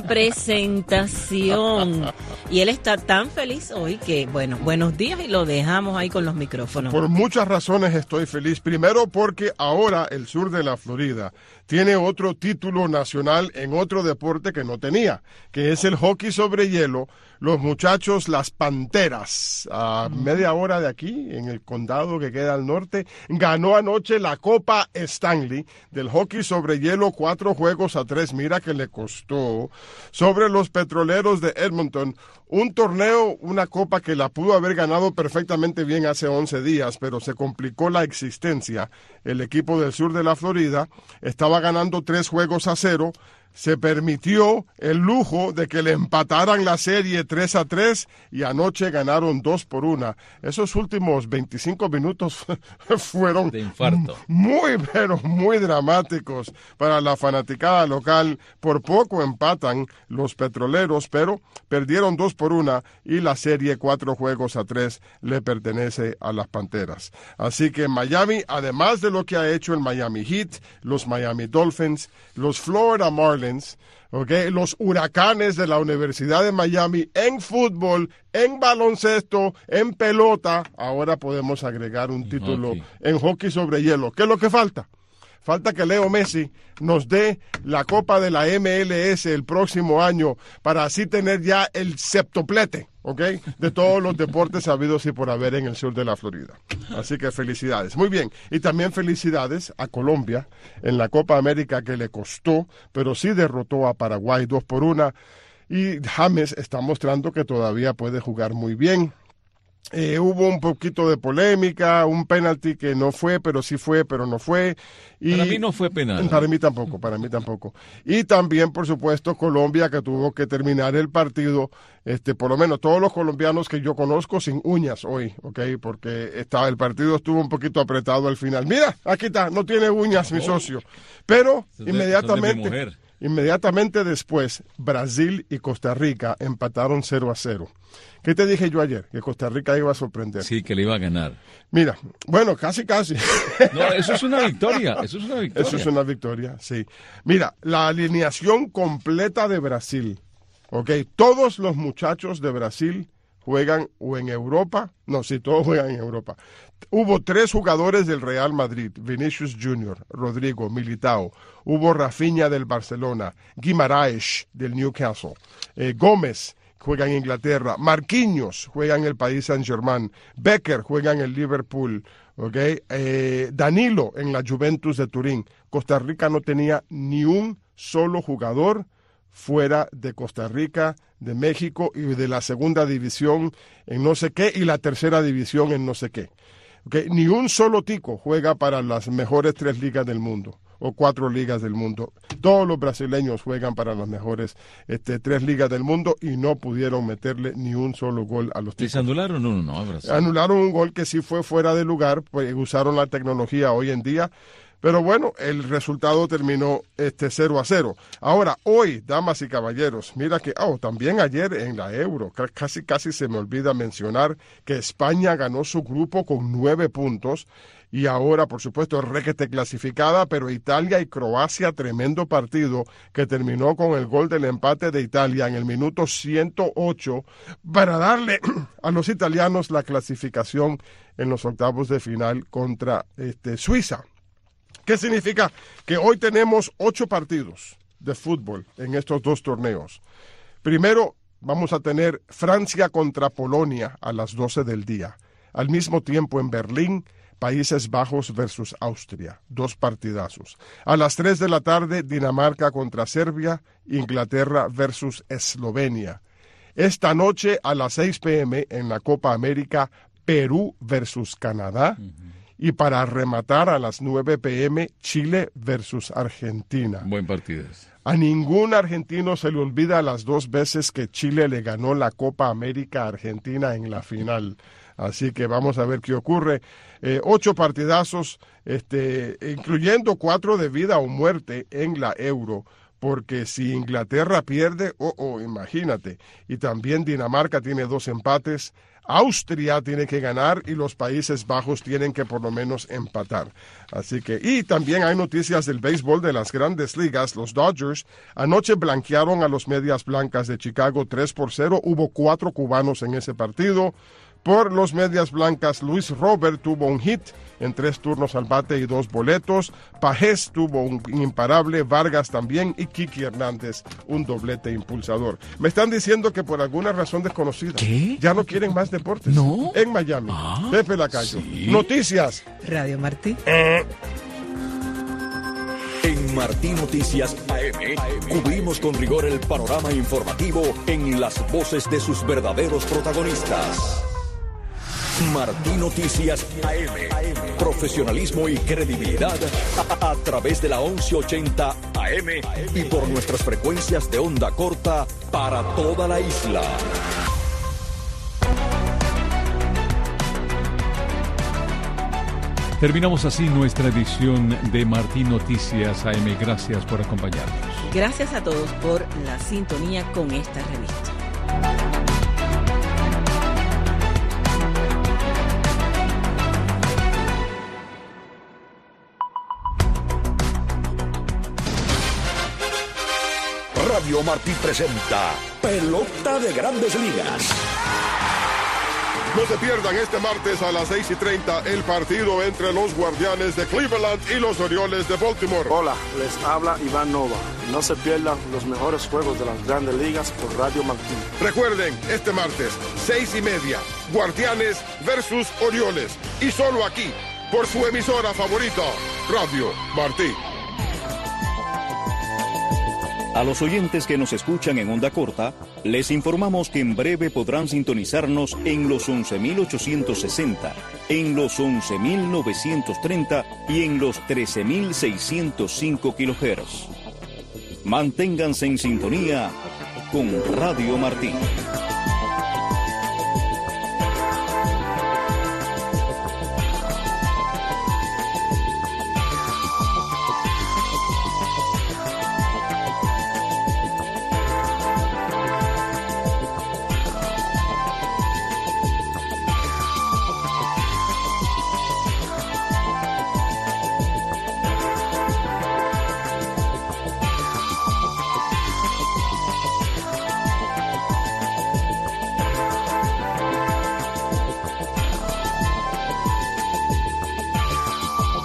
presentación. Y él está tan feliz hoy que, bueno, buenos días y lo dejamos ahí con los micrófonos. Por muchas razones estoy feliz. Primero porque ahora el sur de la Florida tiene otro título nacional en otro deporte que no tenía, que es el hockey sobre hielo. Los muchachos, las Panteras, a media hora de aquí, en el condado que queda al norte, ganó anoche la Copa Stanley del hockey sobre hielo, cuatro juegos a tres. Mira que le costó sobre los Petroleros de Edmonton. Un torneo, una copa que la pudo haber ganado perfectamente bien hace once días, pero se complicó la existencia. El equipo del sur de la Florida estaba ganando tres juegos a cero. Se permitió el lujo de que le empataran la serie tres a tres y anoche ganaron dos por una. Esos últimos veinticinco minutos fueron de infarto. Muy, pero muy dramáticos para la fanaticada local. Por poco empatan los Petroleros, pero perdieron dos por una y la serie cuatro juegos a tres le pertenece a las Panteras. Así que Miami, además de lo que ha hecho el Miami Heat, los Miami Dolphins, los Florida Marlins, Okay, los Huracanes de la Universidad de Miami en fútbol, en baloncesto, en pelota, ahora podemos agregar un título hockey. En hockey sobre hielo. ¿Qué es lo que falta? Falta que Leo Messi nos dé la Copa de la M L S el próximo año para así tener ya el septuplete, ¿ok? De todos los deportes habidos y por haber en el sur de la Florida. Así que felicidades. Muy bien. Y también felicidades a Colombia en la Copa América que le costó, pero sí derrotó a Paraguay dos por una. Y James está mostrando que todavía puede jugar muy bien. Eh, hubo un poquito de polémica, un penalti que no fue, pero sí fue, pero no fue. Y para mí no fue penal. Para mí tampoco, para mí tampoco. Y también, por supuesto, Colombia, que tuvo que terminar el partido, este, por lo menos todos los colombianos que yo conozco sin uñas hoy, ¿ok? Porque estaba, el partido estuvo un poquito apretado al final. Mira, aquí está, no tiene uñas mi socio. Pero Son de- inmediatamente... son de mi mujer. Inmediatamente después, Brasil y Costa Rica empataron cero a cero. ¿Qué te dije yo ayer? Que Costa Rica iba a sorprender. Sí, que le iba a ganar. Mira, bueno, casi, casi. No, eso es una victoria, eso es una victoria. Eso es una victoria, sí. Mira, la alineación completa de Brasil, ¿ok? Todos los muchachos de Brasil juegan o en Europa, no, sí, todos juegan en Europa. Hubo tres jugadores del Real Madrid, Vinicius Junior, Rodrigo, Militao. Hubo Rafinha del Barcelona, Guimaraes del Newcastle, eh, Gómez juega en Inglaterra, Marquinhos juega en el Paris Saint-Germain, Becker juega en el Liverpool, okay? eh, Danilo en la Juventus de Turín. Costa Rica no tenía ni un solo jugador fuera de Costa Rica, de México y de la segunda división en no sé qué y la tercera división en no sé qué. Okay, ni un solo tico juega para las mejores tres ligas del mundo o cuatro ligas del mundo. Todos los brasileños juegan para las mejores este, tres ligas del mundo y no pudieron meterle ni un solo gol a los ticos. ¿Les anularon uno? No, Brasil. Anularon un gol que sí fue fuera de lugar, pues usaron la tecnología hoy en día. Pero bueno, el resultado terminó este cero a cero. Ahora, hoy, damas y caballeros, mira que, oh, también ayer en la Euro, casi casi se me olvida mencionar que España ganó su grupo con nueve puntos y ahora, por supuesto, requete clasificada, pero Italia y Croacia, tremendo partido que terminó con el gol del empate de Italia en el minuto ciento ocho para darle a los italianos la clasificación en los octavos de final contra este, Suiza. ¿Qué significa? Que hoy tenemos ocho partidos de fútbol en estos dos torneos. Primero, vamos a tener Francia contra Polonia a las doce del día. Al mismo tiempo en Berlín, Países Bajos versus Austria. Dos partidazos. A las tres de la tarde, Dinamarca contra Serbia, Inglaterra versus Eslovenia. Esta noche a las seis pe eme en la Copa América, Perú versus Canadá. Uh-huh. Y para rematar a las nueve pe eme, Chile versus Argentina. Buen partido. A ningún argentino se le olvida las dos veces que Chile le ganó la Copa América a Argentina en la final. Así que vamos a ver qué ocurre. Eh, ocho partidazos, este, incluyendo cuatro de vida o muerte en la Euro. Porque si Inglaterra pierde, oh, oh, imagínate. Y también Dinamarca tiene dos empates. Austria tiene que ganar y los Países Bajos tienen que por lo menos empatar. Así que, y también hay noticias del béisbol de las grandes ligas. Los Dodgers anoche blanquearon a los Medias Blancas de Chicago tres por cero. Hubo cuatro cubanos en ese partido. Por los Medias Blancas, Luis Robert tuvo un hit en tres turnos al bate y dos boletos. Pajés tuvo un imparable, Vargas también y Kiki Hernández un doblete impulsador. Me están diciendo que por alguna razón desconocida ¿Qué? ya no quieren más deportes. No. En Miami. Ah, Pepe Lacayo. ¿sí? Noticias. Radio Martí. En Martí Noticias A M, cubrimos con rigor el panorama informativo en las voces de sus verdaderos protagonistas. Martí Noticias A M. Profesionalismo y credibilidad a, a través de la once ochenta A M y por nuestras frecuencias de onda corta para toda la isla. Terminamos así nuestra edición de Martí Noticias A M. Gracias por acompañarnos. Gracias a todos por la sintonía con esta revista. Radio Martí presenta Pelota de Grandes Ligas. No se pierdan este martes a las seis y treinta el partido entre los Guardianes de Cleveland y los Orioles de Baltimore. Hola, les habla Iván Nova. No se pierdan los mejores juegos de las Grandes Ligas por Radio Martí. Recuerden, este martes, seis y media, Guardianes versus Orioles. Y solo aquí, por su emisora favorita, Radio Martí. A los oyentes que nos escuchan en onda corta, les informamos que en breve podrán sintonizarnos en los once mil ochocientos sesenta, en los once mil novecientos treinta y en los trece mil seiscientos cinco kilohertz. Manténganse en sintonía con Radio Martí.